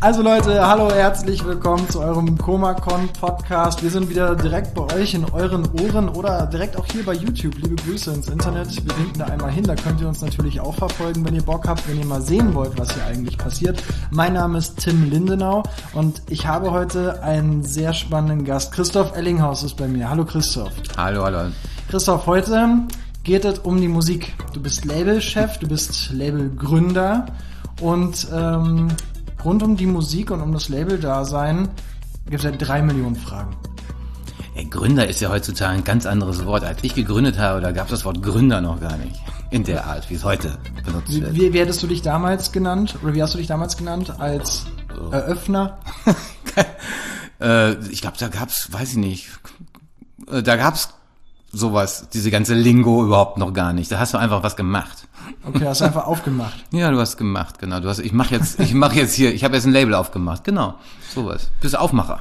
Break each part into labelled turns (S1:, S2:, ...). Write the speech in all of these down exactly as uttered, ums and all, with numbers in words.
S1: Also Leute, hallo, herzlich willkommen zu eurem ComaCon-Podcast. Wir sind wieder direkt bei euch in euren Ohren oder direkt auch hier bei YouTube. Liebe Grüße ins Internet. Wir winken da einmal hin, da könnt ihr uns natürlich auch verfolgen, wenn ihr Bock habt, wenn ihr mal sehen wollt, was hier eigentlich passiert. Mein Name ist Tim Lindenau und ich habe heute einen sehr spannenden Gast. Christoph Ellinghaus ist bei mir. Hallo Christoph.
S2: Hallo, hallo.
S1: Christoph, heute geht es um die Musik. Du bist Labelchef, du bist Labelgründer und ähm, rund um die Musik und um das Label-Dasein gibt es ja drei Millionen Fragen.
S2: Ey, Gründer ist ja heutzutage ein ganz anderes Wort. Als ich gegründet habe, da gab es das Wort Gründer noch gar nicht. In der Art, wie es heute benutzt
S1: Wie,
S2: wird.
S1: wie, wie hättest du dich damals genannt? Oder wie hast du dich damals genannt? Als
S2: So.
S1: Eröffner?
S2: äh, ich glaube, da gab's, weiß ich nicht, äh, da gab's sowas, diese ganze Lingo überhaupt noch gar nicht. Da hast du einfach was gemacht.
S1: Okay, hast du einfach aufgemacht.
S2: Ja, du hast gemacht, genau. Du hast, ich mache jetzt, ich mache jetzt hier, ich habe jetzt ein Label aufgemacht, genau, sowas. Bist Aufmacher.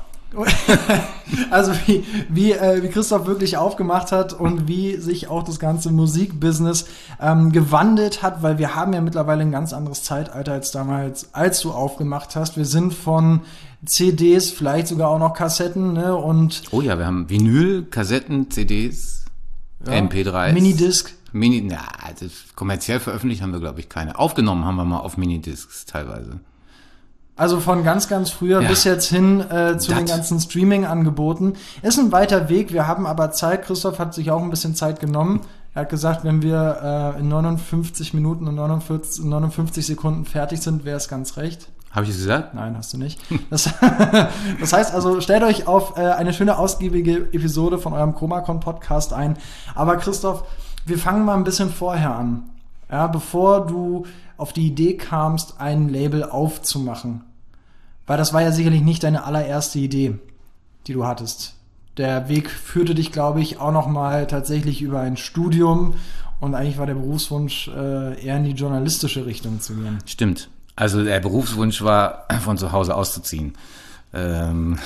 S1: Also wie, wie, äh, wie Christoph wirklich aufgemacht hat und wie sich auch das ganze Musikbusiness ähm, gewandelt hat, weil wir haben ja mittlerweile ein ganz anderes Zeitalter als damals, als du aufgemacht hast. Wir sind von C Ds, vielleicht sogar auch noch Kassetten, ne? Und
S2: Oh ja, wir haben Vinyl, Kassetten, C Ds,
S1: ja,
S2: M P drei.
S1: Minidisc.
S2: Mini, na, also kommerziell veröffentlicht haben wir, glaube ich, keine. Aufgenommen haben wir mal auf Minidiscs teilweise.
S1: Also von ganz, ganz früher
S2: Ja.
S1: bis jetzt hin äh, zu
S2: Dat.
S1: den ganzen Streaming-Angeboten. Ist ein weiter Weg, wir haben aber Zeit. Christoph hat sich auch ein bisschen Zeit genommen. Er hat gesagt, wenn wir äh, in neunundfünfzig Minuten und neunundvierzig, neunundfünfzig Sekunden fertig sind, wäre es ganz recht.
S2: Habe ich es gesagt?
S1: Nein, hast du nicht. Das, das heißt also, stellt euch auf äh, eine schöne, ausgiebige Episode von eurem ComaCon-Podcast ein. Aber Christoph, wir fangen mal ein bisschen vorher an. Ja, bevor du auf die Idee kamst, ein Label aufzumachen. Weil das war ja sicherlich nicht deine allererste Idee, die du hattest. Der Weg führte dich, glaube ich, auch noch mal tatsächlich über ein Studium. Und eigentlich war der Berufswunsch, äh, eher in die journalistische Richtung zu gehen.
S2: Stimmt. Also der Berufswunsch war, von zu Hause auszuziehen. Ähm,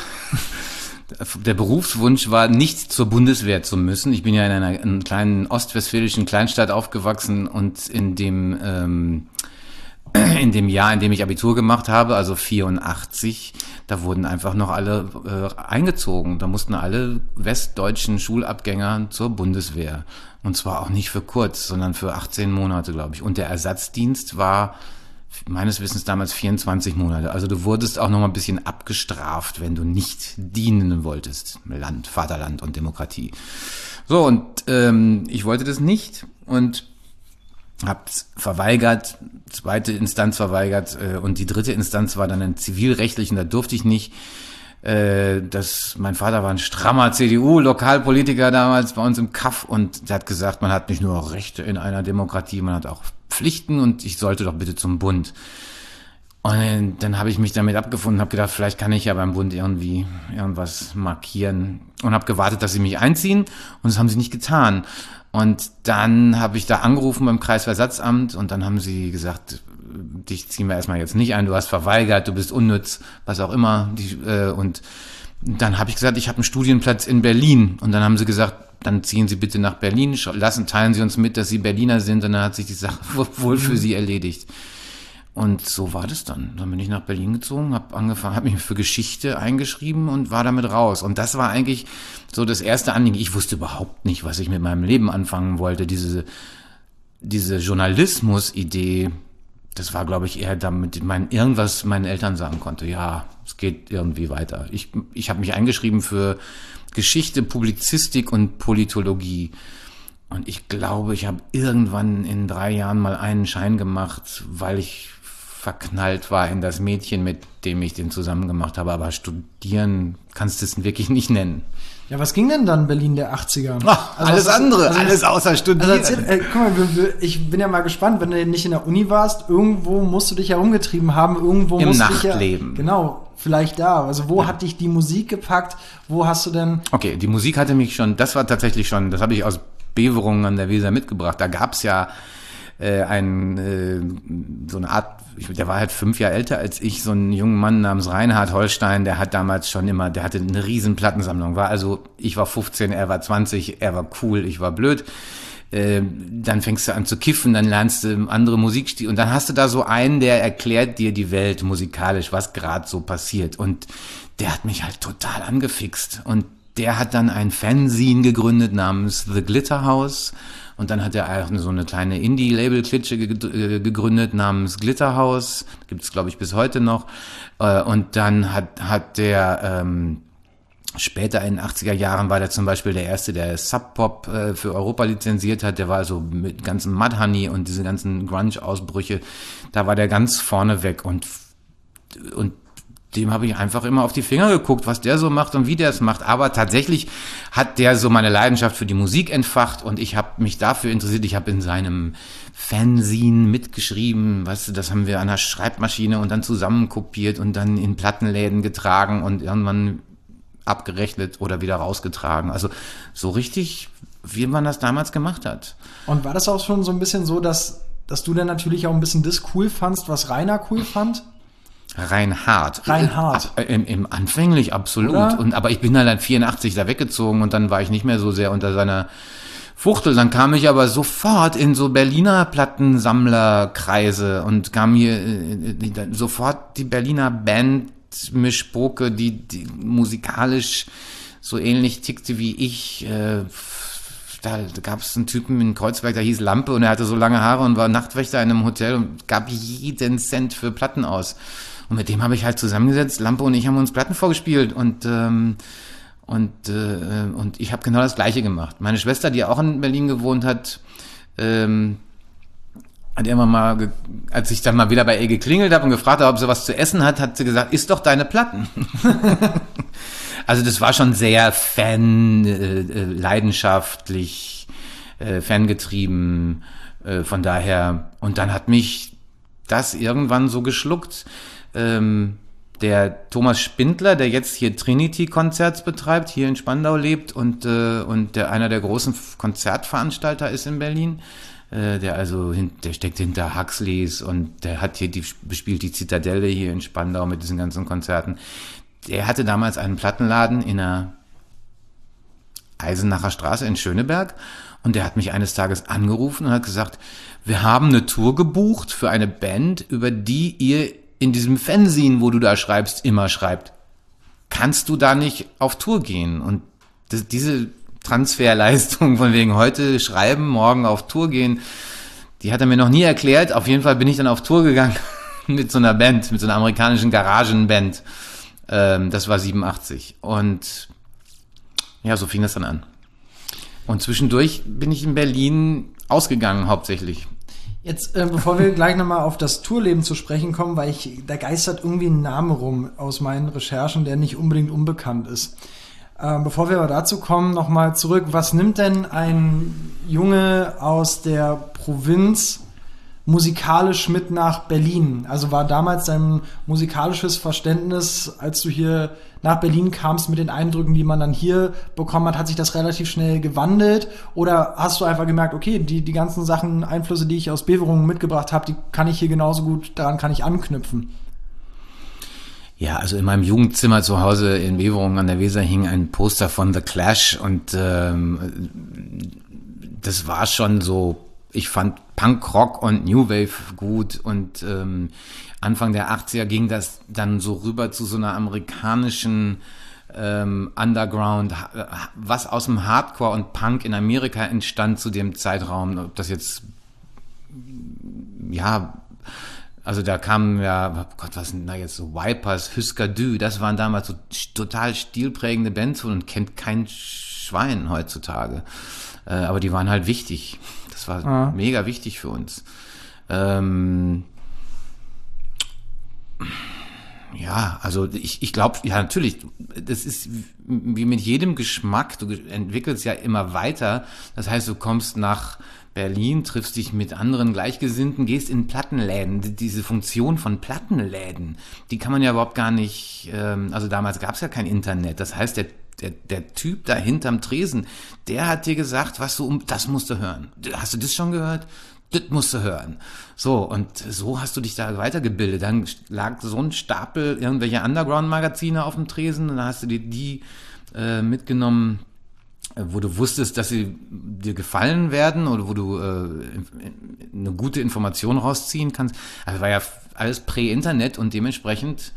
S2: der Berufswunsch war, nicht zur Bundeswehr zu müssen. Ich bin ja in einer, in einer kleinen ostwestfälischen Kleinstadt aufgewachsen und in dem ähm, in dem Jahr, in dem ich Abitur gemacht habe, also vierundachtzig, da wurden einfach noch alle äh, eingezogen. Da mussten alle westdeutschen Schulabgänger zur Bundeswehr. Und zwar auch nicht für kurz, sondern für achtzehn Monate, glaube ich. Und der Ersatzdienst war meines Wissens damals vierundzwanzig Monate. Also du wurdest auch noch mal ein bisschen abgestraft, wenn du nicht dienen wolltest. Land, Vaterland und Demokratie. So, und ähm, ich wollte das nicht und hab's verweigert, zweite Instanz verweigert äh, und die dritte Instanz war dann ein zivilrechtlich und da durfte ich nicht. Äh, das, mein Vater war ein strammer C D U-Lokalpolitiker damals bei uns im Kaff und der hat gesagt, man hat nicht nur Rechte in einer Demokratie, man hat auch Pflichten und ich sollte doch bitte zum Bund. Und dann, dann habe ich mich damit abgefunden, habe gedacht, vielleicht kann ich ja beim Bund irgendwie irgendwas markieren und habe gewartet, dass sie mich einziehen und das haben sie nicht getan. Und dann habe ich da angerufen beim Kreisversatzamt und dann haben sie gesagt, dich ziehen wir erstmal jetzt nicht ein, du hast verweigert, du bist unnütz, was auch immer. Die, äh, und dann habe ich gesagt, ich habe einen Studienplatz in Berlin. Und dann haben sie gesagt, dann ziehen Sie bitte nach Berlin, lassen, teilen Sie uns mit, dass Sie Berliner sind. Und dann hat sich die Sache wohl für Sie erledigt. Und so war das dann. Dann bin ich nach Berlin gezogen, habe angefangen, habe mich für Geschichte eingeschrieben und war damit raus. Und das war eigentlich so das erste Anliegen. Ich wusste überhaupt nicht, was ich mit meinem Leben anfangen wollte. Diese, diese Journalismus-Idee, das war, glaube ich, eher damit mein irgendwas meinen Eltern sagen konnte. Ja, es geht irgendwie weiter. Ich, ich habe mich eingeschrieben für Geschichte, Publizistik und Politologie. Und ich glaube, ich habe irgendwann in drei Jahren mal einen Schein gemacht, weil ich verknallt war in das Mädchen, mit dem ich den zusammen gemacht habe. Aber studieren kannst du es wirklich nicht nennen.
S1: Ja, was ging denn dann Berlin der achtziger?
S2: Ach,
S1: Also
S2: alles
S1: was,
S2: andere,
S1: also,
S2: alles außer studieren.
S1: Also erzähl, äh, guck mal, wir, wir, ich bin ja mal gespannt, wenn du nicht in der Uni warst, irgendwo musst du dich ja rumgetrieben haben, irgendwo
S2: Im
S1: musst du
S2: Nachtleben.
S1: dich ja, genau, vielleicht da. Also wo ja. hat dich die Musik gepackt? Wo hast du denn...
S2: Okay, die Musik hatte mich schon, das war tatsächlich schon, das habe ich aus Beverungen an der Weser mitgebracht. Da gab's ja äh, ein, äh, so eine Art, ich, der war halt fünf Jahre älter als ich, so ein junger Mann namens Reinhard Holstein, der hat damals schon immer, der hatte eine riesen Plattensammlung, war also, ich war fünfzehn, er war zwanzig, er war cool, ich war blöd. äh, dann fängst du an zu kiffen, dann lernst du andere Musikstile und dann hast du da so einen, der erklärt dir die Welt musikalisch, was gerade so passiert und der hat mich halt total angefixt und der hat dann ein Fanzine gegründet namens The Glitter House und dann hat er auch so eine kleine Indie-Label-Klitsche gegründet namens Glitter House, gibt's glaube ich bis heute noch und dann hat hat der ähm, später in den achtziger Jahren war der zum Beispiel der Erste, der Sub Pop äh, für Europa lizenziert hat. Der war also mit ganzen Mudhoney und diese ganzen Grunge-Ausbrüche, da war der ganz vorne weg und und dem habe ich einfach immer auf die Finger geguckt, was der so macht und wie der es macht. Aber tatsächlich hat der so meine Leidenschaft für die Musik entfacht und ich habe mich dafür interessiert. Ich habe in seinem Fanzine mitgeschrieben, weißt du, das haben wir an der Schreibmaschine und dann zusammenkopiert und dann in Plattenläden getragen und irgendwann abgerechnet oder wieder rausgetragen. Also so richtig, wie man das damals gemacht hat.
S1: Und war das auch schon so ein bisschen so, dass, dass du dann natürlich auch ein bisschen das cool fandst, was Rainer cool fand?
S2: Reinhard.
S1: Reinhard.
S2: Im, im anfänglich absolut. Und, aber ich bin dann vierundachtzig da weggezogen und dann war ich nicht mehr so sehr unter seiner Fuchtel. Dann kam ich aber sofort in so Berliner Plattensammlerkreise und kam hier äh, sofort die Berliner Band Mischpoke, die, die musikalisch so ähnlich tickte wie ich. Äh, da gab es einen Typen in Kreuzberg, der hieß Lampe und er hatte so lange Haare und war Nachtwächter in einem Hotel und gab jeden Cent für Platten aus. Und mit dem habe ich halt zusammengesetzt. Lampe und ich haben uns Platten vorgespielt und ähm, und äh, und ich habe genau das Gleiche gemacht. Meine Schwester, die auch in Berlin gewohnt hat, ähm, hat irgendwann mal, als ich dann mal wieder bei ihr geklingelt habe und gefragt habe, ob sie was zu essen hat, hat sie gesagt, iss doch deine Platten. Also das war schon sehr Fan, äh, leidenschaftlich, äh, fangetrieben, äh, von daher. Und dann hat mich das irgendwann so geschluckt. Ähm, der Thomas Spindler, der jetzt hier Trinity-Konzerts betreibt, hier in Spandau lebt und äh, und der einer der großen Konzertveranstalter ist in Berlin, äh, der also hin, der steckt hinter Huxleys und der hat hier die bespielt die Zitadelle hier in Spandau mit diesen ganzen Konzerten. Der hatte damals einen Plattenladen in der Eisenacher Straße in Schöneberg und der hat mich eines Tages angerufen und hat gesagt, wir haben eine Tour gebucht für eine Band, über die ihr in diesem Fanzine, wo du da schreibst, immer schreibt. Kannst du da nicht auf Tour gehen? Und das, diese Transferleistung von wegen heute schreiben, morgen auf Tour gehen, die hat er mir noch nie erklärt. Auf jeden Fall bin ich dann auf Tour gegangen mit so einer Band, mit so einer amerikanischen Garagenband. Ähm, das war siebenundachtzig. Und ja, so fing das dann an. Und zwischendurch bin ich in Berlin ausgegangen hauptsächlich.
S1: Jetzt, äh, bevor wir gleich nochmal auf das Tourleben zu sprechen kommen, weil ich, da geistert irgendwie ein Name rum aus meinen Recherchen, der nicht unbedingt unbekannt ist. Äh, bevor wir aber dazu kommen, nochmal zurück. Was nimmt denn ein Junge aus der Provinz musikalisch mit nach Berlin? Also war damals dein musikalisches Verständnis, als du hier nach Berlin kamst mit den Eindrücken, die man dann hier bekommen hat, hat sich das relativ schnell gewandelt? Oder hast du einfach gemerkt, okay, die, die ganzen Sachen, Einflüsse, die ich aus Beverungen mitgebracht habe, die kann ich hier genauso gut, daran kann ich anknüpfen?
S2: Ja, also in meinem Jugendzimmer zu Hause in Beverungen an der Weser hing ein Poster von The Clash und ähm, das war schon so, ich fand Punkrock und New Wave gut und ähm, Anfang der achtziger ging das dann so rüber zu so einer amerikanischen ähm, Underground, was aus dem Hardcore und Punk in Amerika entstand zu dem Zeitraum, ob das jetzt, ja, also da kamen ja, oh Gott, was sind da jetzt so Wipers, Husker Du, das waren damals so total stilprägende Bands und kennt kein Schwein heutzutage, äh, aber die waren halt wichtig. Das war ah. mega wichtig für uns. Ähm, ja, also ich, ich glaube, ja natürlich, das ist wie mit jedem Geschmack, du entwickelst ja immer weiter. Das heißt, du kommst nach Berlin, triffst dich mit anderen Gleichgesinnten, gehst in Plattenläden. Diese Funktion von Plattenläden, die kann man ja überhaupt gar nicht, ähm, also damals gab es ja kein Internet. Das heißt, der Der, der Typ da hinterm Tresen, der hat dir gesagt, was du, das musst du hören. Hast du das schon gehört? Das musst du hören. So, und so hast du dich da weitergebildet. Dann lag so ein Stapel irgendwelche Underground-Magazine auf dem Tresen und dann hast du dir die äh, mitgenommen. wo du wusstest, dass sie dir gefallen werden oder wo du äh, eine gute Information rausziehen kannst. Also war ja alles Prä-Internet und dementsprechend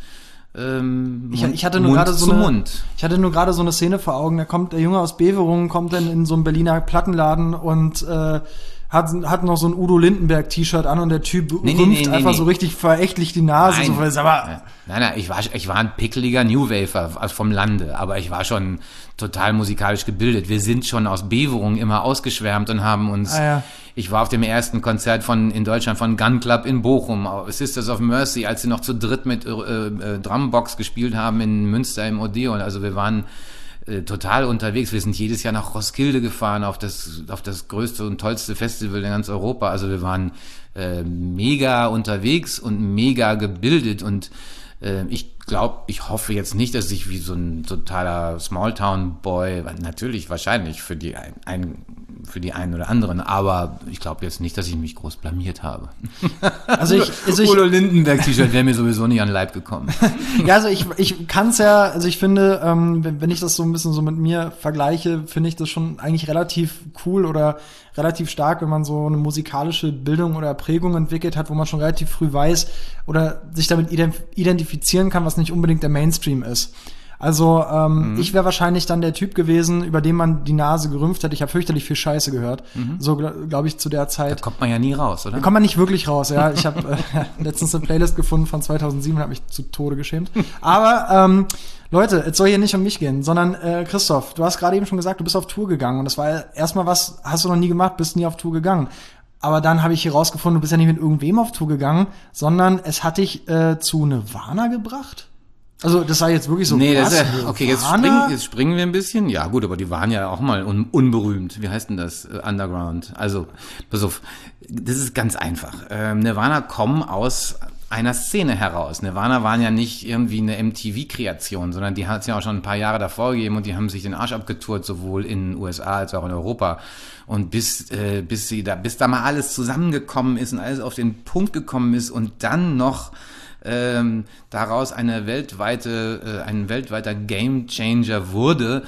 S2: ähm,
S1: Ich,
S2: Mund,
S1: ich hatte nur
S2: Mund
S1: gerade so
S2: zu
S1: eine,
S2: Mund.
S1: ich hatte nur gerade so eine Szene vor Augen. Da kommt der Junge aus Beverungen, kommt dann in so einen Berliner Plattenladen und äh, hat, hat noch so ein Udo Lindenberg-T-Shirt an und der Typ
S2: Nee, nee,
S1: rümpft
S2: nee, nee,
S1: einfach
S2: nee.
S1: so richtig verächtlich die Nase.
S2: Nein.
S1: So, weil es aber,
S2: Nein, nein, ich war, ich war ein pickeliger New Wafer, also vom Lande, aber ich war schon total musikalisch gebildet. Wir sind schon aus Beverungen immer ausgeschwärmt und haben uns,
S1: Ah, ja.
S2: ich war auf dem ersten Konzert von, in Deutschland von Gun Club in Bochum, Sisters of Mercy, als sie noch zu dritt mit äh, äh, Drumbox gespielt haben in Münster im Odeon. Also wir waren äh, total unterwegs. Wir sind jedes Jahr nach Roskilde gefahren, auf das, auf das größte und tollste Festival in ganz Europa. Also wir waren äh, mega unterwegs und mega gebildet und äh, ich glaube, ich hoffe jetzt nicht, dass ich wie so ein totaler Smalltown-Boy, natürlich wahrscheinlich für die ein, ein, für die einen oder anderen, aber ich glaube jetzt nicht, dass ich mich groß blamiert habe.
S1: also ich, also ich,
S2: Udo Lindenberg-T-Shirt wäre mir sowieso nicht an den Leib gekommen.
S1: ja, also ich, ich kann's ja, also ich finde, ähm, wenn, wenn ich das so ein bisschen so mit mir vergleiche, finde ich das schon eigentlich relativ cool oder relativ stark, wenn man so eine musikalische Bildung oder Prägung entwickelt hat, wo man schon relativ früh weiß oder sich damit identifizieren kann, was nicht unbedingt der Mainstream ist. Also ähm, mhm. ich wäre wahrscheinlich dann der Typ gewesen, über den man die Nase gerümpft hat. Ich habe fürchterlich viel Scheiße gehört. Mhm. So glaube glaub ich zu der Zeit.
S2: Da kommt man ja nie raus, oder?
S1: Da kommt man nicht wirklich raus, ja. Ich habe äh, letztens eine Playlist gefunden von zweitausendsieben und habe mich zu Tode geschämt. Aber ähm, Leute, es soll hier nicht um mich gehen, sondern äh, Christoph, du hast gerade eben schon gesagt, du bist auf Tour gegangen und das war erstmal was, hast du noch nie gemacht, bist nie auf Tour gegangen. Aber dann habe ich hier rausgefunden, du bist ja nicht mit irgendwem auf Tour gegangen, sondern es hat dich äh, zu Nirvana gebracht? Also das sei jetzt wirklich so.
S2: Nee,
S1: was?
S2: das ist ja, okay, jetzt springen, jetzt springen wir ein bisschen. Ja gut, aber die waren ja auch mal un, unberühmt. Wie heißt denn das? Uh, Underground. Also, pass auf, das ist ganz einfach. Ähm, Nirvana kommen aus einer Szene heraus. Nirvana waren ja nicht irgendwie eine M T V-Kreation, sondern die hat es ja auch schon ein paar Jahre davor gegeben und die haben sich den Arsch abgetourt, sowohl in den U S A als auch in Europa. Und bis, äh, bis sie da, bis da mal alles zusammengekommen ist und alles auf den Punkt gekommen ist und dann noch ähm, daraus eine weltweite, äh, ein weltweiter Gamechanger wurde,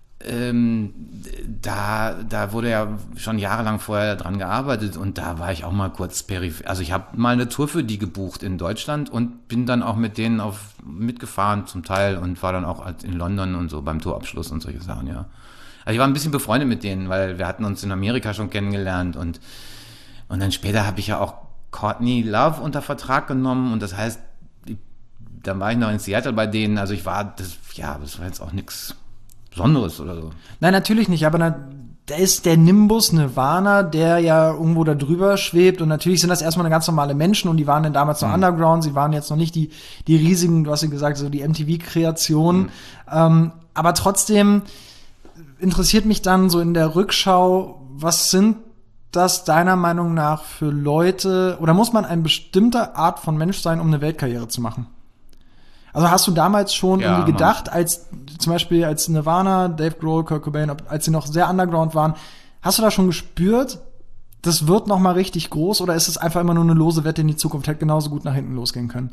S2: ähm, da, da wurde ja schon jahrelang vorher dran gearbeitet und da war ich auch mal kurz peripher. Also ich habe mal eine Tour für die gebucht in Deutschland und bin dann auch mit denen auf mitgefahren zum Teil und war dann auch in London und so beim Tourabschluss und solche Sachen, ja. Also ich war ein bisschen befreundet mit denen, weil wir hatten uns in Amerika schon kennengelernt und, und dann später habe ich ja auch Courtney Love unter Vertrag genommen und das heißt, ich, dann war ich noch in Seattle bei denen, also ich war, das, ja, das war jetzt auch nichts Besonderes oder so.
S1: Nein, natürlich nicht, aber na, da ist der Nimbus Nirvana, der ja irgendwo da drüber schwebt und natürlich sind das erstmal eine ganz normale Menschen und die waren dann damals noch mhm. Underground, sie waren jetzt noch nicht die, die riesigen, du hast ja gesagt, so die M T V-Kreation, mhm. ähm, aber trotzdem interessiert mich dann so in der Rückschau, was sind das deiner Meinung nach für Leute, oder muss man eine bestimmte Art von Mensch sein, um eine Weltkarriere zu machen? Also hast du damals schon
S2: ja,
S1: irgendwie gedacht, als zum Beispiel als Nirvana, Dave Grohl, Kurt Cobain, als sie noch sehr underground waren, hast du da schon gespürt, das wird noch mal richtig groß, oder ist es einfach immer nur eine lose Wette in die Zukunft, hätte genauso gut nach hinten losgehen können?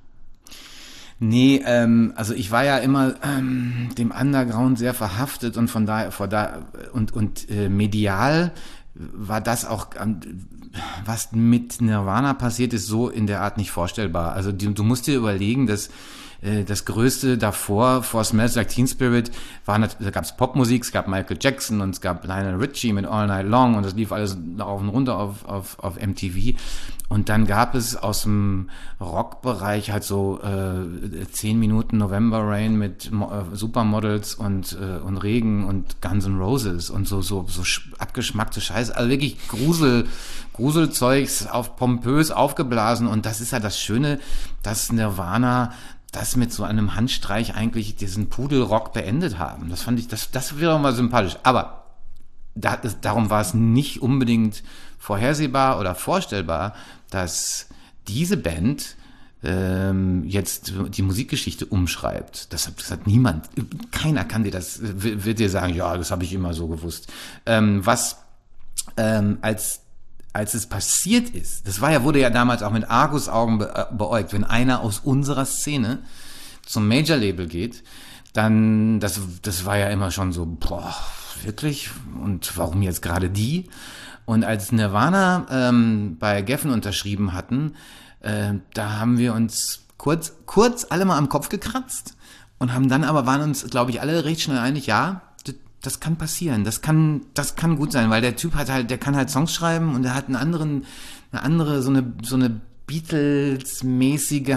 S2: Nee, ähm, also ich war ja immer ähm, dem Underground sehr verhaftet und von daher, von da und und äh, medial war das auch, was mit Nirvana passiert ist, so in der Art nicht vorstellbar. Also du, du musst dir überlegen, dass äh, das Größte davor, vor Smells Like Teen Spirit, war, da gab es Popmusik, es gab Michael Jackson und es gab Lionel Richie mit All Night Long und das lief alles rauf und runter auf, auf, auf M T V. Und dann gab es aus dem Rockbereich halt so äh, zehn Minuten November Rain mit Mo- äh, Supermodels und äh, und Regen und Guns N' Roses und so so so sch- abgeschmackte Scheiße, also wirklich Grusel Gruselzeugs auf pompös aufgeblasen und das ist ja das Schöne, dass Nirvana das mit so einem Handstreich eigentlich diesen Pudelrock beendet haben. Das fand ich, das das wäre mal sympathisch, aber da, das, darum war es nicht unbedingt vorhersehbar oder vorstellbar, dass diese Band ähm, jetzt die Musikgeschichte umschreibt. Das, das hat niemand, keiner kann dir das, wird dir sagen, ja, das habe ich immer so gewusst. Ähm, was ähm, als als es passiert ist, das war ja, wurde ja damals auch mit Argusaugen be- beäugt, wenn einer aus unserer Szene zum Major-Label geht, dann, das, das war ja immer schon so, boah, wirklich? Und warum jetzt gerade die? Und als Nirvana ähm, bei Geffen unterschrieben hatten, äh, da haben wir uns kurz, kurz alle mal am Kopf gekratzt und haben dann aber, waren uns, glaube ich, alle recht schnell einig, ja, das, das kann passieren, das kann, das kann gut sein, weil der Typ hat halt, der kann halt Songs schreiben und er hat einen anderen, eine andere, so eine, so eine Beatles-mäßige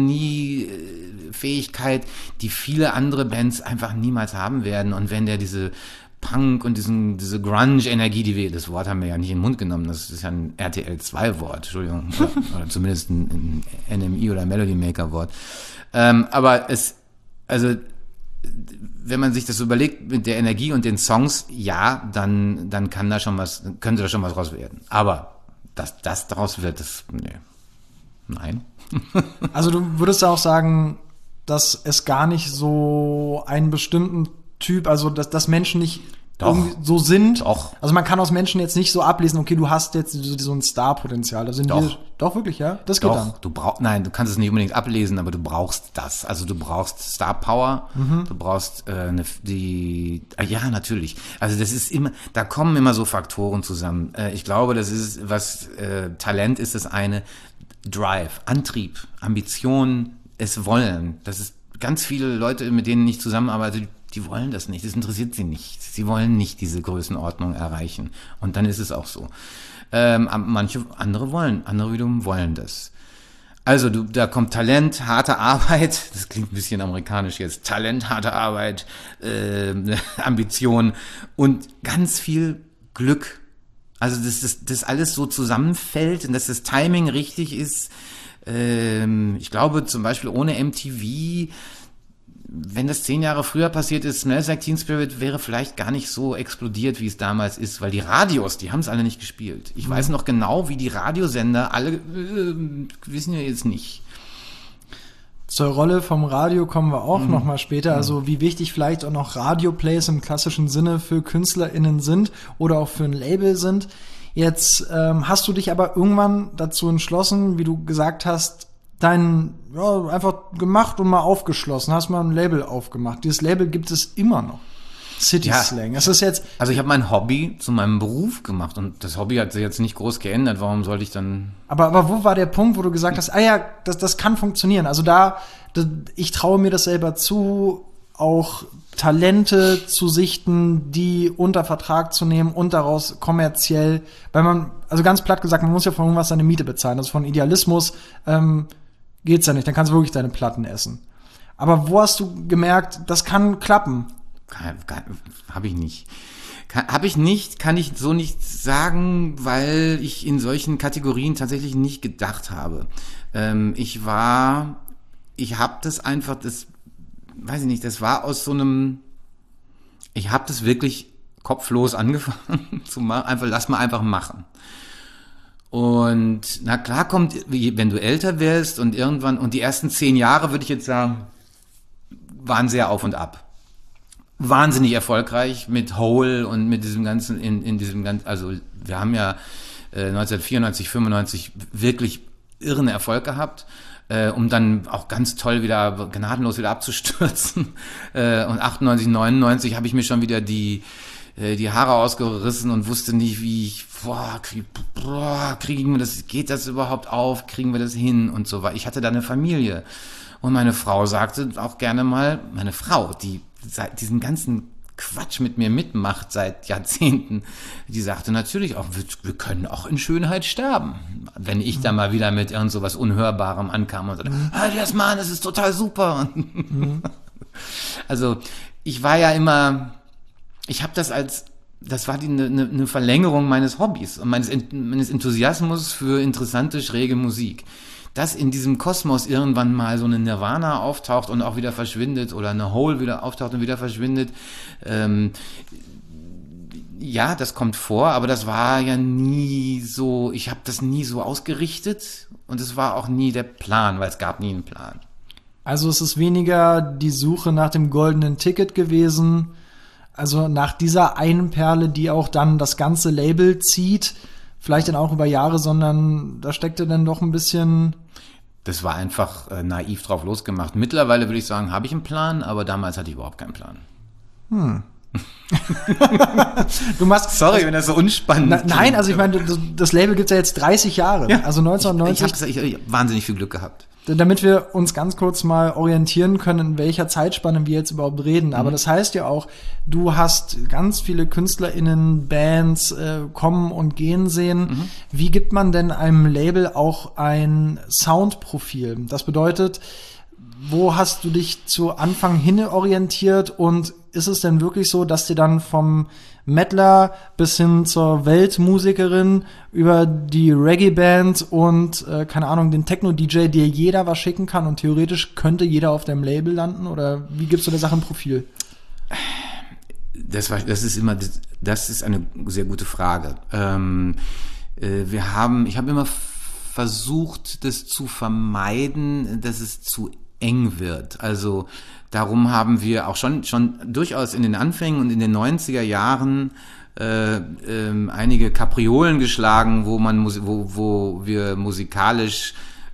S2: Harmoniefähigkeit, die viele andere Bands einfach niemals haben werden. Und wenn der diese Punk und diesen, diese Grunge-Energie, die wir, das Wort haben wir ja nicht in den Mund genommen, das ist ja ein R T L zwei Wort, Entschuldigung, oder, oder zumindest ein, ein N M I oder Melody Maker Wort. Ähm, aber es, also, wenn man sich das überlegt mit der Energie und den Songs, ja, dann, dann kann da schon was, könnte da schon was raus werden. Aber, dass das daraus wird, das, nee. Nein.
S1: Also du würdest auch sagen, dass es gar nicht so einen bestimmten Typ, also dass, dass Menschen nicht
S2: Doch.
S1: irgendwie so sind.
S2: Doch.
S1: Also man kann aus Menschen jetzt nicht so ablesen, okay, du hast jetzt so, so ein Star-Potenzial. Da sind
S2: Doch.
S1: wir, doch wirklich, ja? Das geht
S2: Doch,
S1: dann.
S2: du brauchst, nein, du kannst es nicht unbedingt ablesen, aber du brauchst das. Also du brauchst Star Power, mhm. du brauchst äh, eine, die, äh, ja, natürlich. Also das ist immer, da kommen immer so Faktoren zusammen. Äh, ich glaube, das ist, was äh, Talent ist das eine, Drive, Antrieb, Ambition, es wollen. Das ist ganz viele Leute, mit denen ich zusammenarbeite, die wollen das nicht. Das interessiert sie nicht. Sie wollen nicht diese Größenordnung erreichen. Und dann ist es auch so. Ähm, manche andere wollen, andere wiederum wollen das. Also du, da kommt Talent, harte Arbeit. Das klingt ein bisschen amerikanisch jetzt. Talent, harte Arbeit, äh, Ambition und ganz viel Glück. Also, dass das, das alles so zusammenfällt und dass das Timing richtig ist. Ähm, ich glaube zum Beispiel ohne M T V, wenn das zehn Jahre früher passiert ist, Smells Like Teen Spirit wäre vielleicht gar nicht so explodiert, wie es damals ist, weil die Radios, die haben es alle nicht gespielt. Ich mhm. weiß noch genau, wie die Radiosender alle, äh, wissen wir jetzt nicht.
S1: Zur Rolle vom Radio kommen wir auch mhm. noch mal später. Also
S2: mhm.
S1: wie wichtig vielleicht auch noch Radioplays im klassischen Sinne für KünstlerInnen sind oder auch für ein Label sind. Jetzt ähm, hast du dich aber irgendwann dazu entschlossen, wie du gesagt hast, dein, ja, einfach gemacht und mal aufgeschlossen, hast mal ein Label aufgemacht. Dieses Label gibt es immer noch. City
S2: ja.
S1: Slang. Es ist jetzt.
S2: Also ich habe mein Hobby zu meinem Beruf gemacht und das Hobby hat sich jetzt nicht groß geändert. Warum sollte ich dann?
S1: Aber aber wo war der Punkt, wo du gesagt hast, ah ja, das das kann funktionieren. Also da, da ich traue mir das selber zu, auch Talente zu sichten, die unter Vertrag zu nehmen und daraus kommerziell, weil man, also ganz platt gesagt, man muss ja von irgendwas seine Miete bezahlen. Also von Idealismus ähm, geht's ja nicht. Dann kannst du wirklich deine Platten essen. Aber wo hast du gemerkt, das kann klappen?
S2: Habe ich nicht. Habe ich nicht, kann ich so nicht sagen, weil ich in solchen Kategorien tatsächlich nicht gedacht habe. Ähm, ich war, ich habe das einfach, das, weiß ich nicht, das war aus so einem, ich habe das wirklich kopflos angefangen zu machen, einfach, lass mal einfach machen. Und na klar kommt, wenn du älter wirst und irgendwann, und die ersten zehn Jahre, würde ich jetzt sagen, waren sehr auf und ab. Wahnsinnig erfolgreich mit Hole und mit diesem ganzen, in, in diesem ganzen, also wir haben ja äh, neunzehnhundertvierundneunzig, fünfundneunzig wirklich irren Erfolg gehabt, äh, um dann auch ganz toll wieder, gnadenlos wieder abzustürzen. Äh, und achtundneunzig, neunundneunzig habe ich mir schon wieder die, äh, die Haare ausgerissen und wusste nicht, wie ich, boah, krieg, boah, kriegen wir das, geht das überhaupt auf, kriegen wir das hin und so weiter. Ich hatte da eine Familie. Und meine Frau sagte auch gerne mal, meine Frau, die seit diesen ganzen Quatsch mit mir mitmacht seit Jahrzehnten, die sagte natürlich auch, wir, wir können auch in Schönheit sterben. Wenn ich mhm. da mal wieder mit irgend so was Unhörbarem ankam und sagte, mhm. halt das mal, das ist total super. Mhm. Also ich war ja immer, ich habe das als, das war die, eine, eine Verlängerung meines Hobbys und meines, meines Enthusiasmus für interessante, schräge Musik. Dass in diesem Kosmos irgendwann mal so eine Nirvana auftaucht und auch wieder verschwindet oder eine Hole wieder auftaucht und wieder verschwindet, ähm, ja, das kommt vor, aber das war ja nie so, ich habe das nie so ausgerichtet und es war auch nie der Plan, weil es gab nie einen Plan.
S1: Also es ist weniger die Suche nach dem goldenen Ticket gewesen, also nach dieser einen Perle, die auch dann das ganze Label zieht, vielleicht dann auch über Jahre, sondern da steckte dann doch ein bisschen.
S2: Das war einfach äh, naiv drauf losgemacht. Mittlerweile würde ich sagen, habe ich einen Plan, aber damals hatte ich überhaupt keinen Plan.
S1: Hm. Du machst,
S2: Sorry, wenn das so unspannend
S1: na, Nein, also ich meine, das, das Label gibt's ja jetzt dreißig Jahre.
S2: Ja.
S1: Also neunzehnhundertneunzig.
S2: Ich, ich habe ich hab wahnsinnig viel Glück gehabt.
S1: Damit wir uns ganz kurz mal orientieren können, in welcher Zeitspanne wir jetzt überhaupt reden. Aber mhm. das heißt ja auch, du hast ganz viele KünstlerInnen, Bands äh, kommen und gehen sehen. Mhm. Wie gibt man denn einem Label auch ein Soundprofil? Das bedeutet, wo hast du dich zu Anfang hin orientiert und ist es denn wirklich so, dass dir dann vom Mettler bis hin zur Weltmusikerin über die Reggae-Band und, äh, keine Ahnung, den Techno-D J dir jeder was schicken kann und theoretisch könnte jeder auf deinem Label landen? Oder wie gibst du der Sache ein Profil?
S2: Das, war, das ist immer, das, das ist eine sehr gute Frage. Ähm, äh, wir haben, ich habe immer versucht, das zu vermeiden, dass es zu eng wird. Also darum haben wir auch schon schon durchaus in den Anfängen und in den neunziger Jahren äh, äh, einige Kapriolen geschlagen, wo man wo wo wir musikalisch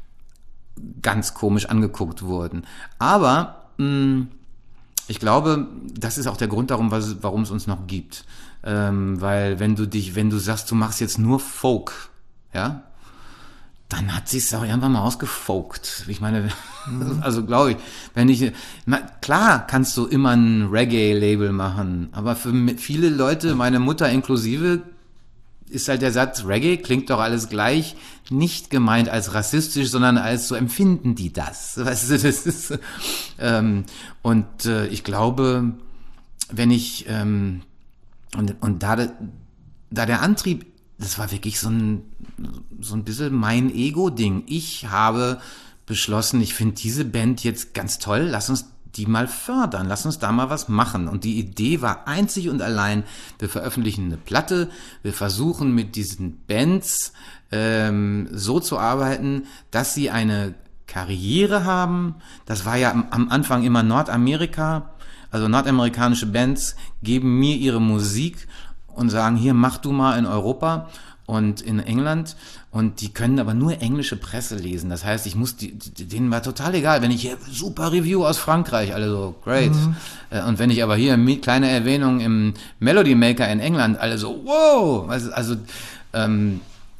S2: ganz komisch angeguckt wurden. Aber mh, ich glaube, das ist auch der Grund darum, was, warum es uns noch gibt. Ähm, weil wenn du dich, wenn du sagst, du machst jetzt nur Folk, ja, dann hat sich's auch irgendwann mal ausgefolgt. Ich meine, mhm. also glaube ich, wenn ich, na, klar kannst du immer ein Reggae-Label machen, aber für viele Leute, meine Mutter inklusive, ist halt der Satz, Reggae klingt doch alles gleich, nicht gemeint als rassistisch, sondern als so empfinden die das. Weißt du, das ist, ähm, und äh, ich glaube, wenn ich, ähm, und, und da, da der Antrieb, das war wirklich so ein, so ein bisschen mein Ego-Ding. Ich habe beschlossen, ich finde diese Band jetzt ganz toll, lass uns die mal fördern, lass uns da mal was machen. Und die Idee war einzig und allein, wir veröffentlichen eine Platte, wir versuchen mit diesen Bands ähm, so zu arbeiten, dass sie eine Karriere haben. Das war ja am, am Anfang immer Nordamerika, also nordamerikanische Bands geben mir ihre Musik und sagen, hier, mach du mal in Europa und in England. Und die können aber nur englische Presse lesen. Das heißt, ich muss, die, denen war total egal, wenn ich hier, super Review aus Frankreich, alle so, great. Mhm. Und wenn ich aber hier eine kleine Erwähnung im Melody Maker in England, alle so, wow. Also, also ähm,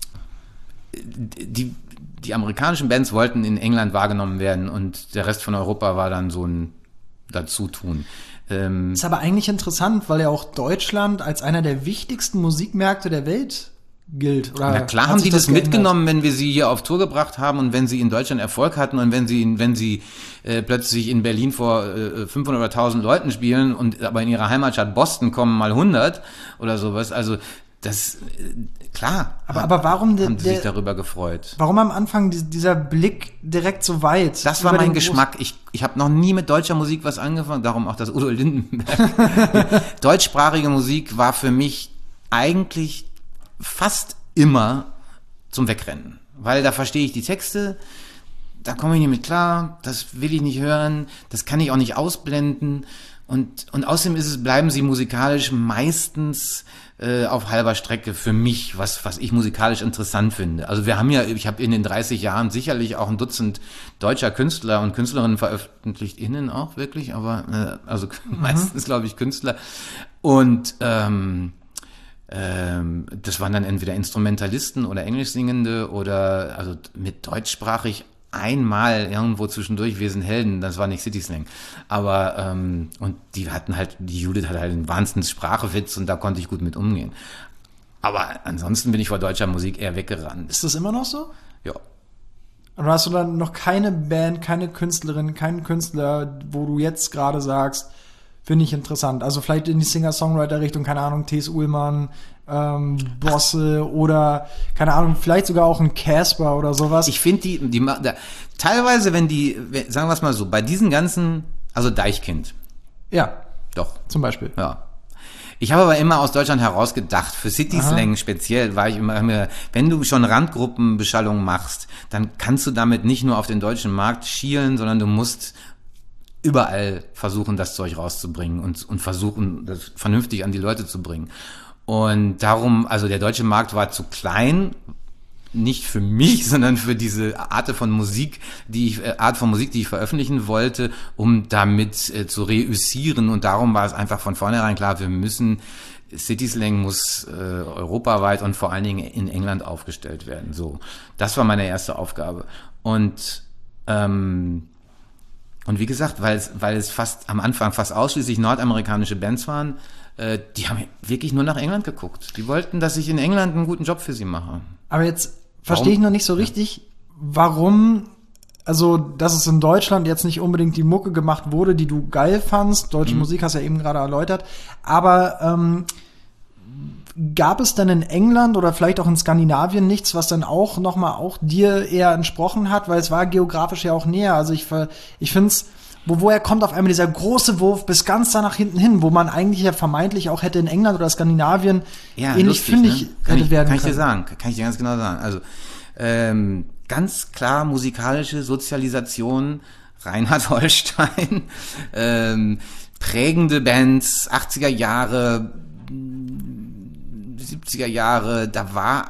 S2: die, die amerikanischen Bands wollten in England wahrgenommen werden und der Rest von Europa war dann so ein Dazutun.
S1: Ähm, ist aber eigentlich interessant, weil ja auch Deutschland als einer der wichtigsten Musikmärkte der Welt gilt. Oder
S2: na klar haben die das, das mitgenommen, wenn wir sie hier auf Tour gebracht haben und wenn sie in Deutschland Erfolg hatten und wenn sie, wenn sie äh, plötzlich in Berlin vor äh, fünfhundert oder tausend Leuten spielen und aber in ihrer Heimatstadt Boston kommen mal hundert oder sowas. Also das, äh, klar,
S1: aber, aber warum
S2: haben sie sich darüber gefreut.
S1: Warum am Anfang dieser Blick direkt so weit?
S2: Das war mein Geschmack. Ich, ich habe noch nie mit deutscher Musik was angefangen, darum auch das Udo Lindenberg. Deutschsprachige Musik war für mich eigentlich fast immer zum Wegrennen, weil da verstehe ich die Texte, da komme ich nicht mit klar, das will ich nicht hören, das kann ich auch nicht ausblenden und und außerdem ist es, bleiben sie musikalisch meistens äh, auf halber Strecke für mich, was was ich musikalisch interessant finde. Also wir haben ja, ich habe in den dreißig Jahren sicherlich auch ein Dutzend deutscher Künstler und Künstlerinnen veröffentlicht, innen auch wirklich, aber äh, also mhm. meistens glaube ich Künstler und ähm, Ähm, das waren dann entweder Instrumentalisten oder Englischsingende oder also mit deutschsprachig einmal irgendwo zwischendurch, wir sind Helden, das war nicht City Slang. Aber ähm, und die hatten halt, die Judith hatte halt einen wahnsinns Sprachewitz und da konnte ich gut mit umgehen. Aber ansonsten bin ich vor deutscher Musik eher weggerannt.
S1: Ist das immer noch so?
S2: Ja.
S1: Und hast du dann noch keine Band, keine Künstlerin, keinen Künstler, wo du jetzt gerade sagst, finde ich interessant. Also vielleicht in die Singer-Songwriter-Richtung, keine Ahnung, T S. Ullmann, ähm, Bosse oder, keine Ahnung, vielleicht sogar auch ein Casper oder sowas.
S2: Ich finde die, die, da, teilweise, wenn die, sagen wir es mal so, bei diesen ganzen, also Deichkind.
S1: Ja.
S2: Doch.
S1: Zum Beispiel.
S2: Ja. Ich habe aber immer aus Deutschland herausgedacht, für City Slang Aha. speziell war ich immer, wenn du schon Randgruppenbeschallung machst, dann kannst du damit nicht nur auf den deutschen Markt schielen, sondern du musst überall versuchen, das Zeug rauszubringen und, und versuchen, das vernünftig an die Leute zu bringen. Und darum, also der deutsche Markt war zu klein, nicht für mich, sondern für diese Art von Musik, die ich, äh, Art von Musik, die ich veröffentlichen wollte, um damit äh, zu reüssieren. Und darum war es einfach von vornherein klar, wir müssen, City Slang muss äh, europaweit und vor allen Dingen in England aufgestellt werden. So, das war meine erste Aufgabe. Und ähm, und wie gesagt, weil es, weil es fast am Anfang fast ausschließlich nordamerikanische Bands waren, äh, die haben wirklich nur nach England geguckt. Die wollten, dass ich in England einen guten Job für sie mache.
S1: Aber jetzt verstehe ich noch nicht so richtig, warum, also, dass es in Deutschland jetzt nicht unbedingt die Mucke gemacht wurde, die du geil fandst. Deutsche mhm. Musik hast du ja eben gerade erläutert. Aber ähm, gab es denn in England oder vielleicht auch in Skandinavien nichts, was dann auch nochmal auch dir eher entsprochen hat? Weil es war geografisch ja auch näher. Also ich, ich finde es, wo, woher kommt auf einmal dieser große Wurf bis ganz da nach hinten hin, wo man eigentlich ja vermeintlich auch hätte in England oder Skandinavien
S2: ja,
S1: ähnlich fündig
S2: ne? hätte
S1: ich, werden
S2: kann
S1: können.
S2: Kann ich dir sagen, kann ich dir ganz genau sagen. Also ähm, ganz klar musikalische Sozialisation, Reinhard Holstein, ähm, prägende Bands, achtziger Jahre, siebziger Jahre, da war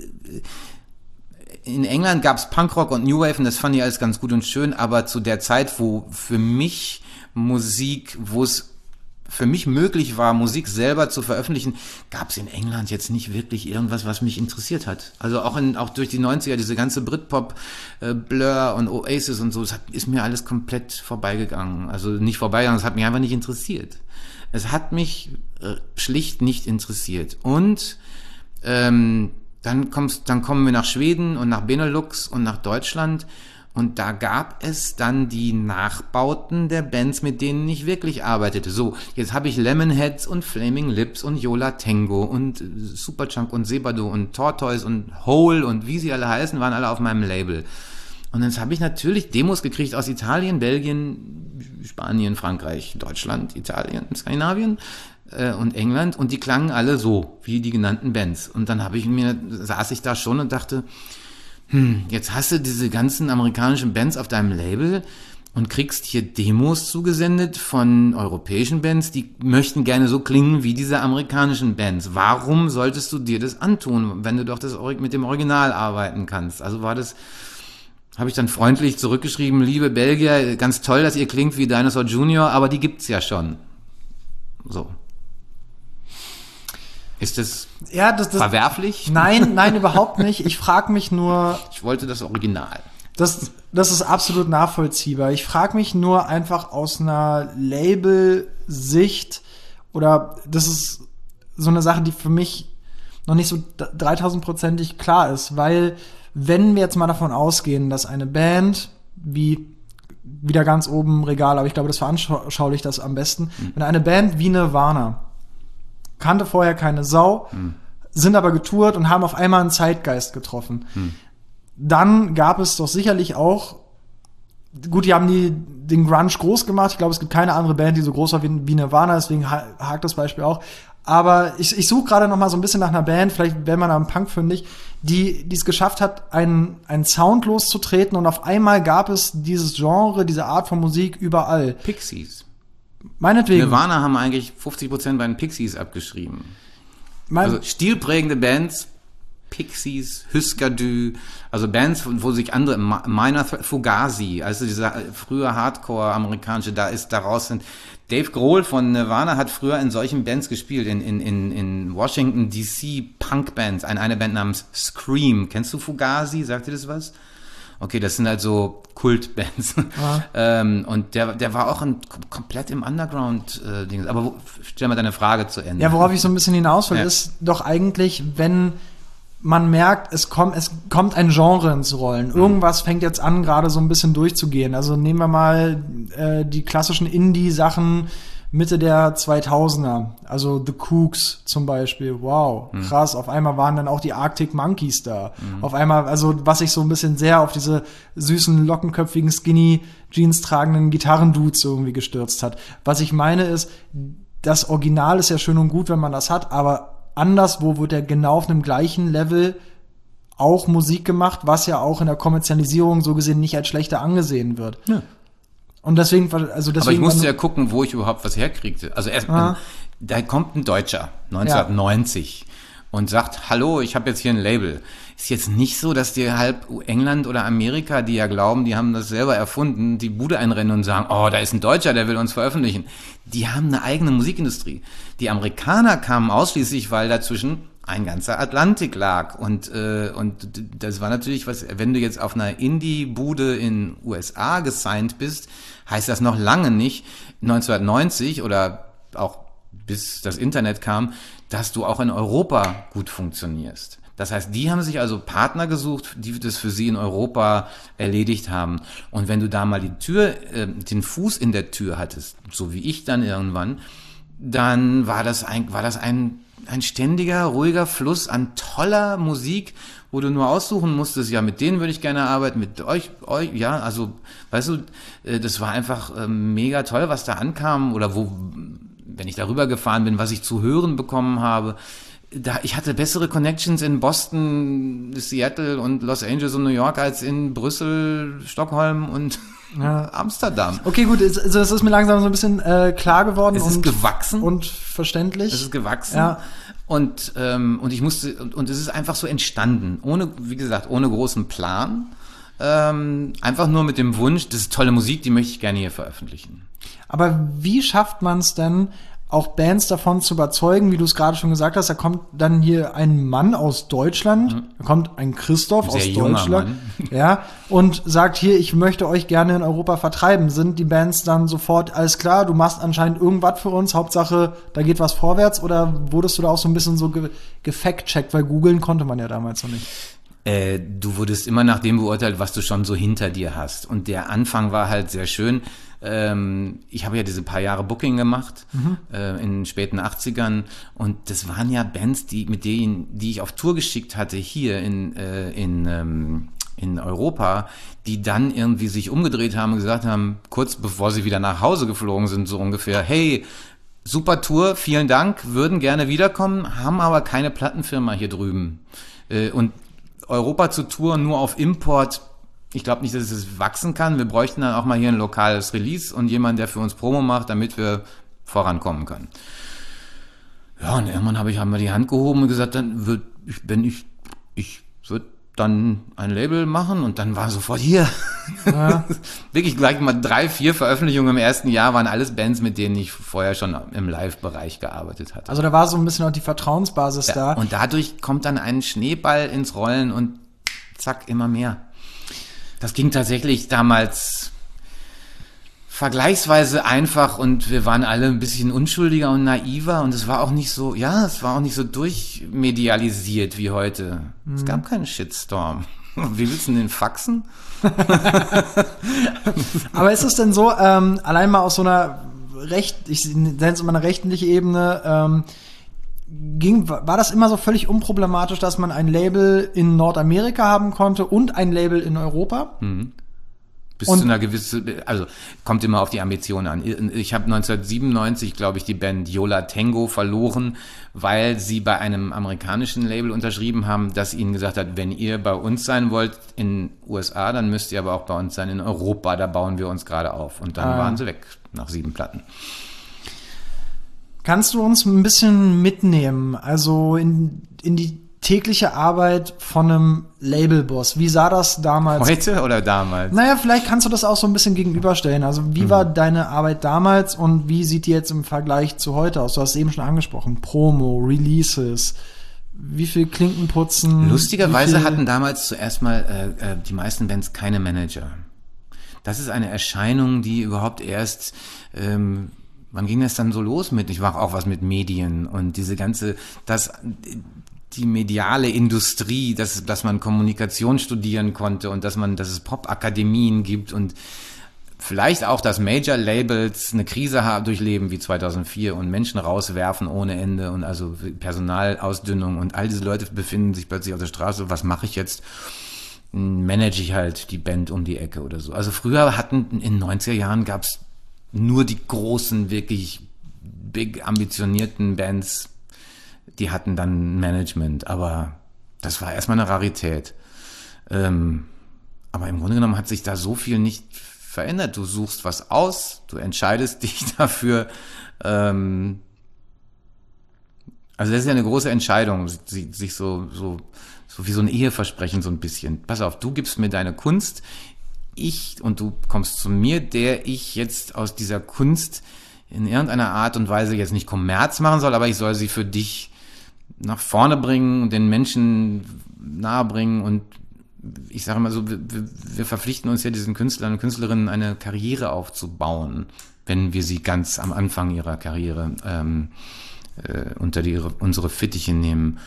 S2: in England gab's Punkrock und New Wave und das fand ich alles ganz gut und schön, aber zu der Zeit, wo für mich Musik, wo es für mich möglich war, Musik selber zu veröffentlichen, gab's in England jetzt nicht wirklich irgendwas, was mich interessiert hat. Also auch in, auch durch die neunziger, diese ganze Britpop, äh, Blur und Oasis und so, das hat, ist mir alles komplett vorbeigegangen. Also nicht vorbeigegangen, es hat mich einfach nicht interessiert. Es hat mich äh, schlicht nicht interessiert. Und ähm, dann kommst, dann kommen wir nach Schweden und nach Benelux und nach Deutschland. Und da gab es dann die Nachbauten der Bands, mit denen ich wirklich arbeitete. So, jetzt habe ich Lemonheads und Flaming Lips und Yola Tango und Superchunk und Sebado und Tortoise und Hole und wie sie alle heißen, waren alle auf meinem Label. Und dann habe ich natürlich Demos gekriegt aus Italien, Belgien, Spanien, Frankreich, Deutschland, Italien, Skandinavien äh, und England. Und die klangen alle so, wie die genannten Bands. Und dann habe ich mir, saß ich da schon und dachte, hm, jetzt hast du diese ganzen amerikanischen Bands auf deinem Label und kriegst hier Demos zugesendet von europäischen Bands, die möchten gerne so klingen wie diese amerikanischen Bands. Warum solltest du dir das antun, wenn du doch das mit dem Original arbeiten kannst? Also war das, habe ich dann freundlich zurückgeschrieben, liebe Belgier, ganz toll, dass ihr klingt wie Dinosaur Junior, aber die gibt's ja schon. So. Ist das,
S1: ja, das, das
S2: verwerflich?
S1: Nein, nein, überhaupt nicht. Ich frage mich nur...
S2: Ich wollte das Original.
S1: Das, das ist absolut nachvollziehbar. Ich frage mich nur einfach aus einer Label-Sicht, oder das ist so eine Sache, die für mich noch nicht so dreitausendprozentig klar ist, weil wenn wir jetzt mal davon ausgehen, dass eine Band wie wieder ganz oben im Regal, aber ich glaube, das veranschaulicht das am besten, mhm. wenn eine Band wie Nirvana kannte vorher keine Sau, hm. sind aber getourt und haben auf einmal einen Zeitgeist getroffen. Hm. Dann gab es doch sicherlich auch, gut, die haben die, den Grunge groß gemacht. Ich glaube, es gibt keine andere Band, die so groß war wie, wie Nirvana, deswegen hakt das Beispiel auch. Aber ich, ich suche gerade noch mal so ein bisschen nach einer Band, vielleicht wäre man am Punk fündig, die die es geschafft hat, einen, einen Sound loszutreten und auf einmal gab es dieses Genre, diese Art von Musik überall.
S2: Pixies.
S1: Meinetwegen.
S2: Nirvana haben eigentlich fünfzig Prozent bei den Pixies abgeschrieben.
S1: Mein
S2: also stilprägende Bands, Pixies, Husker Du, also Bands, wo sich andere, Minor Threat, Fugazi, also diese frühe Hardcore-amerikanische, da ist daraus sind. Dave Grohl von Nirvana hat früher in solchen Bands gespielt, in, in, in, in Washington D C Punk-Bands, eine, eine Band namens Scream. Kennst du Fugazi? Sagt dir das was? Okay, das sind halt so Kultbands. Ja. ähm, und der, der war auch ein, komplett im Underground-Ding. Äh, Aber wo, stell mal deine Frage zu Ende.
S1: Ja, worauf ich so ein bisschen hinaus will,
S2: ja.
S1: ist doch eigentlich, wenn man merkt, es kommt, es kommt ein Genre ins Rollen. Irgendwas fängt jetzt an, gerade so ein bisschen durchzugehen. Also nehmen wir mal äh, die klassischen Indie-Sachen Mitte der zweitausender. Also The Kooks zum Beispiel. Wow, mhm. krass. Auf einmal waren dann auch die Arctic Monkeys da. Mhm. Auf einmal, also was sich so ein bisschen sehr auf diese süßen, lockenköpfigen, skinny Jeans tragenden Gitarrendudes irgendwie gestürzt hat. Was ich meine ist, das Original ist ja schön und gut, wenn man das hat, aber anderswo wird ja genau auf einem gleichen Level auch Musik gemacht, was ja auch in der Kommerzialisierung so gesehen nicht als schlechter angesehen wird. Ja. Und deswegen, also deswegen.
S2: Aber ich musste ja gucken, wo ich überhaupt was herkriegte. Also erst, ah. da kommt ein Deutscher, neunzehnhundertneunzig, ja. und sagt, hallo, ich habe jetzt hier ein Label. ist jetzt nicht so, dass dir halb England oder Amerika, die ja glauben, die haben das selber erfunden, die Bude einrennen und sagen, oh, da ist ein Deutscher, der will uns veröffentlichen. Die haben eine eigene Musikindustrie. Die Amerikaner kamen ausschließlich, weil dazwischen ein ganzer Atlantik lag. Und, äh, und das war natürlich was, wenn du jetzt auf einer Indie-Bude in U S A gesigned bist, heißt das noch lange nicht, neunzehnhundertneunzig oder auch bis das Internet kam, dass du auch in Europa gut funktionierst. Das heißt, die haben sich also Partner gesucht, die das für sie in Europa erledigt haben. Und wenn du da mal die Tür, äh, den Fuß in der Tür hattest, so wie ich dann irgendwann, dann war das ein, war das ein ein ständiger, ruhiger Fluss an toller Musik, wo du nur aussuchen musstest, ja, mit denen würde ich gerne arbeiten, mit euch, euch, ja, also, weißt du, das war einfach ähm, mega toll, was da ankam, oder wo, wenn ich darüber gefahren bin, was ich zu hören bekommen habe. Da, ich hatte bessere Connections in Boston, Seattle und Los Angeles und New York als in Brüssel, Stockholm und ja. Amsterdam.
S1: Okay, gut, also es ist mir langsam so ein bisschen äh, klar geworden.
S2: Es ist
S1: und,
S2: gewachsen.
S1: Und verständlich.
S2: Es ist gewachsen.
S1: Ja.
S2: Und, ähm, und ich musste, und, und es ist einfach so entstanden, ohne, wie gesagt, ohne großen Plan. Ähm, einfach nur mit dem Wunsch, das ist tolle Musik, die möchte ich gerne hier veröffentlichen.
S1: Aber wie schafft man es denn, auch Bands davon zu überzeugen, wie du es gerade schon gesagt hast, da kommt dann hier ein Mann aus Deutschland, mhm. da kommt ein Christoph
S2: Sehr
S1: aus
S2: junger
S1: Deutschland,
S2: Mann.
S1: ja, und sagt hier, ich möchte euch gerne in Europa vertreiben. Sind die Bands dann sofort, alles klar, du machst anscheinend irgendwas für uns, Hauptsache, da geht was vorwärts, oder wurdest du da auch so ein bisschen so ge- gefact-checkt, weil googeln konnte man ja damals noch nicht?
S2: Äh, du wurdest immer nach dem beurteilt, was du schon so hinter dir hast. Und der Anfang war halt sehr schön. Ähm, ich habe ja diese paar Jahre Booking gemacht, mhm. äh, in den späten achtzigern. Und das waren ja Bands, die, mit denen, die ich auf Tour geschickt hatte hier in, äh, in, ähm, in Europa, die dann irgendwie sich umgedreht haben und gesagt haben, kurz bevor sie wieder nach Hause geflogen sind, so ungefähr, hey, super Tour, vielen Dank, würden gerne wiederkommen, haben aber keine Plattenfirma hier drüben. Äh, und Europa zu touren nur auf Import, ich glaube nicht, dass es wachsen kann. Wir bräuchten dann auch mal hier ein lokales Release und jemand, der für uns Promo macht, damit wir vorankommen können. Ja, und irgendwann habe ich einmal die Hand gehoben und gesagt, dann wird, ich, wenn ich, ich würde dann ein Label machen, und dann war sofort hier. Ja. Wirklich gleich mal drei, vier Veröffentlichungen im ersten Jahr waren alles Bands, mit denen ich vorher schon im Live-Bereich gearbeitet hatte.
S1: Also da war so ein bisschen auch die Vertrauensbasis
S2: ja,
S1: da.
S2: Und dadurch kommt dann ein Schneeball ins Rollen und zack, immer mehr. Das ging tatsächlich damals vergleichsweise einfach, und wir waren alle ein bisschen unschuldiger und naiver, und es war auch nicht so, ja, es war auch nicht so durchmedialisiert wie heute. Mhm. Es gab keinen Shitstorm. Wie willst du denn den faxen?
S1: Aber ist es denn so, ähm, allein mal aus so einer Recht, ich nenne es immer eine rechtliche Ebene, ähm, ging, war das immer so völlig unproblematisch, dass man ein Label in Nordamerika haben konnte und ein Label in Europa?
S2: Mhm. Bis
S1: und
S2: zu einer gewissen, also kommt immer auf die Ambition an. Ich habe neunzehnhundertsiebenundneunzig, glaube ich, die Band Yola Tango verloren, weil sie bei einem amerikanischen Label unterschrieben haben, das ihnen gesagt hat, wenn ihr bei uns sein wollt in U S A, dann müsst ihr aber auch bei uns sein in Europa, da bauen wir uns gerade auf. Und dann ah. waren sie weg nach sieben Platten.
S1: Kannst du uns ein bisschen mitnehmen, also in, in die tägliche Arbeit von einem Labelboss? Wie sah das damals?
S2: Heute oder damals?
S1: Naja, vielleicht kannst du das auch so ein bisschen gegenüberstellen. Also wie mhm. war deine Arbeit damals und wie sieht die jetzt im Vergleich zu heute aus? Du hast es eben schon angesprochen, Promo, Releases, wie viel Klinken putzen?
S2: Lustigerweise hatten damals zuerst mal äh, die meisten Bands keine Manager. Das ist eine Erscheinung, die überhaupt erst... Ähm, wann ging das dann so los mit? Ich mache auch was mit Medien und diese ganze, das, die mediale Industrie, dass, dass man Kommunikation studieren konnte und dass man, dass es Pop-Akademien gibt und vielleicht auch, dass Major-Labels eine Krise haben, durchleben wie zweitausendvier und Menschen rauswerfen ohne Ende und also Personalausdünnung und all diese Leute befinden sich plötzlich auf der Straße. Was mache ich jetzt? Manage ich halt die Band um die Ecke oder so. Also früher hatten, in den neunziger Jahren gab's nur die großen, wirklich big ambitionierten Bands, die hatten dann Management, aber das war erstmal eine Rarität. Ähm, aber im Grunde genommen hat sich da so viel nicht verändert. Du suchst was aus, du entscheidest dich dafür, ähm, Also das ist ja eine große Entscheidung, sich, sich so, so, so wie so ein Eheversprechen so ein bisschen. Pass auf, du gibst mir deine Kunst, ich und du kommst zu mir, der ich jetzt aus dieser Kunst in irgendeiner Art und Weise jetzt nicht Kommerz machen soll, aber ich soll sie für dich nach vorne bringen, den Menschen nahe bringen und ich sage mal so, wir, wir verpflichten uns ja diesen Künstlern und Künstlerinnen eine Karriere aufzubauen, wenn wir sie ganz am Anfang ihrer Karriere ähm, äh, unter die, unsere Fittiche nehmen.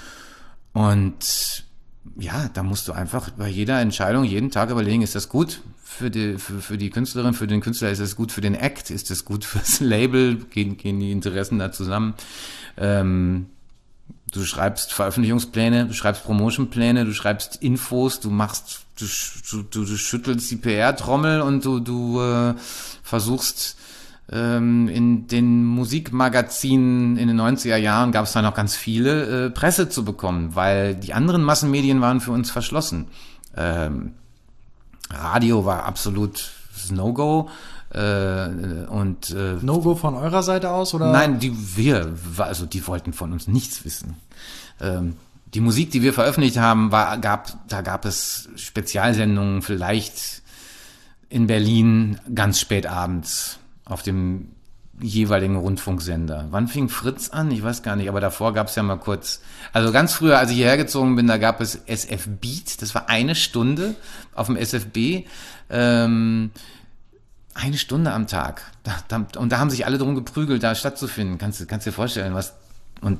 S2: Und ja, da musst du einfach bei jeder Entscheidung jeden Tag überlegen, ist das gut für die, für, für die Künstlerin, für den Künstler, ist das gut für den Act, ist das gut fürs Label, gehen, gehen die Interessen da zusammen. Ähm, du schreibst Veröffentlichungspläne, du schreibst Promotionpläne, du schreibst Infos, du machst, du, du, du schüttelst die P R-Trommel und du, du äh, versuchst ähm, in den Musikmagazinen in den neunziger Jahren gab es da noch ganz viele äh, Presse zu bekommen, weil die anderen Massenmedien waren für uns verschlossen. Ähm, Radio war absolut das No-Go. Äh, und äh,
S1: No-Go von eurer Seite aus, oder?
S2: Nein, die wir, also die wollten von uns nichts wissen. Ähm, die Musik, die wir veröffentlicht haben, war, gab, da gab es Spezialsendungen, vielleicht in Berlin ganz spät abends auf dem jeweiligen Rundfunksender. Wann fing Fritz an? Ich weiß gar nicht, aber davor gab es ja mal kurz, also ganz früher, als ich hierher gezogen bin, da gab es S F Beat, das war eine Stunde auf dem S F B, ähm, eine Stunde am Tag. Da, da, und da haben sich alle drum geprügelt, da stattzufinden. Kannst du kannst dir vorstellen, was und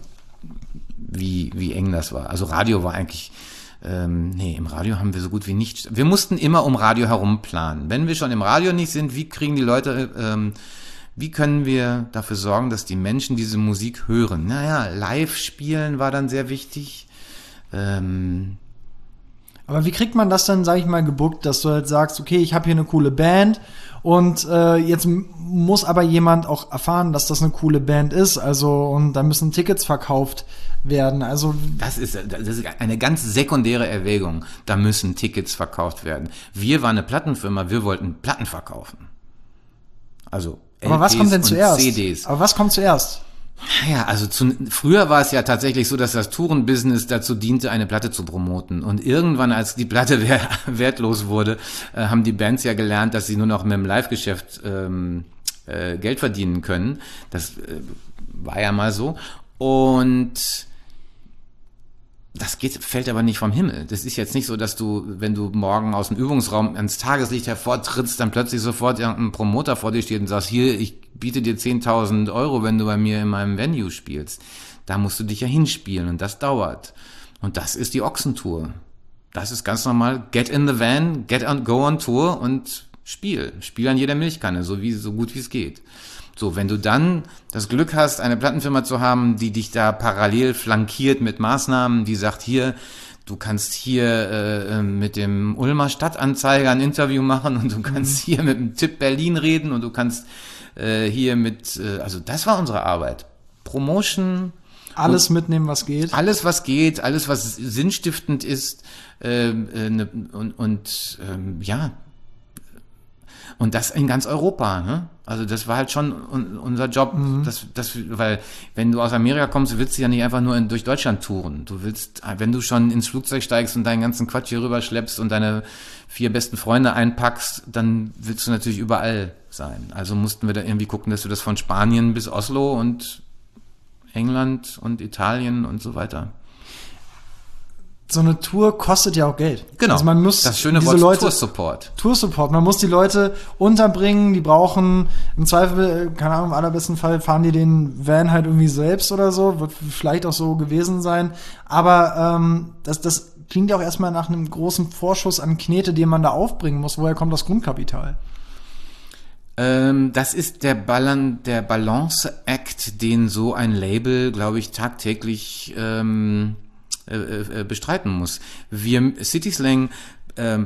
S2: wie wie eng das war. Also Radio war eigentlich, ähm, nee, im Radio haben wir so gut wie nicht. Wir mussten immer um Radio herum planen. Wenn wir schon im Radio nicht sind, wie kriegen die Leute, ähm, wie können wir dafür sorgen, dass die Menschen diese Musik hören? Naja, live spielen war dann sehr wichtig. Ähm,
S1: Aber wie kriegt man das dann, sag ich mal, gebuckt, dass du halt sagst, okay, ich habe hier eine coole Band und äh, jetzt m- muss aber jemand auch erfahren, dass das eine coole Band ist, also und da müssen Tickets verkauft werden. Also
S2: das ist, das ist eine ganz sekundäre Erwägung. Da müssen Tickets verkauft werden. Wir waren eine Plattenfirma, wir wollten Platten verkaufen. Also L Ps
S1: aber was kommt denn
S2: und
S1: zuerst?
S2: C Ds.
S1: Aber was kommt zuerst?
S2: Ja, also zu, früher war es ja tatsächlich so, dass das Tourenbusiness dazu diente, eine Platte zu promoten. Und irgendwann, als die Platte wer, wertlos wurde, äh, haben die Bands ja gelernt, dass sie nur noch mit dem Live-Geschäft ähm, äh, Geld verdienen können. Das äh, war ja mal so. Und das geht, fällt aber nicht vom Himmel. Das ist jetzt nicht so, dass du, wenn du morgen aus dem Übungsraum ans Tageslicht hervortrittst, dann plötzlich sofort irgendein Promoter vor dir steht und sagst, hier, ich biete dir zehntausend Euro, wenn du bei mir in meinem Venue spielst. Da musst du dich ja hinspielen und das dauert. Und das ist die Ochsentour. Das ist ganz normal. Get in the van, get on, go on Tour und spiel. Spiel an jeder Milchkanne, so wie, so gut wie es geht. So, wenn du dann das Glück hast, eine Plattenfirma zu haben, die dich da parallel flankiert mit Maßnahmen, die sagt, hier, du kannst hier äh, mit dem Ulmer Stadtanzeiger ein Interview machen und du kannst mhm. hier mit dem Tipp Berlin reden und du kannst äh, hier mit, äh, also das war unsere Arbeit. Promotion.
S1: Alles mitnehmen, was geht.
S2: Alles, was geht, alles, was sinnstiftend ist äh, äh, ne, und, und ähm, ja, und das in ganz Europa, ne? Also das war halt schon un- unser Job, mhm. das, das, weil wenn du aus Amerika kommst, willst du ja nicht einfach nur in, durch Deutschland touren. Du willst, wenn du schon ins Flugzeug steigst und deinen ganzen Quatsch hier rüber schleppst und deine vier besten Freunde einpackst, dann willst du natürlich überall sein. Also mussten wir da irgendwie gucken, dass wir das von Spanien bis Oslo und England und Italien und so weiter.
S1: So eine Tour kostet ja auch Geld.
S2: Genau.
S1: Also man muss
S2: das schöne
S1: diese
S2: Wort
S1: Leute,
S2: Tour-Support.
S1: Tour-Support. Man muss die Leute unterbringen, die brauchen im Zweifel, keine Ahnung, im allerbesten Fall fahren die den Van halt irgendwie selbst oder so, wird vielleicht auch so gewesen sein. Aber ähm, das, das klingt ja auch erstmal nach einem großen Vorschuss an Knete, den man da aufbringen muss. Woher kommt das Grundkapital?
S2: Ähm, das ist der, Ballan- der Balance-Act, den so ein Label, glaube ich, tagtäglich ähm, äh, äh, bestreiten muss. Wir, City Slang äh,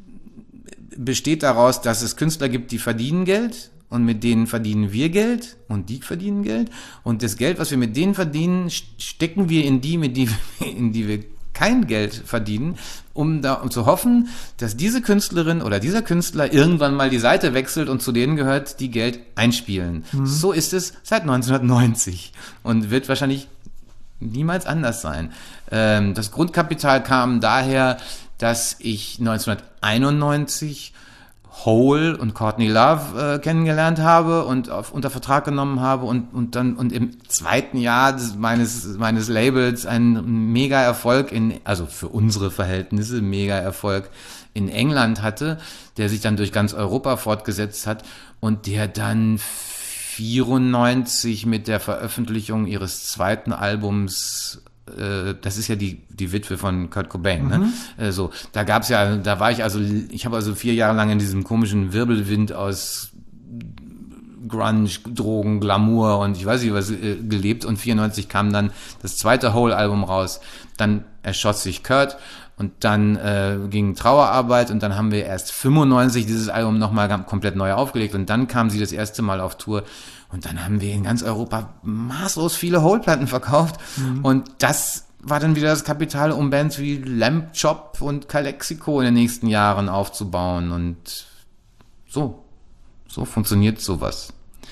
S2: besteht daraus, dass es Künstler gibt, die verdienen Geld und mit denen verdienen wir Geld und die verdienen Geld und das Geld, was wir mit denen verdienen, stecken wir in die, mit die, in die wir kein Geld verdienen, um da um zu hoffen, dass diese Künstlerin oder dieser Künstler irgendwann mal die Seite wechselt und zu denen gehört, die Geld einspielen. Mhm. So ist es seit neunzehnhundertneunzig und wird wahrscheinlich niemals anders sein. Ähm, das Grundkapital kam daher, dass ich neunzehnhunderteinundneunzig Hole und Courtney Love äh, kennengelernt habe und auf, unter Vertrag genommen habe und, und dann und im zweiten Jahr des, meines meines Labels ein mega Erfolg in, also für unsere Verhältnisse mega Erfolg in England hatte, der sich dann durch ganz Europa fortgesetzt hat und der dann vierundneunzig mit der Veröffentlichung ihres zweiten Albums, das ist ja die die Witwe von Kurt Cobain, mhm. ne? So, da gab's ja, da war ich also, ich habe also vier Jahre lang in diesem komischen Wirbelwind aus Grunge, Drogen, Glamour und ich weiß nicht was äh, gelebt und vierundneunzig kam dann das zweite Hole-Album raus, dann erschoss sich Kurt und dann äh, ging Trauerarbeit und dann haben wir erst fünfundneunzig dieses Album nochmal komplett neu aufgelegt und dann kam sie das erste Mal auf Tour. Und dann haben wir in ganz Europa maßlos viele Hole-Platten verkauft. Mhm. Und das war dann wieder das Kapital, um Bands wie Lamb Chop und Calexico in den nächsten Jahren aufzubauen. Und so, so funktioniert sowas.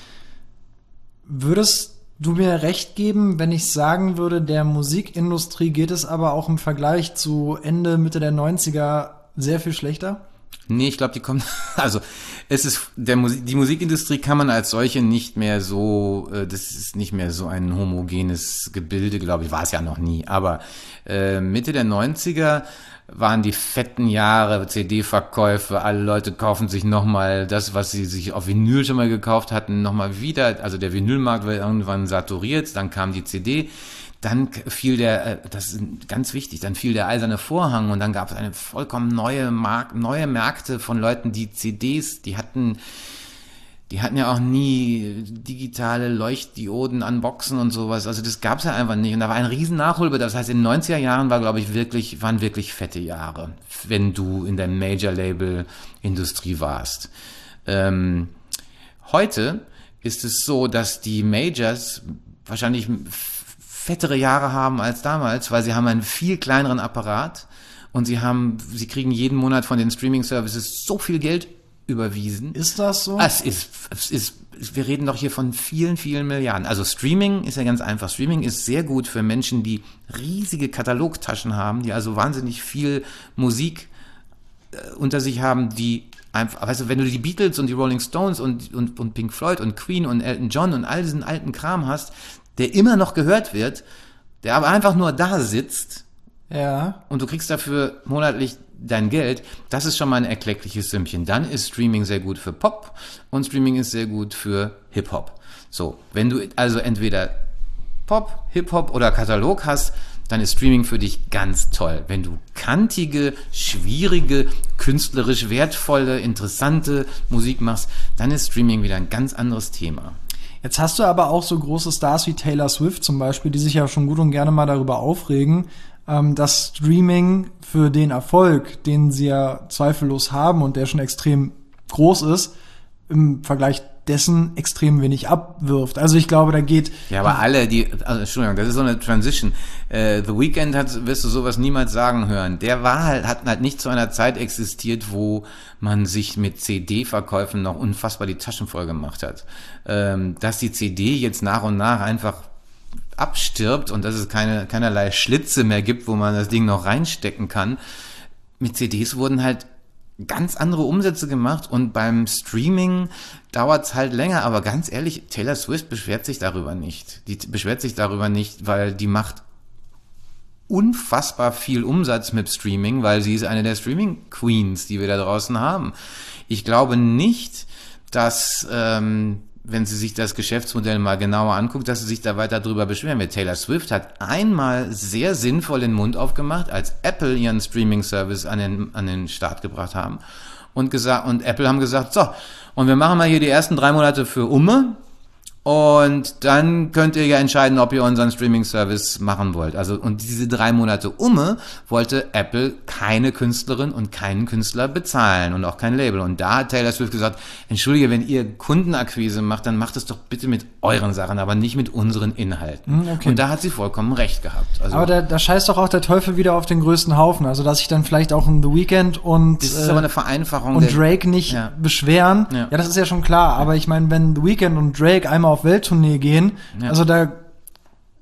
S1: Würdest du mir recht geben, wenn ich sagen würde, der Musikindustrie geht es aber auch im Vergleich zu Ende, Mitte der neunziger sehr viel schlechter?
S2: Nee, ich glaube, die kommt, also es ist, der Musik, die Musikindustrie kann man als solche nicht mehr so, äh, das ist nicht mehr so ein homogenes Gebilde, glaube ich, war es ja noch nie, aber äh, Mitte der neunziger waren die fetten Jahre, C D-Verkäufe, alle Leute kaufen sich nochmal das, was sie sich auf Vinyl schon mal gekauft hatten, nochmal wieder, also der Vinylmarkt war irgendwann saturiert, dann kam die C D, dann fiel der, das ist ganz wichtig, dann fiel der eiserne Vorhang und dann gab es eine vollkommen neue Mark, neue Märkte von Leuten, die C Ds, die hatten, die hatten ja auch nie digitale Leuchtdioden an Boxen und sowas, also das gab es ja einfach nicht und da war ein riesen Nachholbedarf, das heißt in den neunziger Jahren war, glaube ich, wirklich, waren wirklich fette Jahre, wenn du in der Major-Label-Industrie warst. Ähm, heute ist es so, dass die Majors wahrscheinlich fettere Jahre haben als damals, weil sie haben einen viel kleineren Apparat und sie haben, sie kriegen jeden Monat von den Streaming-Services so viel Geld überwiesen.
S1: Ist das so?
S2: Es ist, es ist, wir reden doch hier von vielen, vielen Milliarden. Also Streaming ist ja ganz einfach. Streaming ist sehr gut für Menschen, die riesige Katalogtaschen haben, die also wahnsinnig viel Musik äh, unter sich haben, die einfach, weißt du, wenn du die Beatles und die Rolling Stones und, und, und Pink Floyd und Queen und Elton John und all diesen alten Kram hast, der immer noch gehört wird, der aber einfach nur da sitzt,
S1: ja,
S2: und du kriegst dafür monatlich dein Geld, das ist schon mal ein erkleckliches Sümmchen. Dann ist Streaming sehr gut für Pop und Streaming ist sehr gut für Hip-Hop. So, wenn du also entweder Pop, Hip-Hop oder Katalog hast, dann ist Streaming für dich ganz toll. Wenn du kantige, schwierige, künstlerisch wertvolle, interessante Musik machst, dann ist Streaming wieder ein ganz anderes Thema.
S1: Jetzt hast du aber auch so große Stars wie Taylor Swift zum Beispiel, die sich ja schon gut und gerne mal darüber aufregen, ähm, dass Streaming für den Erfolg, den sie ja zweifellos haben und der schon extrem groß ist, im Vergleich dessen extrem wenig abwirft. Also ich glaube, da geht...
S2: Ja, aber alle, die... Also, Entschuldigung, das ist so eine Transition. Äh, The Weeknd hat, wirst du sowas niemals sagen hören. Der war halt, hat halt nicht zu einer Zeit existiert, wo man sich mit C D-Verkäufen noch unfassbar die Taschen voll gemacht hat. Ähm, dass die C D jetzt nach und nach einfach abstirbt und dass es keine, keinerlei Schlitze mehr gibt, wo man das Ding noch reinstecken kann. Mit C Ds wurden halt ganz andere Umsätze gemacht und beim Streaming dauert's halt länger, aber ganz ehrlich, Taylor Swift beschwert sich darüber nicht. Die beschwert sich darüber nicht, weil die macht unfassbar viel Umsatz mit Streaming, weil sie ist eine der Streaming-Queens, die wir da draußen haben. Ich glaube nicht, dass, ähm, wenn sie sich das Geschäftsmodell mal genauer anguckt, dass sie sich da weiter drüber beschweren wird. Taylor Swift hat einmal sehr sinnvoll den Mund aufgemacht, als Apple ihren Streaming-Service an den, an den Start gebracht haben und gesagt, und Apple haben gesagt, so, und wir machen mal hier die ersten drei Monate für Umme und dann könnt ihr ja entscheiden, ob ihr unseren Streaming-Service machen wollt. Also, und diese drei Monate Umme wollte Apple keine Künstlerin und keinen Künstler bezahlen und auch kein Label. Und da hat Taylor Swift gesagt, entschuldige, wenn ihr Kundenakquise macht, dann macht es doch bitte mit euren Sachen, aber nicht mit unseren Inhalten.
S1: Okay.
S2: Und da hat sie vollkommen recht gehabt. Also,
S1: aber da, da scheißt doch auch der Teufel wieder auf den größten Haufen. Also, dass sich dann vielleicht auch ein The Weeknd und,
S2: das ist aber eine Vereinfachung
S1: und Drake nicht
S2: ja.
S1: beschweren. Ja. ja, das ist ja schon klar. Aber ich meine, wenn The Weeknd und Drake einmal auf Welttournee gehen, ja. also da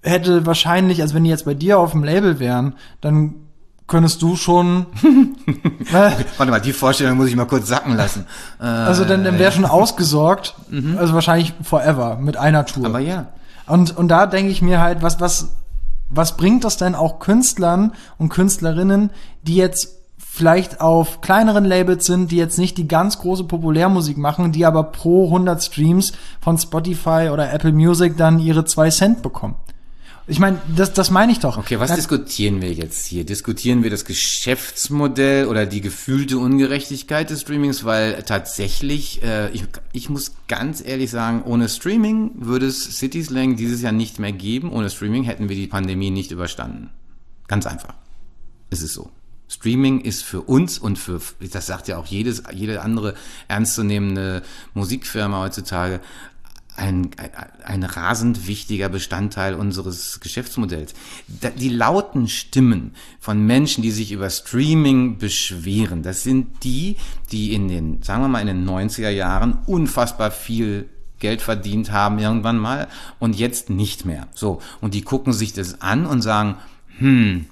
S1: hätte wahrscheinlich, also wenn die jetzt bei dir auf dem Label wären, dann könntest du schon
S2: äh, warte mal, die Vorstellung muss ich mal kurz sacken lassen.
S1: Äh, also dann, dann wäre schon ausgesorgt, mhm. also wahrscheinlich forever mit einer Tour.
S2: Aber ja.
S1: Und, und da denke ich mir halt, was, was, was bringt das denn auch Künstlern und Künstlerinnen, die jetzt vielleicht auf kleineren Labels sind, die jetzt nicht die ganz große Populärmusik machen, die aber pro hundert Streams von Spotify oder Apple Music dann ihre zwei Cent bekommen. Ich meine, das, das meine ich doch.
S2: Okay, was
S1: da,
S2: diskutieren wir jetzt hier? Diskutieren wir das Geschäftsmodell oder die gefühlte Ungerechtigkeit des Streamings? Weil tatsächlich, äh, ich, ich muss ganz ehrlich sagen, ohne Streaming würde es City Slang dieses Jahr nicht mehr geben. Ohne Streaming hätten wir die Pandemie nicht überstanden. Ganz einfach. Es ist so. Streaming ist für uns und für, das sagt ja auch jedes, jede andere ernstzunehmende Musikfirma heutzutage, Ein, ein rasend wichtiger Bestandteil unseres Geschäftsmodells. Die lauten Stimmen von Menschen, die sich über Streaming beschweren, das sind die, die in den, sagen wir mal, in den neunziger Jahren unfassbar viel Geld verdient haben irgendwann mal und jetzt nicht mehr. So. Und die gucken sich das an und sagen, hm,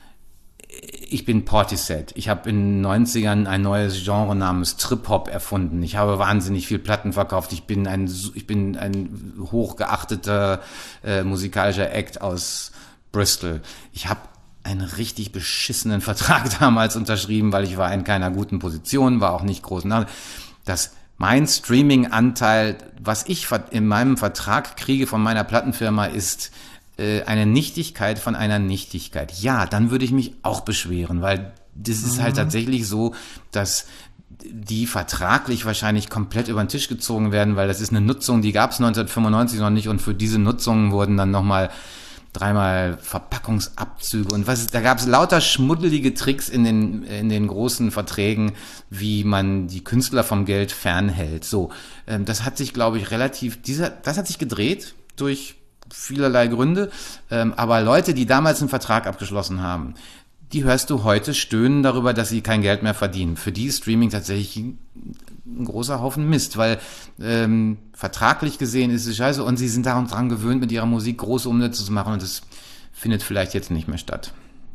S2: ich bin Portishead. Ich habe in den neunzigern ein neues Genre namens Trip-Hop erfunden. Ich habe wahnsinnig viel Platten verkauft. Ich bin ein, ich bin ein hochgeachteter äh, musikalischer Act aus Bristol. Ich habe einen richtig beschissenen Vertrag damals unterschrieben, weil ich war in keiner guten Position, war auch nicht groß. Das mein Streaming-Anteil, was ich in meinem Vertrag kriege von meiner Plattenfirma, ist eine Nichtigkeit von einer Nichtigkeit. Ja, dann würde ich mich auch beschweren, weil das ist mhm. halt tatsächlich so, dass die vertraglich wahrscheinlich komplett über den Tisch gezogen werden, weil das ist eine Nutzung, die gab es neunzehnhundertfünfundneunzig noch nicht und für diese Nutzung wurden dann nochmal dreimal Verpackungsabzüge und was, da gab es lauter schmuddelige Tricks in den, in den großen Verträgen, wie man die Künstler vom Geld fernhält. So, das hat sich, glaube ich, relativ, dieser, das hat sich gedreht durch vielerlei Gründe, ähm, aber Leute, die damals einen Vertrag abgeschlossen haben, die hörst du heute stöhnen darüber, dass sie kein Geld mehr verdienen. Für die ist Streaming tatsächlich ein, ein großer Haufen Mist, weil ähm, vertraglich gesehen ist es scheiße und sie sind daran dran gewöhnt, mit ihrer Musik große Umsätze zu machen und das findet vielleicht jetzt nicht mehr statt.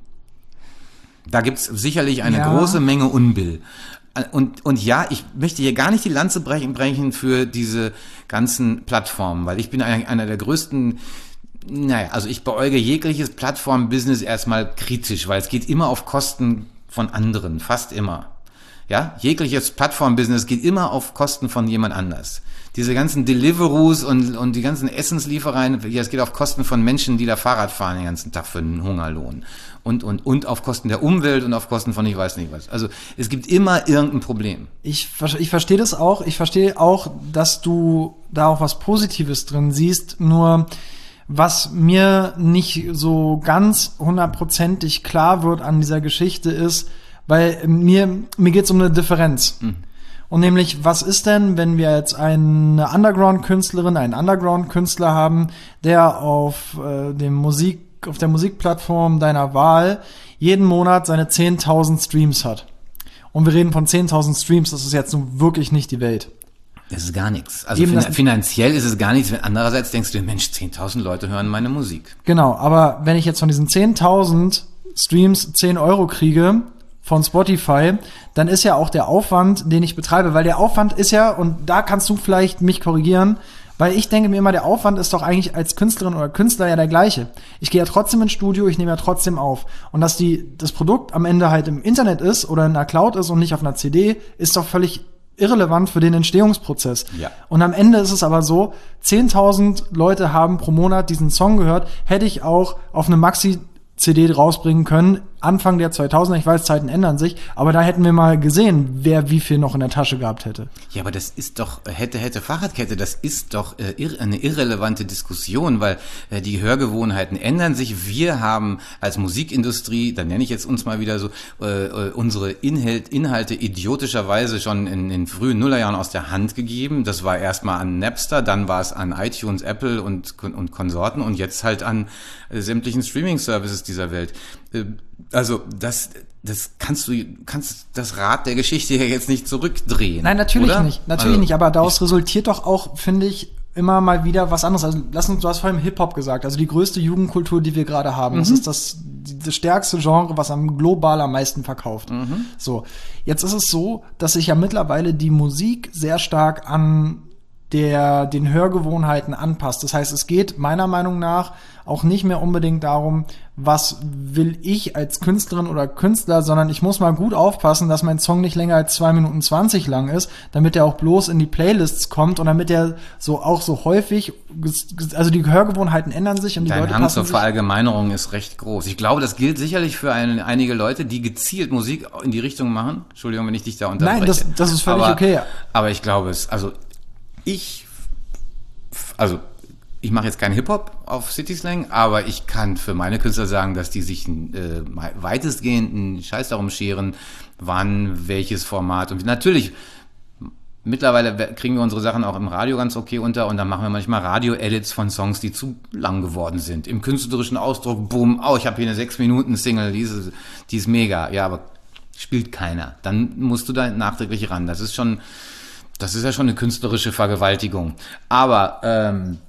S2: Da gibt's sicherlich eine ja. große Menge Unbill. Und, und ja, ich möchte hier gar nicht die Lanze brechen, brechen für diese ganzen Plattformen, weil ich bin einer, einer der größten, naja, also ich beäuge jegliches Plattform-Business erstmal kritisch, weil es geht immer auf Kosten von anderen, fast immer. Ja, jegliches Plattform-Business geht immer auf Kosten von jemand anders. Diese ganzen Deliveroos und, und die ganzen Essensliefereien, ja, es geht auf Kosten von Menschen, die da Fahrrad fahren den ganzen Tag für einen Hungerlohn. Und, und, und auf Kosten der Umwelt und auf Kosten von ich weiß nicht was. Also es gibt immer irgendein Problem.
S1: Ich, ich verstehe das auch. Ich verstehe auch, dass du da auch was Positives drin siehst. Nur was mir nicht so ganz hundertprozentig klar wird an dieser Geschichte ist, weil mir, mir geht's um eine Differenz. Mhm. Und nämlich, was ist denn, wenn wir jetzt eine Underground-Künstlerin, einen Underground-Künstler haben, der auf äh, dem Musik, auf der Musikplattform deiner Wahl jeden Monat seine zehntausend Streams hat. Und wir reden von zehntausend Streams, das ist jetzt nun wirklich nicht die Welt.
S2: Das ist gar nichts. Also fin- finanziell ist es gar nichts. Andererseits denkst du, Mensch, zehntausend Leute hören meine Musik.
S1: Genau, aber wenn ich jetzt von diesen zehntausend Streams zehn Euro kriege von Spotify, dann ist ja auch der Aufwand, den ich betreibe, weil der Aufwand ist ja, und da kannst du vielleicht mich korrigieren, weil ich denke mir immer, der Aufwand ist doch eigentlich als Künstlerin oder Künstler ja der gleiche. Ich gehe ja trotzdem ins Studio, ich nehme ja trotzdem auf. Und dass die das Produkt am Ende halt im Internet ist oder in einer Cloud ist und nicht auf einer C D, ist doch völlig irrelevant für den Entstehungsprozess. Ja. Und am Ende ist es aber so, zehntausend Leute haben pro Monat diesen Song gehört, hätte ich auch auf eine Maxi-C D rausbringen können, Anfang der zweitausender, ich weiß, Zeiten ändern sich, aber da hätten wir mal gesehen, wer wie viel noch in der Tasche gehabt hätte.
S2: Ja, aber das ist doch, hätte, hätte Fahrradkette, das ist doch äh, irre, eine irrelevante Diskussion, weil äh, die Hörgewohnheiten ändern sich. Wir haben als Musikindustrie, da nenne ich jetzt uns mal wieder so, äh, unsere Inhalt, Inhalte idiotischerweise schon in den frühen Nullerjahren aus der Hand gegeben. Das war erstmal an Napster, dann war es an iTunes, Apple und, und Konsorten und jetzt halt an äh, sämtlichen Streaming-Services dieser Welt. Äh, Also das, das kannst du, kannst das Rad der Geschichte ja jetzt nicht zurückdrehen.
S1: Nein, natürlich
S2: oder?
S1: nicht, natürlich
S2: also,
S1: nicht. Aber daraus resultiert doch auch, finde ich, immer mal wieder was anderes. Also lass uns, du hast vorhin Hip-Hop gesagt, also die größte Jugendkultur, die wir gerade haben. Mhm. Das ist das, das stärkste Genre, was am global am meisten verkauft. Mhm. So, jetzt ist es so, dass sich ja mittlerweile die Musik sehr stark an der den Hörgewohnheiten anpasst. Das heißt, es geht meiner Meinung nach auch nicht mehr unbedingt darum, was will ich als Künstlerin oder Künstler, sondern ich muss mal gut aufpassen, dass mein Song nicht länger als zwei Minuten zwanzig lang ist, damit er auch bloß in die Playlists kommt und damit er so auch so häufig, also die Hörgewohnheiten ändern sich und die
S2: Dein
S1: Leute
S2: Hang
S1: passen
S2: zur
S1: sich.
S2: Verallgemeinerung ist recht groß. Ich glaube, das gilt sicherlich für ein, einige Leute, die gezielt Musik in die Richtung machen. Entschuldigung, wenn ich dich da unterbreche.
S1: Nein, das, das ist völlig
S2: aber,
S1: okay.
S2: Aber ich glaube es, also ich, also ich mache jetzt keinen Hip-Hop auf City Slang, aber ich kann für meine Künstler sagen, dass die sich äh, weitestgehend einen Scheiß darum scheren, wann, welches Format. Und natürlich, mittlerweile kriegen wir unsere Sachen auch im Radio ganz okay unter und dann machen wir manchmal Radio-Edits von Songs, die zu lang geworden sind. Im künstlerischen Ausdruck, boom, oh, ich habe hier eine sechs Minuten Single, die ist, die ist mega. Ja, aber spielt keiner. Dann musst du da nachträglich ran. Das ist schon... Das ist ja schon eine künstlerische Vergewaltigung. Aber ähm,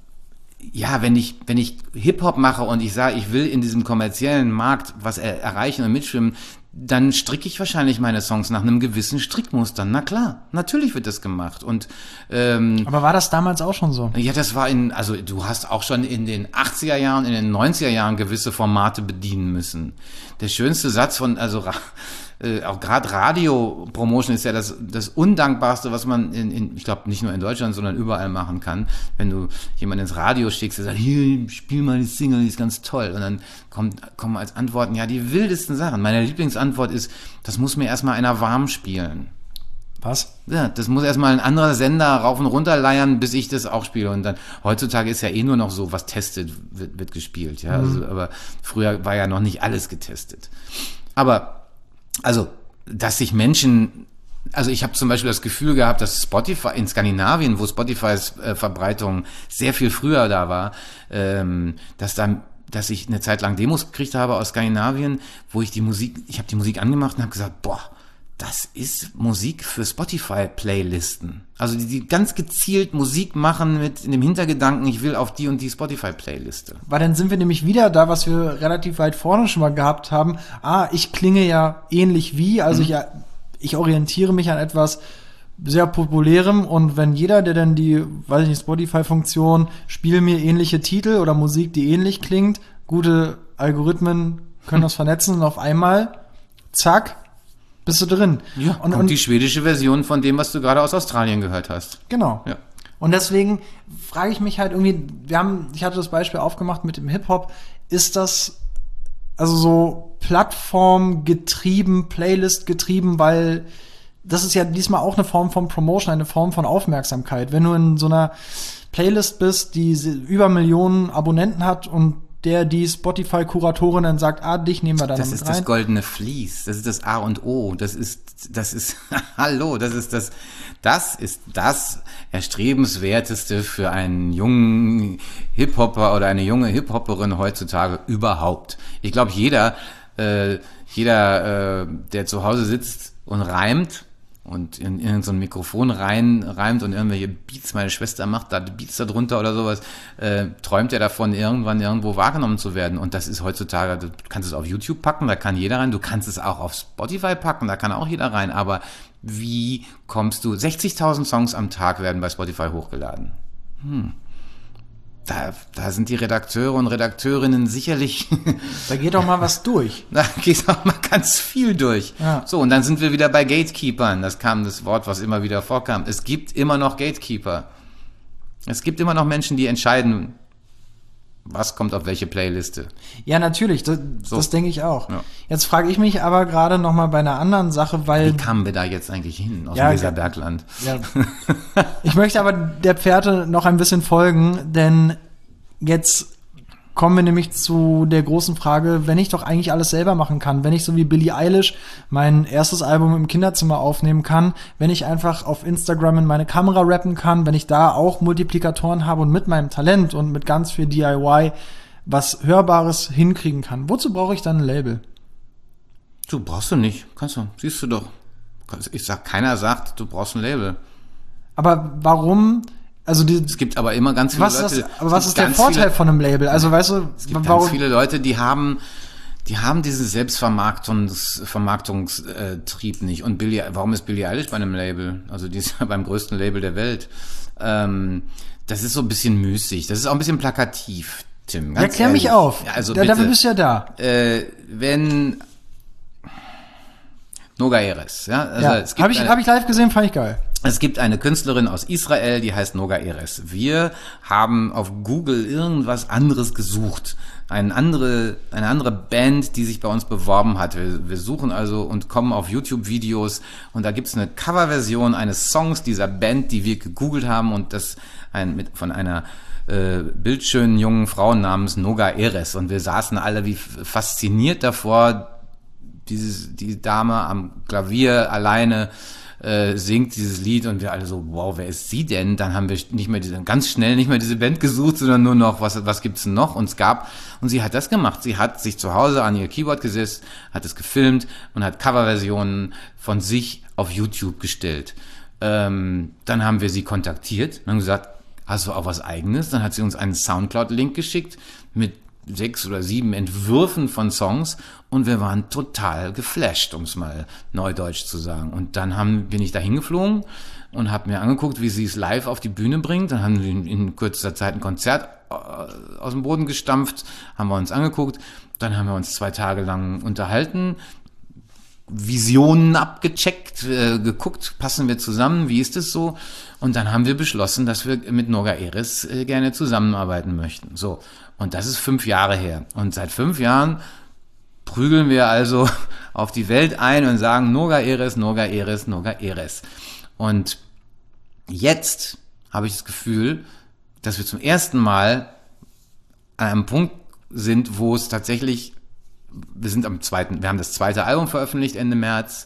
S2: ja, wenn ich wenn ich Hip-Hop mache und ich sage, ich will in diesem kommerziellen Markt was er, erreichen und mitschwimmen, dann stricke ich wahrscheinlich meine Songs nach einem gewissen Strickmuster. Na klar, natürlich wird das gemacht. Und ähm,
S1: aber war das damals auch schon so?
S2: Ja, das war in, also du hast auch schon in den achtziger Jahren, in den neunziger Jahren gewisse Formate bedienen müssen. Der schönste Satz von, also Äh, auch gerade Radio-Promotion ist ja das, das Undankbarste, was man in, in ich glaube, nicht nur in Deutschland, sondern überall machen kann. Wenn du jemanden ins Radio schickst, der sagt, hier, spiel mal die Single, die ist ganz toll. Und dann kommt, kommen als Antworten, ja, die wildesten Sachen. Meine Lieblingsantwort ist, das muss mir erstmal einer warm spielen.
S1: Was?
S2: Ja, das muss erstmal ein anderer Sender rauf und runter leiern, bis ich das auch spiele. Und dann, heutzutage ist ja eh nur noch so, was testet, wird, wird gespielt. Ja, mhm. also, aber früher war ja noch nicht alles getestet. Aber also, dass sich Menschen, also ich habe zum Beispiel das Gefühl gehabt, dass Spotify in Skandinavien, wo Spotifys äh, Verbreitung sehr viel früher da war, ähm, dass dann, dass ich eine Zeit lang Demos gekriegt habe aus Skandinavien, wo ich die Musik, ich habe die Musik angemacht und habe gesagt, boah, das ist Musik für Spotify-Playlisten. Also die, die ganz gezielt Musik machen mit dem Hintergedanken, ich will auf die und die Spotify-Playliste.
S1: Weil dann sind wir nämlich wieder da, was wir relativ weit vorne schon mal gehabt haben. Ah, ich klinge ja ähnlich wie, also mhm. ich, ich orientiere mich an etwas sehr Populärem und wenn jeder, der dann die, weiß ich nicht, Spotify-Funktion, spiel mir ähnliche Titel oder Musik, die ähnlich klingt, gute Algorithmen können das vernetzen und auf einmal, zack, bist du drin.
S2: Ja, und, und die schwedische Version von dem, was du gerade aus Australien gehört hast.
S1: Genau. Ja. Und deswegen frage ich mich halt irgendwie, wir haben, ich hatte das Beispiel aufgemacht mit dem Hip-Hop, ist das also so Plattform-getrieben, Playlist-getrieben, weil das ist ja diesmal auch eine Form von Promotion, eine Form von Aufmerksamkeit. Wenn du in so einer Playlist bist, die über Millionen Abonnenten hat und der die Spotify-Kuratorin dann sagt, ah, dich nehmen wir da
S2: das
S1: mit
S2: ist
S1: rein.
S2: Das goldene Vlies, das ist das A und O, das ist, das ist, hallo, das ist das, das ist das Erstrebenswerteste für einen jungen Hip-Hopper oder eine junge Hip-Hopperin heutzutage überhaupt. Ich glaube, jeder, äh, jeder, äh, der zu Hause sitzt und reimt, und in, in so ein Mikrofon rein reimt und irgendwelche Beats, meine Schwester macht da Beats da drunter oder sowas, äh, träumt er davon, irgendwann irgendwo wahrgenommen zu werden. Und das ist heutzutage, du kannst es auf YouTube packen, da kann jeder rein, du kannst es auch auf Spotify packen, da kann auch jeder rein, aber wie kommst du, sechzigtausend Songs am Tag werden bei Spotify hochgeladen. Hm. Da, da sind die Redakteure und Redakteurinnen sicherlich...
S1: Da geht doch mal was durch.
S2: Da geht auch mal ganz viel durch.
S1: Ja.
S2: So, und dann sind wir wieder bei Gatekeepern. Das kam das Wort, was immer wieder vorkam. Es gibt immer noch Gatekeeper. Es gibt immer noch Menschen, die entscheiden, was kommt auf welche Playliste.
S1: Ja, natürlich. Das,
S2: so.
S1: das denke ich auch.
S2: Ja.
S1: Jetzt frage ich mich aber gerade noch mal bei einer anderen Sache, weil...
S2: Wie kamen wir da jetzt eigentlich hin, aus
S1: ja,
S2: dem Weserbergland?
S1: Ja. Ich möchte aber der Pferde noch ein bisschen folgen, denn jetzt kommen wir nämlich zu der großen Frage, wenn ich doch eigentlich alles selber machen kann, wenn ich so wie Billie Eilish mein erstes Album im Kinderzimmer aufnehmen kann, wenn ich einfach auf Instagram in meine Kamera rappen kann, wenn ich da auch Multiplikatoren habe und mit meinem Talent und mit ganz viel D I Y was Hörbares hinkriegen kann. Wozu brauche ich dann ein Label?
S2: Du brauchst du nicht, kannst du, siehst du doch. Ich sag, keiner sagt, du brauchst ein Label.
S1: Aber warum... Also die,
S2: es gibt aber immer ganz viele
S1: was
S2: Leute.
S1: Ist das, aber was ist der Vorteil viele, von einem Label? Also weißt du,
S2: es gibt warum? Ganz viele Leute, die haben, die haben diesen Selbstvermarktungs, Vermarktungstrieb nicht. Und Billie, warum ist Billie Eilish bei einem Label? Also die ist ja beim größten Label der Welt. Ähm, das ist so ein bisschen müßig. Das ist auch ein bisschen plakativ, Tim.
S1: Ganz ja, klär mich auf.
S2: Ja, also
S1: da,
S2: bitte,
S1: dafür bist du ja da.
S2: Äh, wenn Noga Erez, ja, also
S1: ja.
S2: es gibt
S1: habe ich, hab ich live gesehen, fand ich geil.
S2: Es gibt eine Künstlerin aus Israel, die heißt Noga Erez. Wir haben auf Google irgendwas anderes gesucht. Eine andere, eine andere Band, die sich bei uns beworben hat. Wir, wir suchen also und kommen auf YouTube-Videos und da gibt's eine Coverversion eines Songs dieser Band, die wir gegoogelt haben und das ein, mit, von einer äh, bildschönen jungen Frau namens Noga Erez. Und wir saßen alle wie fasziniert davor, dieses, die Dame am Klavier alleine äh, singt dieses Lied und wir alle so, wow, wer ist sie denn? Dann haben wir nicht mehr diese, ganz schnell nicht mehr diese Band gesucht, sondern nur noch, was, was gibt's denn noch? Und es gab, und sie hat das gemacht. Sie hat sich zu Hause an ihr Keyboard gesetzt, hat es gefilmt und hat Coverversionen von sich auf YouTube gestellt. Ähm, dann haben wir sie kontaktiert und haben gesagt, hast du auch was Eigenes? Dann hat sie uns einen Soundcloud-Link geschickt mit sechs oder sieben Entwürfen von Songs und wir waren total geflasht, um es mal neudeutsch zu sagen. Und dann haben, bin ich da hingeflogen und habe mir angeguckt, wie sie es live auf die Bühne bringt. Dann haben wir in, in kürzester Zeit ein Konzert äh, aus dem Boden gestampft, haben wir uns angeguckt. Dann haben wir uns zwei Tage lang unterhalten, Visionen abgecheckt, äh, geguckt, passen wir zusammen, wie ist es so? Und dann haben wir beschlossen, dass wir mit Noga Erez äh, gerne zusammenarbeiten möchten. So, und das ist fünf Jahre her. Und seit fünf Jahren prügeln wir also auf die Welt ein und sagen Noga Erez, Noga Erez, Noga Erez. Und jetzt habe ich das Gefühl, dass wir zum ersten Mal an einem Punkt sind, wo es tatsächlich, wir sind am zweiten, wir haben das zweite Album veröffentlicht Ende März.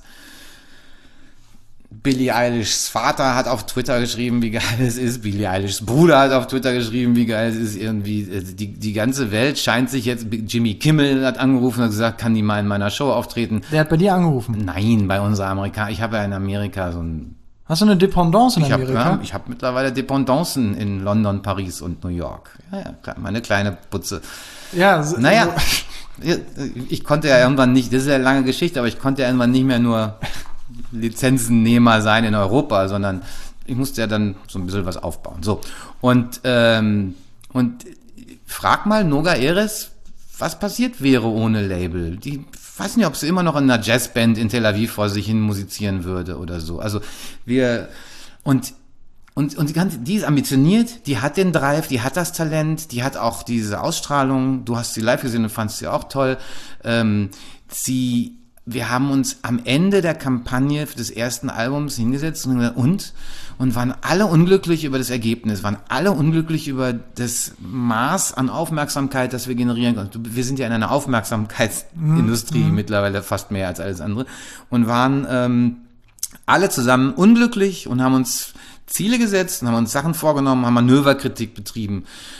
S2: Billie Eilishs Vater hat auf Twitter geschrieben, wie geil es ist. Billie Eilishs Bruder hat auf Twitter geschrieben, wie geil es ist. Irgendwie, die, die ganze Welt scheint sich jetzt, Jimmy Kimmel hat angerufen und gesagt, kann die mal in meiner Show auftreten?
S1: Der hat bei dir angerufen?
S2: Nein, bei unserer Amerika. Ich habe ja in Amerika so ein...
S1: Hast du eine Dependance in
S2: ich
S1: Amerika?
S2: Hab, ja, ich habe mittlerweile Dependancen in London, Paris und New York. Ja, ja, klar, meine kleine Putze.
S1: Ja, so,
S2: naja, so. Ich konnte ja irgendwann nicht, das ist ja eine lange Geschichte, aber ich konnte ja irgendwann nicht mehr nur Lizenzennehmer sein in Europa, sondern ich musste ja dann so ein bisschen was aufbauen. So, und, ähm, und frag mal Noga Erez, was passiert wäre ohne Label? Die, ich weiß nicht, ob sie immer noch in einer Jazzband in Tel Aviv vor sich hin musizieren würde oder so. Also wir, und Und, und die, ganze, die ist ambitioniert, die hat den Drive, die hat das Talent, die hat auch diese Ausstrahlung. Du hast sie live gesehen und fandst sie auch toll. Ähm, sie, wir haben uns am Ende der Kampagne des ersten Albums hingesetzt und gesagt, und? Und waren alle unglücklich über das Ergebnis, waren alle unglücklich über das Maß an Aufmerksamkeit, das wir generieren konnten. Wir sind ja in einer Aufmerksamkeitsindustrie mhm. mittlerweile fast mehr als alles andere und waren ähm, alle zusammen unglücklich und haben uns Ziele gesetzt und haben uns Sachen vorgenommen, haben Manöverkritik betrieben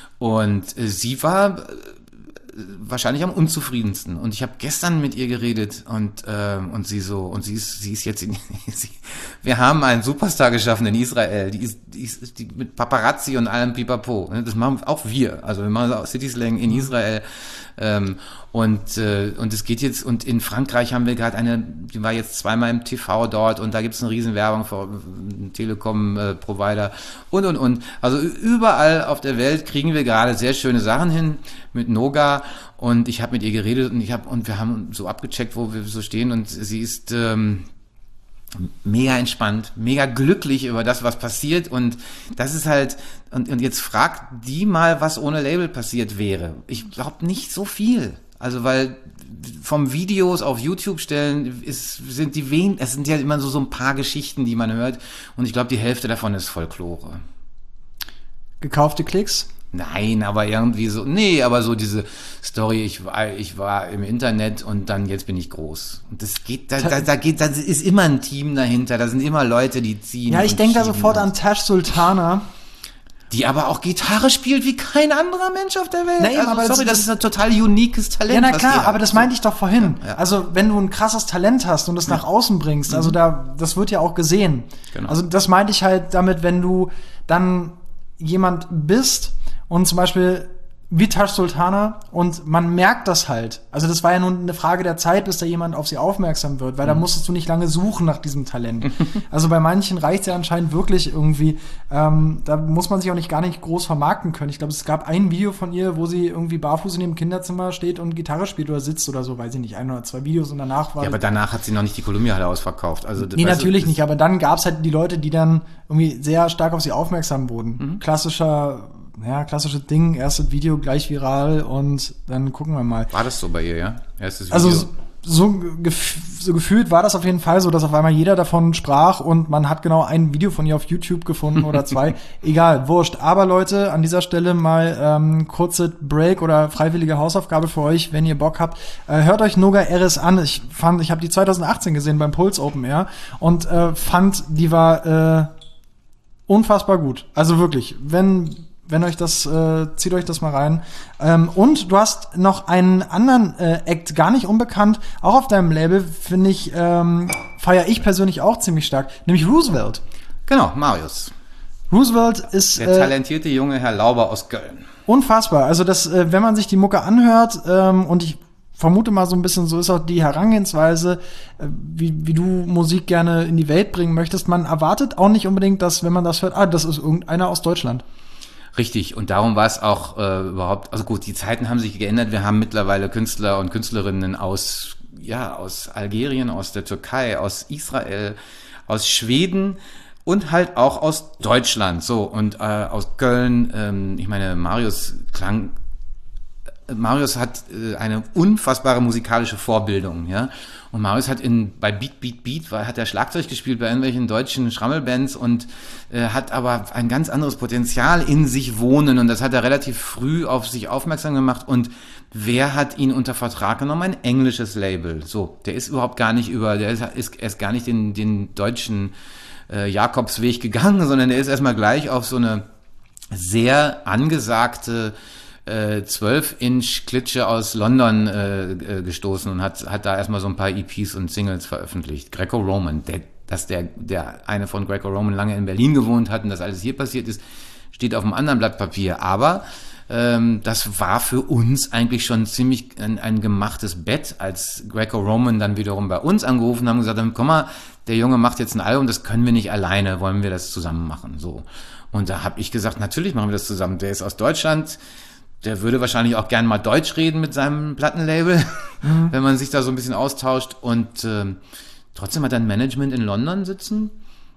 S2: und äh, sie war äh, wahrscheinlich am unzufriedensten und ich habe gestern mit ihr geredet und äh, und sie so und sie ist sie ist jetzt in sie, wir haben einen Superstar geschaffen in Israel, die ist die ist die, mit Paparazzi und allem Pipapo, das machen auch wir, also wir machen auch City Slang in Israel. Ähm, und äh, und es geht jetzt, und in Frankreich haben wir gerade eine, die war jetzt zweimal im T V dort und da gibt's eine riesen Werbung für einen Telekom-Provider und und und. Also überall auf der Welt kriegen wir gerade sehr schöne Sachen hin mit Noga und ich habe mit ihr geredet und ich habe und wir haben so abgecheckt, wo wir so stehen und sie ist ähm, mega entspannt, mega glücklich über das, was passiert und das ist halt, und, und jetzt fragt die mal, was ohne Label passiert wäre. Ich glaube nicht so viel. Also weil vom Videos auf YouTube stellen ist, sind die wen, es sind ja immer so, so ein paar Geschichten, die man hört und ich glaube, die Hälfte davon ist Folklore.
S1: Gekaufte Klicks?
S2: Nein, aber irgendwie so, nee, aber so diese Story, ich war, ich war im Internet und dann jetzt bin ich groß. Und das geht, da, da, da geht, da ist immer ein Team dahinter, da sind immer Leute, die ziehen.
S1: Ja, ich denke da sofort an Tash Sultana.
S2: Die aber auch Gitarre spielt wie kein anderer Mensch auf der Welt.
S1: Nein,
S2: also,
S1: aber
S2: sorry, das, das ist ein total uniques Talent.
S1: Ja, na klar, aber das meinte ich doch vorhin.
S2: Ja, ja.
S1: Also, wenn du ein krasses Talent hast und es ja. nach außen bringst, also da, das wird ja auch gesehen.
S2: Genau.
S1: Also, das meinte ich halt damit, wenn du dann jemand bist und zum Beispiel wie Tash Sultana und man merkt das halt. Also das war ja nur eine Frage der Zeit, bis da jemand auf sie aufmerksam wird, weil mhm. da musstest du nicht lange suchen nach diesem Talent. Also bei manchen reicht es ja anscheinend wirklich irgendwie. Ähm, da muss man sich auch nicht gar nicht groß vermarkten können. Ich glaube, es gab ein Video von ihr, wo sie irgendwie barfuß in ihrem Kinderzimmer steht und Gitarre spielt oder sitzt oder so, weiß ich nicht, ein oder zwei Videos und danach war...
S2: Ja, aber danach hat sie noch nicht die Columbia-Halle ausverkauft. Also,
S1: nee, natürlich du, nicht, aber dann gab es halt die Leute, die dann irgendwie sehr stark auf sie aufmerksam wurden. Mhm. Klassischer... Ja, klassisches Ding, erstes Video gleich viral und dann gucken wir mal.
S2: War das so bei ihr, ja? Erstes Video?
S1: Also so, so, gef- so gefühlt war das auf jeden Fall so, dass auf einmal jeder davon sprach und man hat genau ein Video von ihr auf YouTube gefunden oder zwei. Egal, wurscht. Aber Leute, an dieser Stelle mal ähm, kurze Break oder freiwillige Hausaufgabe für euch, wenn ihr Bock habt. Äh, hört euch Noga Eres an. Ich fand, ich habe die zwanzig achtzehn gesehen beim Pulse Open Air und äh, fand, die war äh, unfassbar gut. Also wirklich, wenn Wenn euch das, äh, zieht euch das mal rein. Ähm, und du hast noch einen anderen äh, Act, gar nicht unbekannt, auch auf deinem Label, finde ich, ähm, feiere ich persönlich auch ziemlich stark, nämlich Roosevelt.
S2: Genau, Marius.
S1: Roosevelt ist
S2: der talentierte äh, junge Herr Lauber aus Köln.
S1: Unfassbar. Also das, äh, wenn man sich die Mucke anhört, ähm, und ich vermute mal so ein bisschen, so ist auch die Herangehensweise, äh, wie, wie du Musik gerne in die Welt bringen möchtest. Man erwartet auch nicht unbedingt, dass, wenn man das hört, ah, das ist irgendeiner aus Deutschland.
S2: Richtig, und darum war es auch äh, überhaupt, also gut, die Zeiten haben sich geändert, wir haben mittlerweile Künstler und Künstlerinnen aus, ja, aus Algerien, aus der Türkei, aus Israel, aus Schweden und halt auch aus Deutschland, so, und äh, aus Köln, ähm, ich meine, Marius klang, Marius hat äh, eine unfassbare musikalische Vorbildung, ja. Und Marius hat in bei Beat Beat Beat war, hat er Schlagzeug gespielt bei irgendwelchen deutschen Schrammelbands und äh, hat aber ein ganz anderes Potenzial in sich wohnen und das hat er relativ früh auf sich aufmerksam gemacht und wer hat ihn unter Vertrag genommen? Ein englisches Label. So, der ist überhaupt gar nicht über, der ist, ist erst gar nicht den den deutschen äh, Jakobsweg gegangen, sondern der ist erstmal gleich auf so eine sehr angesagte zwölf Inch Klitsche aus London äh, gestoßen und hat hat da erstmal so ein paar E Ps und Singles veröffentlicht. Greco-Roman, der, dass der der eine von Greco-Roman lange in Berlin gewohnt hat und das alles hier passiert ist, steht auf einem anderen Blatt Papier. Aber ähm, das war für uns eigentlich schon ziemlich ein, ein gemachtes Bett, als Greco-Roman dann wiederum bei uns angerufen haben und gesagt haben, komm mal, der Junge macht jetzt ein Album, das können wir nicht alleine, wollen wir das zusammen machen. So. Und da habe ich gesagt, natürlich machen wir das zusammen. Der ist aus Deutschland. Der würde wahrscheinlich auch gern mal Deutsch reden mit seinem Plattenlabel, mhm. wenn man sich da so ein bisschen austauscht. Und ähm, trotzdem hat er ein Management in London sitzen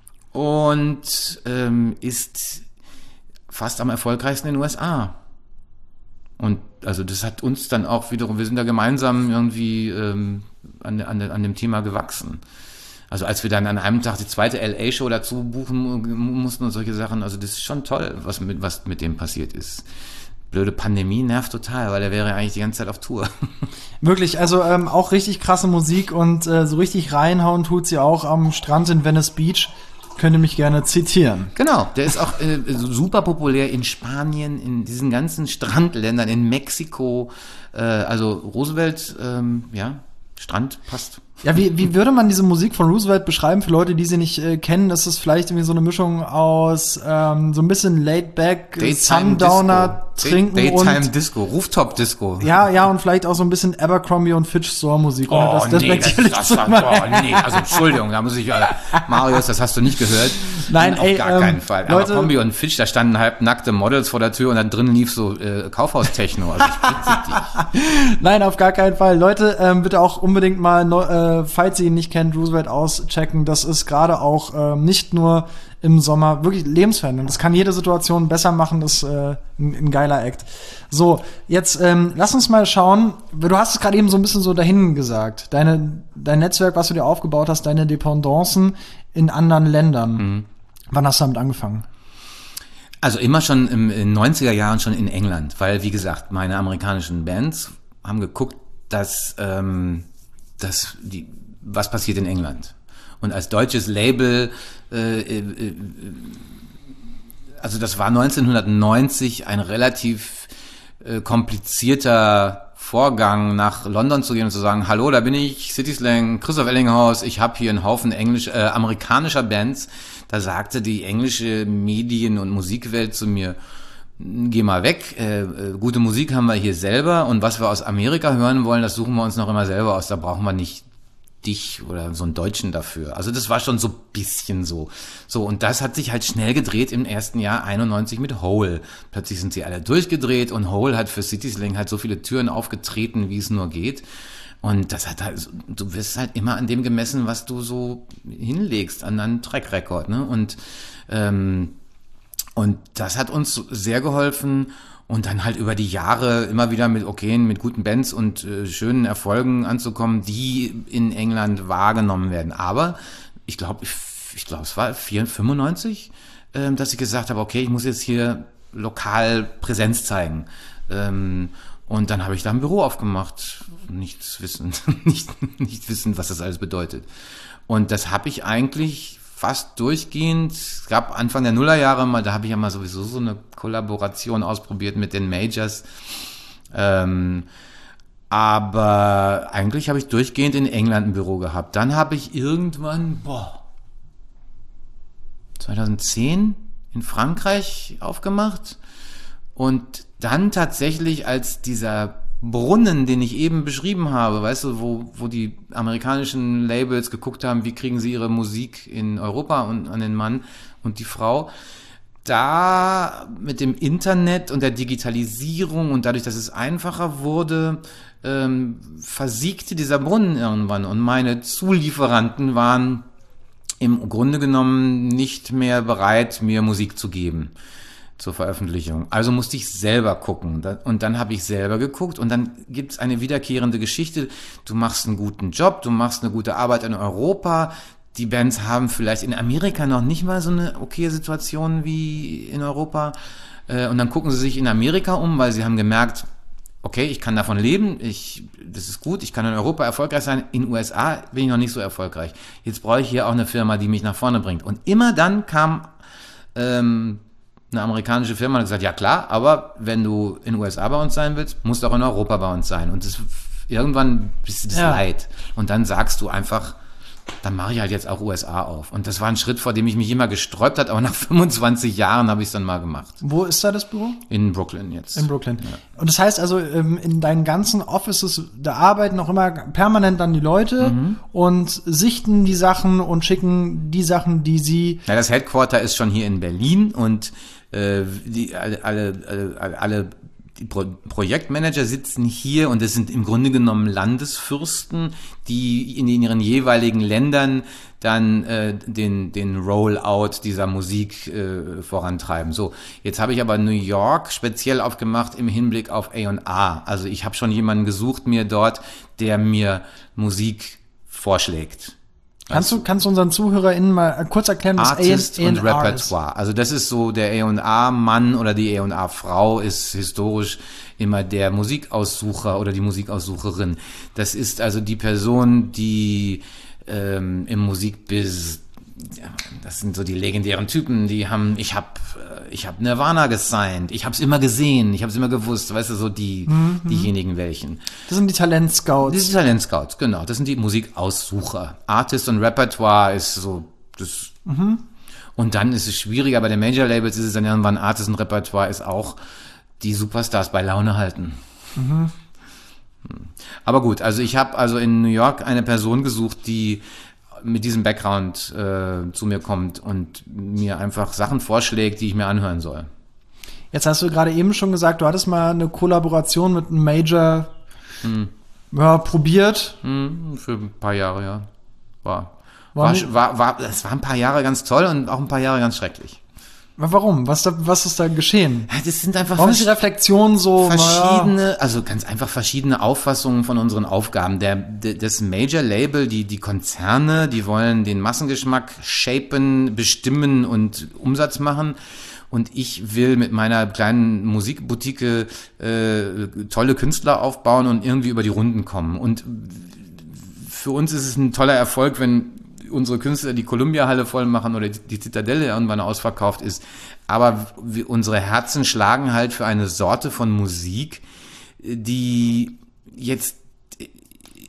S2: und ähm, ist fast am erfolgreichsten in den U S A. Und also das hat uns dann auch wiederum, wir sind da gemeinsam irgendwie ähm, an, an, an dem Thema gewachsen. Also als wir dann an einem Tag die zweite L A-Show dazu buchen mussten und solche Sachen, also das ist schon toll, was mit, was mit dem passiert ist. Blöde Pandemie nervt total, weil er wäre ja eigentlich die ganze Zeit auf Tour.
S1: Wirklich, also ähm, auch richtig krasse Musik und äh, so richtig reinhauen tut sie auch am Strand in Venice Beach. Könnt ihr mich gerne zitieren.
S2: Genau, der ist auch äh, super populär in Spanien, in diesen ganzen Strandländern, in Mexiko. Äh, also Roosevelt, ähm, ja, Strand passt.
S1: Ja, wie, wie würde man diese Musik von Roosevelt beschreiben für Leute, die sie nicht äh, kennen? Das ist vielleicht irgendwie so eine Mischung aus ähm, so ein bisschen laid-back, Sundowner, Trinken
S2: Day-
S1: und
S2: Daytime Disco, Rooftop Disco.
S1: Ja, ja, und vielleicht auch so ein bisschen Abercrombie und Fitch Store Musik.
S2: Oh, das, das nee, das, das, das, oh, nee, also Entschuldigung, da muss ich, äh, Marius, das hast du nicht gehört.
S1: Nein,
S2: auf
S1: ey,
S2: gar
S1: ähm,
S2: keinen Fall.
S1: Leute,
S2: Abercrombie und Fitch, da standen halbnackte Models vor der Tür und da drin lief so äh, Kaufhaus-Techno. Also ich bitte dich.
S1: Nein, auf gar keinen Fall. Leute, ähm, bitte auch unbedingt mal, äh, falls ihr ihn nicht kennt, Roosevelt auschecken. Das ist gerade auch ähm, nicht nur im Sommer wirklich lebensverändernd. Das kann jede Situation besser machen. Das ist äh, ein, ein geiler Act. So, jetzt ähm, lass uns mal schauen. Du hast es gerade eben so ein bisschen so dahin gesagt. Deine, dein Netzwerk, was du dir aufgebaut hast, deine Dependancen in anderen Ländern. Mhm. Wann hast du damit angefangen?
S2: Also immer schon im, in den neunziger Jahren schon in England, weil, wie gesagt, meine amerikanischen Bands haben geguckt, dass, ähm, dass die, was passiert in England. Und als deutsches Label, äh, äh, also das war neunzehnhundertneunzig ein relativ äh, komplizierter Vorgang, nach London zu gehen und zu sagen, hallo, da bin ich, City Slang, Christoph Ellinghaus, ich habe hier einen Haufen englisch, äh, amerikanischer Bands, Da sagte die englische Medien- und Musikwelt zu mir, geh mal weg, äh, gute Musik haben wir hier selber und was wir aus Amerika hören wollen, das suchen wir uns noch immer selber aus, da brauchen wir nicht dich oder so einen Deutschen dafür. Also das war schon so ein bisschen so. So, und das hat sich halt schnell gedreht im ersten Jahr einundneunzig mit Hole. Plötzlich sind sie alle durchgedreht und Hole hat für Cityslang halt so viele Türen aufgetreten, wie es nur geht. Und das hat halt, du wirst halt immer an dem gemessen, was du so hinlegst, an einen Track-Record, ne? Und, ähm, und das hat uns sehr geholfen. Und dann halt über die Jahre immer wieder mit okayen, mit guten Bands und äh, schönen Erfolgen anzukommen, die in England wahrgenommen werden. Aber ich glaube, ich, ich glaube, es war fünfundneunzig, äh, dass ich gesagt habe, okay, ich muss jetzt hier lokal Präsenz zeigen. Ähm, und dann habe ich da ein Büro aufgemacht, nichts wissend, nicht, nicht wissend, was das alles bedeutet. Und das habe ich eigentlich fast durchgehend. Es gab Anfang der Nullerjahre mal, da habe ich ja mal sowieso so eine Kollaboration ausprobiert mit den Majors. Ähm, aber eigentlich habe ich durchgehend in England ein Büro gehabt. Dann habe ich irgendwann, boah, zweitausendzehn in Frankreich aufgemacht und dann tatsächlich als dieser Brunnen, den ich eben beschrieben habe, weißt du, wo, wo die amerikanischen Labels geguckt haben, wie kriegen sie ihre Musik in Europa und an den Mann und die Frau. Da mit dem Internet und der Digitalisierung und dadurch, dass es einfacher wurde, ähm, versiegte dieser Brunnen irgendwann und meine Zulieferanten waren im Grunde genommen nicht mehr bereit, mir Musik zu geben zur Veröffentlichung. Also musste ich selber gucken. Und dann habe ich selber geguckt und dann gibt es eine wiederkehrende Geschichte. Du machst einen guten Job, du machst eine gute Arbeit in Europa. Die Bands haben vielleicht in Amerika noch nicht mal so eine okaye Situation wie in Europa. Und dann gucken sie sich in Amerika um, weil sie haben gemerkt, okay, ich kann davon leben, ich, das ist gut, ich kann in Europa erfolgreich sein. In den U S A bin ich noch nicht so erfolgreich. Jetzt brauche ich hier auch eine Firma, die mich nach vorne bringt. Und immer dann kam ähm, eine amerikanische Firma und hat gesagt, ja klar, aber wenn du in den U S A bei uns sein willst, musst du auch in Europa bei uns sein. Und das, irgendwann bist du das ja leid. Und dann sagst du einfach, dann mache ich halt jetzt auch U S A auf. Und das war ein Schritt, vor dem ich mich immer gesträubt habe, aber nach fünfundzwanzig Jahren habe ich es dann mal gemacht.
S1: Wo ist da das Büro?
S2: In Brooklyn jetzt.
S1: In Brooklyn. Ja. Und das heißt also, in deinen ganzen Offices, da arbeiten noch immer permanent dann die Leute mhm. und sichten die Sachen und schicken die Sachen, die sie...
S2: Ja, das Headquarter ist schon hier in Berlin und äh, die, alle, alle, alle, alle die Pro- Projektmanager sitzen hier und es sind im Grunde genommen Landesfürsten, die in ihren jeweiligen Ländern dann äh, den den Rollout dieser Musik äh, vorantreiben. So, jetzt habe ich aber New York speziell aufgemacht im Hinblick auf A und R. Also ich habe schon jemanden gesucht mir dort, der mir Musik vorschlägt.
S1: Kannst du, kannst du unseren ZuhörerInnen mal kurz erklären, was
S2: Artist
S1: A und
S2: und Repertoire. Also das ist so, der A und R-Mann oder die A und R-Frau ist historisch immer der Musikaussucher oder die Musikaussucherin. Das ist also die Person, die ähm, im Musikbiz, ja, das sind so die legendären Typen, die haben, ich habe ich hab Nirvana gesigned, ich habe es immer gesehen, ich habe es immer gewusst, weißt du, so die mhm. diejenigen welchen.
S1: Das sind die Talentscouts.
S2: Das sind die Talentscouts, genau. Das sind die Musikaussucher. Artist und Repertoire ist so das. Mhm. Und dann ist es schwieriger, bei den Major-Labels ist es dann irgendwann, Artist und Repertoire ist auch die Superstars bei Laune halten. Mhm. Aber gut, also ich habe also in New York eine Person gesucht, die mit diesem Background äh, zu mir kommt und mir einfach Sachen vorschlägt, die ich mir anhören soll.
S1: Jetzt hast du gerade eben schon gesagt, du hattest mal eine Kollaboration mit einem Major hm. ja, probiert.
S2: Hm, für ein paar Jahre, ja. War, war, war, war, es war ein paar Jahre ganz toll und auch ein paar Jahre ganz schrecklich.
S1: Warum? Was, da, was ist da geschehen?
S2: Das sind einfach
S1: Warum ist die Reflexion so
S2: verschiedene, ja. also ganz einfach verschiedene Auffassungen von unseren Aufgaben. Der, der das Major Label, die die Konzerne, die wollen den Massengeschmack shapen, bestimmen und Umsatz machen. Und ich will mit meiner kleinen Musikboutique äh, tolle Künstler aufbauen und irgendwie über die Runden kommen. Und für uns ist es ein toller Erfolg, wenn unsere Künstler die Columbia-Halle voll machen oder die Zitadelle irgendwann ausverkauft ist. Aber wir, unsere Herzen schlagen halt für eine Sorte von Musik, die jetzt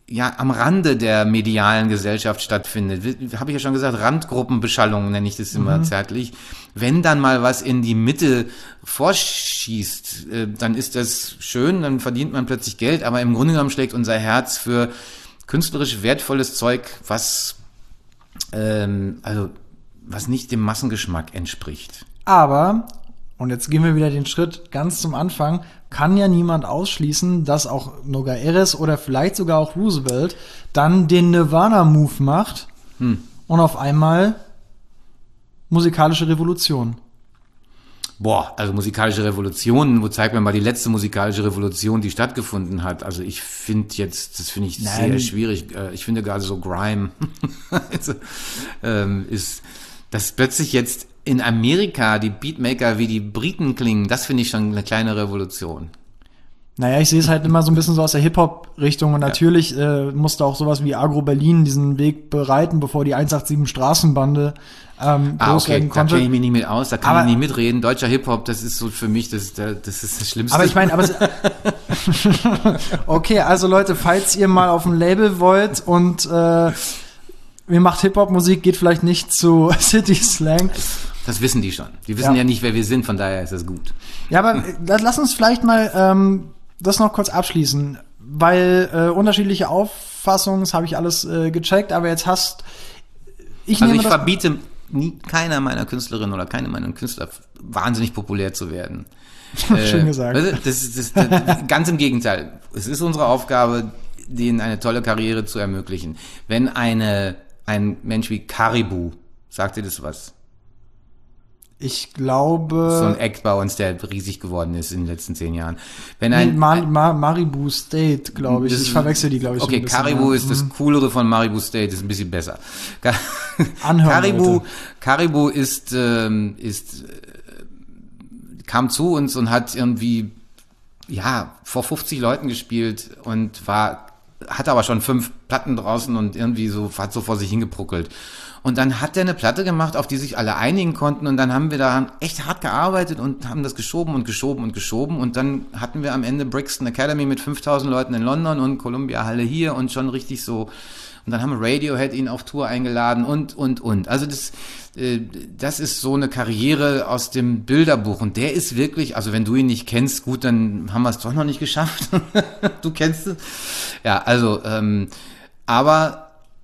S2: ja am Rande der medialen Gesellschaft stattfindet. Habe ich ja schon gesagt, Randgruppenbeschallung nenne ich das immer mhm. zärtlich. Wenn dann mal was in die Mitte vorschießt, äh, dann ist das schön, dann verdient man plötzlich Geld, aber im Grunde genommen schlägt unser Herz für künstlerisch wertvolles Zeug, was ähm, also was nicht dem Massengeschmack entspricht.
S1: Aber, und jetzt gehen wir wieder den Schritt ganz zum Anfang, kann ja niemand ausschließen, dass auch Noga Erez oder vielleicht sogar auch Roosevelt dann den Nirvana-Move macht hm. und auf einmal musikalische Revolution.
S2: Boah, also musikalische Revolution, wo zeigt man mal die letzte musikalische Revolution, die stattgefunden hat. Also ich finde jetzt, das finde ich Nein. sehr schwierig. Ich finde gerade so Grime also, ähm, ist, dass plötzlich jetzt in Amerika die Beatmaker wie die Briten klingen, das finde ich schon eine kleine Revolution.
S1: Naja, ich sehe es halt immer so ein bisschen so aus der Hip-Hop-Richtung und natürlich ja. äh, musste auch sowas wie Agro Berlin diesen Weg bereiten, bevor die hundertsiebenundachtzig Straßenbande ähm,
S2: ah,
S1: groß
S2: okay.
S1: werden konnte.
S2: Da kenne ich mich nicht mit aus, da kann
S1: aber,
S2: ich nicht mitreden. Deutscher Hip-Hop, das ist so für mich, das ist, der, das ist das Schlimmste.
S1: Aber ich meine, aber okay, also Leute, falls ihr mal auf ein Label wollt und äh, ihr macht Hip-Hop-Musik, geht vielleicht nicht zu City Slang.
S2: Das wissen die schon. Die wissen ja, ja nicht, wer wir sind, von daher ist das gut.
S1: Ja, aber lass uns vielleicht mal ähm, das noch kurz abschließen, weil äh, unterschiedliche Auffassungen, das habe ich alles äh, gecheckt, aber jetzt hast ich
S2: Also
S1: nehme
S2: ich
S1: das
S2: verbiete nie, keiner meiner Künstlerinnen oder keiner meiner Künstler wahnsinnig populär zu werden.
S1: Schön
S2: äh,
S1: gesagt.
S2: Das ist, das, das, das, ganz im Gegenteil. Es ist unsere Aufgabe, denen eine tolle Karriere zu ermöglichen. Wenn eine ein Mensch wie Caribou, sagt dir das was?
S1: Ich glaube...
S2: So ein Act bei uns, der riesig geworden ist in den letzten zehn Jahren. Wenn ein,
S1: Mar- Mar- Maribu State, glaube ich.
S2: Das
S1: ich verwechsel die, glaube ich.
S2: Okay,
S1: ein bisschen,
S2: Caribou
S1: ja.
S2: ist das Coolere von Maribu State, ist ein bisschen besser.
S1: Anhören,
S2: Caribou,
S1: Leute.
S2: Caribou ist, ähm, ist, äh, kam zu uns und hat irgendwie, ja, vor fünfzig Leuten gespielt und war, hatte aber schon fünf Platten draußen und irgendwie so, hat so vor sich hingepruckelt. Und dann hat er eine Platte gemacht, auf die sich alle einigen konnten und dann haben wir daran echt hart gearbeitet und haben das geschoben und geschoben und geschoben und dann hatten wir am Ende Brixton Academy mit fünftausend Leuten in London und Columbia Halle hier und schon richtig so, und dann haben wir Radiohead ihn auf Tour eingeladen und, und, und. Also das, äh, das ist so eine Karriere aus dem Bilderbuch und der ist wirklich, also wenn du ihn nicht kennst, gut, dann haben wir es doch noch nicht geschafft. Du kennst es. Ja, also, ähm, aber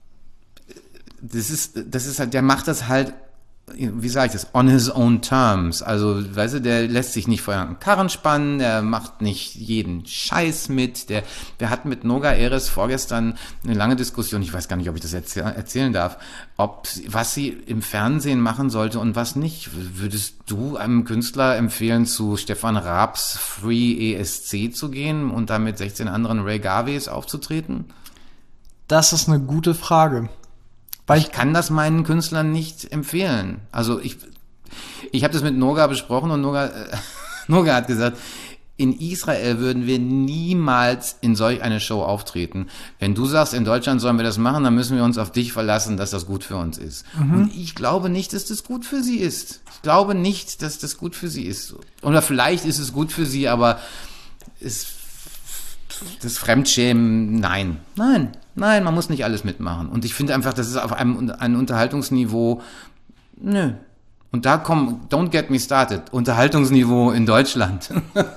S2: das ist, das ist halt, der macht das halt, wie sage ich das, on his own terms. Also, weißt du, der lässt sich nicht vorher einen Karren spannen, der macht nicht jeden Scheiß mit. Der, der hat mit Noga Erez vorgestern eine lange Diskussion, ich weiß gar nicht, ob ich das erzäh- erzählen darf, ob, was sie im Fernsehen machen sollte und was nicht. Würdest du einem Künstler empfehlen, zu Stefan Raabs Free E S C zu gehen und da mit sechzehn anderen Ray Garveys aufzutreten?
S1: Das ist eine gute Frage.
S2: Weil ich kann das meinen Künstlern nicht empfehlen. Also ich, ich habe das mit Noga besprochen und Noga, äh, Noga hat gesagt, in Israel würden wir niemals in solch eine Show auftreten. Wenn du sagst, in Deutschland sollen wir das machen, dann müssen wir uns auf dich verlassen, dass das gut für uns ist. Mhm. Und ich glaube nicht, dass das gut für sie ist. Ich glaube nicht, dass das gut für sie ist. Oder vielleicht ist es gut für sie, aber es, das Fremdschämen, nein. Nein. Nein, man muss nicht alles mitmachen. Und ich finde einfach, das ist auf einem, einem Unterhaltungsniveau, nö. Und da kommen, don't get me started, Unterhaltungsniveau in Deutschland.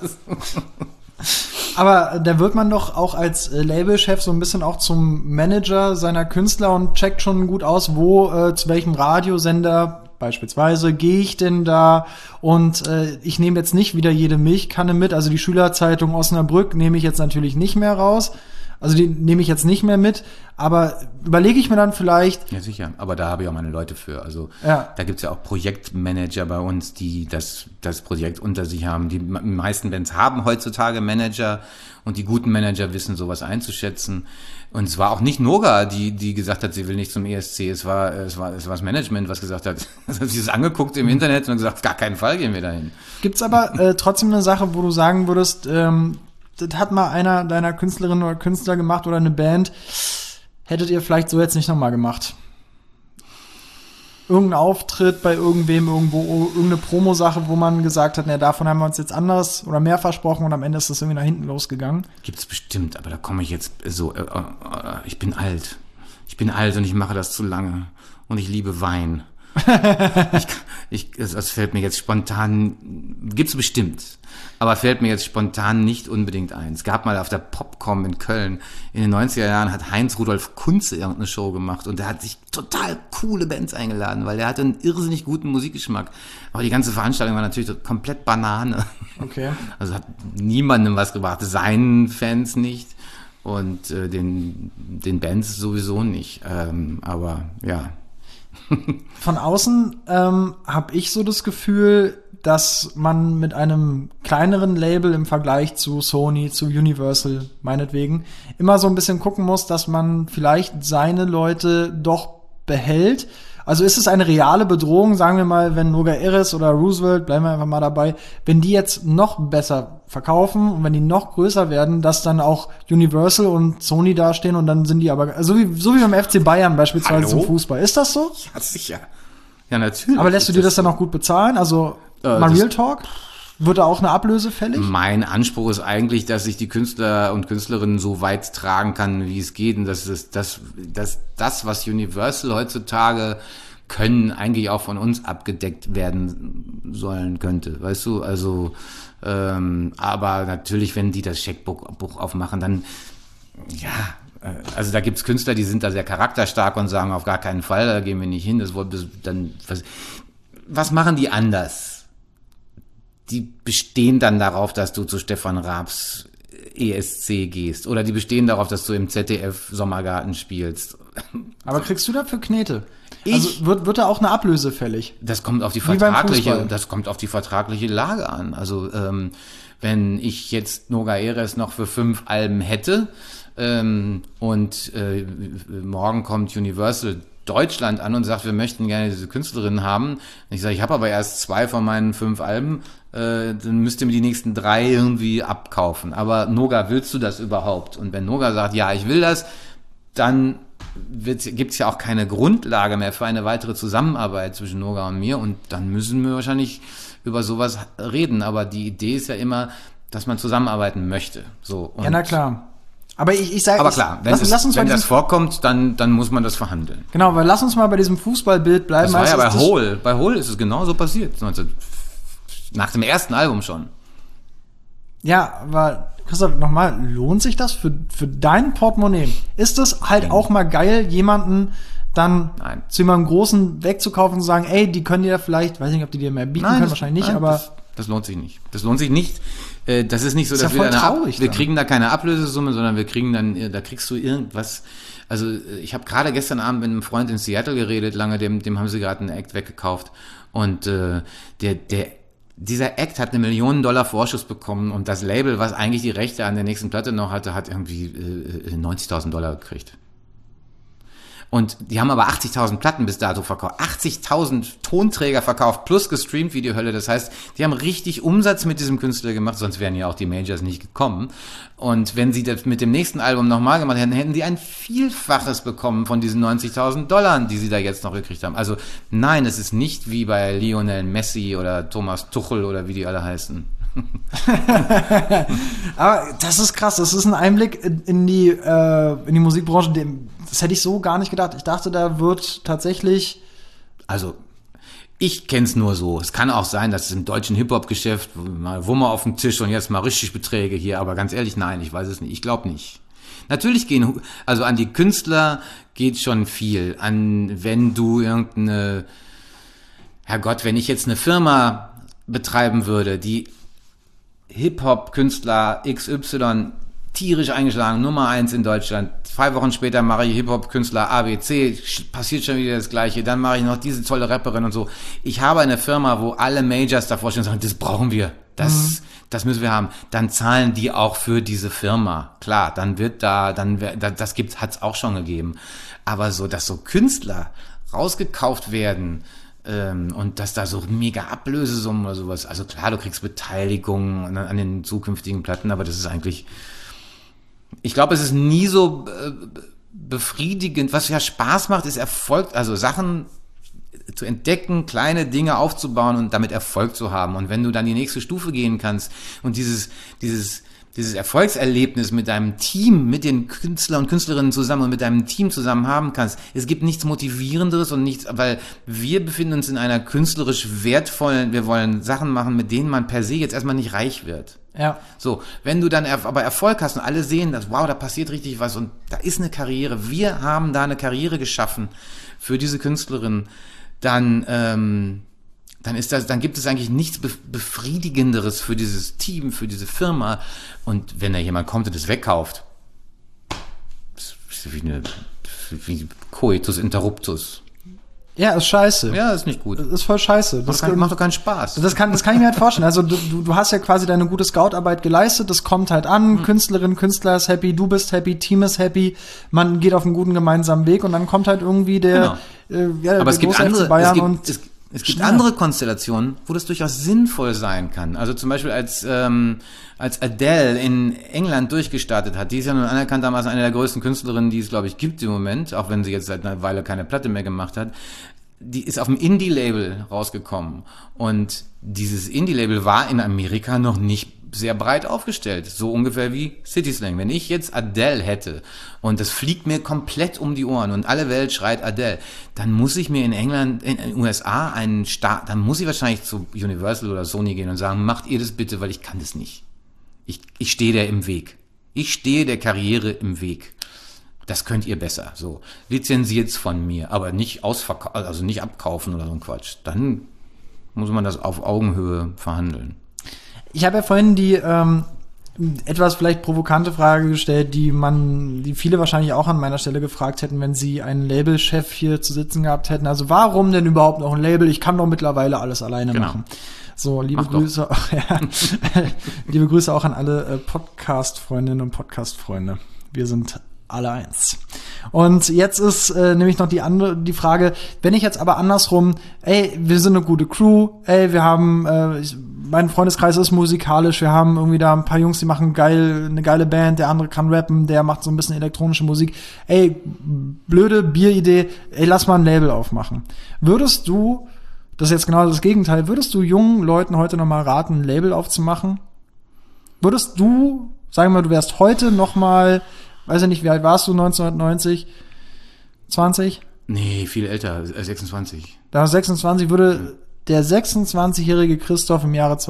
S1: Aber da wird man doch auch als äh, Labelchef so ein bisschen auch zum Manager seiner Künstler und checkt schon gut aus, wo, äh, zu welchem Radiosender beispielsweise gehe ich denn da und äh, ich nehme jetzt nicht wieder jede Milchkanne mit, also die Schülerzeitung Osnabrück nehme ich jetzt natürlich nicht mehr raus. Also die nehme ich jetzt nicht mehr mit, aber überlege ich mir dann vielleicht...
S2: Ja, sicher, aber da habe ich auch meine Leute für. Also
S1: ja.
S2: Da gibt's ja auch Projektmanager bei uns, die das, das Projekt unter sich haben. Die meisten Bands haben heutzutage Manager und die guten Manager wissen, sowas einzuschätzen. Und es war auch nicht Noga, die, die gesagt hat, sie will nicht zum E S C. Es war, es war, es war das Management, was gesagt hat. Es hat sich das angeguckt im Internet und gesagt, auf gar keinen Fall gehen wir dahin.
S1: Gibt's aber äh, trotzdem eine Sache, wo du sagen würdest, ähm, das hat mal einer deiner Künstlerinnen oder Künstler gemacht oder eine Band, hättet ihr vielleicht so jetzt nicht nochmal gemacht? irgendein Auftritt bei irgendwem irgendwo, irgendeine Promo-Sache, wo man gesagt hat, na, davon haben wir uns jetzt anders oder mehr versprochen und am Ende ist das irgendwie nach hinten losgegangen?
S2: Gibt's bestimmt, aber da komme ich jetzt so, äh, äh, ich bin alt. Ich bin alt und ich mache das zu lange. Und ich liebe Wein. ich, ich, das fällt mir jetzt spontan, gibt's bestimmt, aber fällt mir jetzt spontan nicht unbedingt ein. Es gab mal auf der Popcom in Köln, in den neunziger Jahren hat Heinz Rudolf Kunze irgendeine Show gemacht und der hat sich total coole Bands eingeladen, weil der hatte einen irrsinnig guten Musikgeschmack. Aber die ganze Veranstaltung war natürlich komplett Banane.
S1: Okay.
S2: Also hat niemandem was gebracht, seinen Fans nicht und äh, den, den Bands sowieso nicht. Ähm, aber ja.
S1: Von außen ähm, habe ich so das Gefühl, dass man mit einem kleineren Label im Vergleich zu Sony, zu Universal meinetwegen, immer so ein bisschen gucken muss, dass man vielleicht seine Leute doch behält. Also ist es eine reale Bedrohung, sagen wir mal, wenn Noga Erez oder Roosevelt, bleiben wir einfach mal dabei, wenn die jetzt noch besser verkaufen und wenn die noch größer werden, dass dann auch Universal und Sony dastehen und dann sind die aber, so wie, so wie beim F C Bayern beispielsweise
S2: Hallo?
S1: zum Fußball. Ist das so?
S2: Ja, sicher. Ja, natürlich.
S1: Aber lässt du dir das dann auch gut bezahlen? Also,
S2: Äh,
S1: mal
S2: das-
S1: Real Talk? Wird da auch eine Ablöse fällig?
S2: Mein Anspruch ist eigentlich, dass ich die Künstler und Künstlerinnen so weit tragen kann, wie es geht. Und dass das, das, das, das, was Universal heutzutage können, eigentlich auch von uns abgedeckt werden sollen könnte. Weißt du, also, ähm, aber natürlich, wenn die das Scheckbuch Buch aufmachen, dann, ja, äh, also da gibt's Künstler, die sind da sehr charakterstark und sagen, auf gar keinen Fall, da gehen wir nicht hin. Das wollte dann, was, was machen die anders? Die bestehen dann darauf, dass du zu Stefan Raabs E S C gehst. Oder die bestehen darauf, dass du im Z D F Sommergarten spielst.
S1: Aber kriegst du dafür Knete?
S2: Ich-
S1: Also wird, wird da auch eine Ablöse fällig?
S2: Das kommt auf die
S1: Wie beim
S2: vertragliche,
S1: Fußball.
S2: das kommt auf die vertragliche Lage an. Also ähm, wenn ich jetzt Noga Erez noch für fünf Alben hätte ähm, und äh, morgen kommt Universal Deutschland an und sagt, wir möchten gerne diese Künstlerin haben. Und ich sage, ich habe aber erst zwei von meinen fünf Alben, äh, dann müsst ihr mir die nächsten drei irgendwie abkaufen. Aber Noga, willst du das überhaupt? Und wenn Noga sagt, ja, ich will das, dann gibt es ja auch keine Grundlage mehr für eine weitere Zusammenarbeit zwischen Noga und mir und dann müssen wir wahrscheinlich über sowas reden. Aber die Idee ist ja immer, dass man zusammenarbeiten möchte. So, und
S1: Ja, na klar. Aber ich, ich sage,
S2: aber klar, wenn,
S1: lass,
S2: das,
S1: lass uns
S2: wenn
S1: bei
S2: das
S1: diesem,
S2: vorkommt, dann, dann muss man das verhandeln.
S1: genau, weil lass uns mal bei diesem Fußballbild bleiben.
S2: Das war ja
S1: Also
S2: bei
S1: ist das-
S2: Hole. Bei Hole ist es genauso passiert. neunzehn Nach dem ersten Album schon.
S1: Ja, aber Christoph, nochmal, lohnt sich das für, für dein Portemonnaie? Ist es halt auch mal geil, jemanden dann
S2: Nein.
S1: zu jemandem Großen wegzukaufen und zu sagen, ey, die können dir vielleicht, weiß nicht, ob die dir mehr bieten können,
S2: das-
S1: wahrscheinlich nicht,
S2: nein,
S1: aber
S2: das, das lohnt sich nicht. Das lohnt sich nicht. Äh, Das ist nicht so,
S1: Ist
S2: dass
S1: ja
S2: wir
S1: voll
S2: da eine Ab-
S1: traurig
S2: wir
S1: dann.
S2: kriegen da keine Ablösesumme, sondern wir kriegen dann, äh, da kriegst du irgendwas. Also äh, ich habe gerade gestern Abend mit einem Freund in Seattle geredet, lange dem, dem haben sie gerade einen Act weggekauft und äh, der, der dieser Act hat eine Million Dollar Vorschuss bekommen und das Label, was eigentlich die Rechte an der nächsten Platte noch hatte, hat irgendwie äh, neunzigtausend Dollar gekriegt. Und die haben aber achtzigtausend Platten bis dato verkauft. achtzigtausend Tonträger verkauft, plus gestreamt wie die Hölle. Das heißt, die haben richtig Umsatz mit diesem Künstler gemacht, sonst wären ja auch die Majors nicht gekommen. Und wenn sie das mit dem nächsten Album nochmal gemacht hätten, hätten die ein Vielfaches bekommen von diesen neunzigtausend Dollar, die sie da jetzt noch gekriegt haben. Also nein, es ist nicht wie bei Lionel Messi oder Thomas Tuchel oder wie die alle heißen.
S1: Aber das ist krass, das ist ein Einblick in, in die äh, in die Musikbranche, dem, das hätte ich so gar nicht gedacht. Ich dachte, da wird tatsächlich
S2: Also, ich kenn's nur so. Es kann auch sein, dass es im deutschen Hip-Hop-Geschäft mal Wummer auf dem Tisch und jetzt mal richtig Beträge hier, aber ganz ehrlich, nein, ich weiß es nicht. Ich glaube nicht. Natürlich gehen, also an die Künstler geht schon viel. An, wenn du irgendeine, Herrgott, wenn ich jetzt eine Firma betreiben würde, die Hip-Hop-Künstler X Y tierisch eingeschlagen, Nummer eins in Deutschland. Zwei Wochen später mache ich Hip-Hop-Künstler A B C, passiert schon wieder das Gleiche. Dann mache ich noch diese tolle Rapperin und so. Ich habe eine Firma, wo alle Majors davor stehen und sagen, das brauchen wir. Das, mhm. das müssen wir haben. Dann zahlen die auch für diese Firma. Klar, dann wird da, dann, das gibt's, hat's auch schon gegeben. Aber so, dass so Künstler rausgekauft werden, Ähm, und dass da so mega Ablösesummen oder sowas, also klar, du kriegst Beteiligung an, an den zukünftigen Platten, aber das ist eigentlich, ich glaube, es ist nie so äh, befriedigend. Was ja Spaß macht, ist Erfolg, also Sachen zu entdecken, kleine Dinge aufzubauen und damit Erfolg zu haben. Und wenn du dann die nächste Stufe gehen kannst und dieses, dieses, dieses Erfolgserlebnis mit deinem Team, mit den Künstler und Künstlerinnen zusammen und mit deinem Team zusammen haben kannst, es gibt nichts Motivierenderes und nichts, weil wir befinden uns in einer künstlerisch wertvollen, wir wollen Sachen machen, mit denen man per se jetzt erstmal nicht reich wird.
S1: Ja.
S2: So, wenn du dann aber Erfolg hast und alle sehen, dass, wow, da passiert richtig was und da ist eine Karriere, wir haben da eine Karriere geschaffen für diese Künstlerin, dann, ähm, dann ist das, dann gibt es eigentlich nichts Befriedigenderes für dieses Team, für diese Firma. Und wenn da jemand kommt und es wegkauft, das ist wie eine, wie Coitus Interruptus.
S1: Ja, ist scheiße.
S2: Ja, ist nicht gut.
S1: Das ist voll scheiße.
S2: Das, das kann, macht doch keinen Spaß.
S1: Das kann, das kann ich mir halt vorstellen. Also du, du, du hast ja quasi deine gute Scout-Arbeit geleistet, das kommt halt an, mhm. Künstlerin, Künstler ist happy, du bist happy, Team ist happy, man geht auf einen guten gemeinsamen Weg und dann kommt halt irgendwie der,
S2: genau.
S1: äh, ja,
S2: aber
S1: der
S2: es gibt
S1: große
S2: andere,
S1: F C Bayern
S2: es gibt,
S1: und
S2: es, es gibt
S1: Schnell.
S2: andere Konstellationen, wo das durchaus sinnvoll sein kann. Also zum Beispiel als ähm, als Adele in England durchgestartet hat, die ist ja nun anerkanntermaßen eine der größten Künstlerinnen, die es, glaube ich, gibt im Moment, auch wenn sie jetzt seit einer Weile keine Platte mehr gemacht hat. Die ist auf dem Indie-Label rausgekommen und dieses Indie-Label war in Amerika noch nicht sehr breit aufgestellt, so ungefähr wie City Slang. Wenn ich jetzt Adele hätte und das fliegt mir komplett um die Ohren und alle Welt schreit Adele, dann muss ich mir in England, in den U S A einen Start, dann muss ich wahrscheinlich zu Universal oder Sony gehen und sagen, macht ihr das bitte, weil ich kann das nicht. Ich, ich stehe der im Weg. Ich stehe der Karriere im Weg. Das könnt ihr besser, so. Lizenziert's von mir, aber nicht ausverkaufen, also nicht abkaufen oder so ein Quatsch. Dann muss man das auf Augenhöhe verhandeln.
S1: Ich habe ja vorhin die ähm, etwas vielleicht provokante Frage gestellt, die man, die viele wahrscheinlich auch an meiner Stelle gefragt hätten, wenn sie einen Labelchef hier zu sitzen gehabt hätten. Also warum denn überhaupt noch ein Label? Ich kann doch mittlerweile alles alleine genau. machen. So, liebe
S2: Mach
S1: Grüße, ja, liebe Grüße auch an alle äh, Podcast-Freundinnen und Podcast-Freunde. Wir sind alle eins. Und jetzt ist äh, nämlich noch die andere die Frage, wenn ich jetzt aber andersrum, ey, wir sind eine gute Crew, ey, wir haben, äh, ich, mein Freundeskreis ist musikalisch, wir haben irgendwie da ein paar Jungs, die machen geil, eine geile Band, der andere kann rappen, der macht so ein bisschen elektronische Musik, ey, blöde Bieridee, ey, lass mal ein Label aufmachen. Würdest du, das ist jetzt genau das Gegenteil, würdest du jungen Leuten heute noch mal raten, ein Label aufzumachen? Würdest du, sagen wir mal, du wärst heute noch mal, weiß ich nicht, wie alt warst du, neunzehnhundertneunzig? zwanzig?
S2: Nee, viel älter, sechsundzwanzig.
S1: Da war sechsundzwanzig, würde der sechsundzwanzigjährige Christoph im Jahre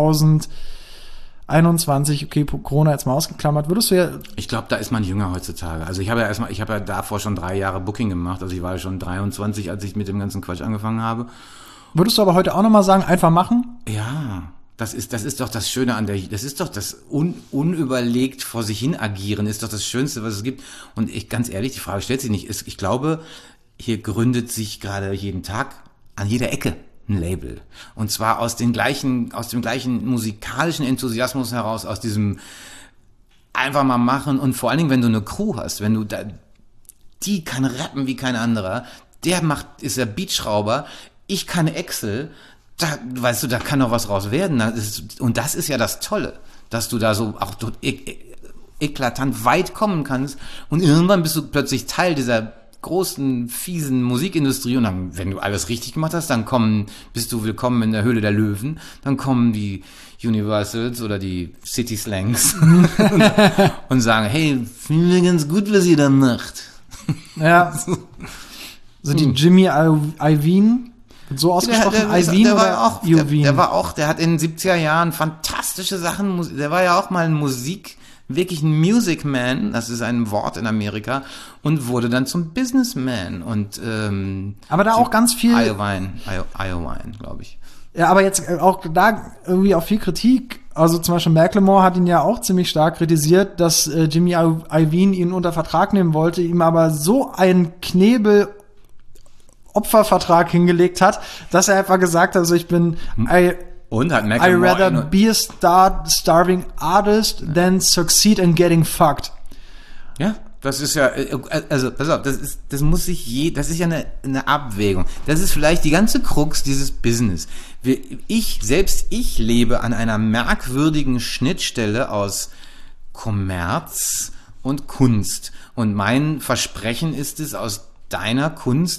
S1: zweitausendeinundzwanzig, okay, Corona jetzt mal ausgeklammert, würdest du ja...
S2: Ich glaube, da ist man jünger heutzutage. Also ich habe ja erstmal, ich habe ja davor schon drei Jahre Booking gemacht, also ich war ja schon dreiundzwanzig, als ich mit dem ganzen Quatsch angefangen habe.
S1: Würdest du aber heute auch nochmal sagen, einfach machen?
S2: Ja, das ist, das ist doch das Schöne an der, das ist doch das un, unüberlegt vor sich hin agieren, ist doch das Schönste, was es gibt. Und ich, ganz ehrlich, die Frage stellt sich nicht, ist, ich glaube, hier gründet sich gerade jeden Tag an jeder Ecke ein Label. Und zwar aus den gleichen, aus dem gleichen musikalischen Enthusiasmus heraus, aus diesem einfach mal machen und vor allen Dingen, wenn du eine Crew hast, wenn du da, die kann rappen wie kein anderer, der macht, ist der Beatschrauber, ich kann Excel, da, weißt du, da kann doch was raus werden. Das ist, und das ist ja das Tolle, dass du da so auch ek, eklatant weit kommen kannst und irgendwann bist du plötzlich Teil dieser großen, fiesen Musikindustrie und dann, wenn du alles richtig gemacht hast, dann kommen, bist du willkommen in der Höhle der Löwen, dann kommen die Universals oder die City Slangs und, und sagen, hey, finden wir ganz gut, was ihr da macht.
S1: Ja. So die Jimmy Iovine. So ausgesprochen,
S2: der, der,
S1: Iovine
S2: der
S1: oder
S2: war auch,
S1: Iovine?
S2: Der, der war auch, der hat in den siebziger Jahren fantastische Sachen, der war ja auch mal ein Musik, wirklich ein Music Man, das ist ein Wort in Amerika, und wurde dann zum Businessman und ähm,
S1: aber da auch ganz viel
S2: Iovine, Iovine, glaube ich.
S1: Ja, aber jetzt auch da irgendwie auch viel Kritik. Also zum Beispiel Macklemore hat ihn ja auch ziemlich stark kritisiert, dass äh, Jimmy Iovine ihn unter Vertrag nehmen wollte, ihm aber so ein Knebel Opfervertrag hingelegt hat, dass er einfach gesagt hat, also ich bin I,
S2: und hat
S1: I
S2: Macklemore
S1: rather be a star, starving artist ja. than succeed in getting fucked.
S2: Ja, das ist ja, also pass auf, das ist, das muss sich je, das ist ja eine, eine Abwägung. Das ist vielleicht die ganze Krux dieses Business. Wir, ich, selbst ich lebe an einer merkwürdigen Schnittstelle aus Kommerz und Kunst. Und mein Versprechen ist es, aus deiner Kunst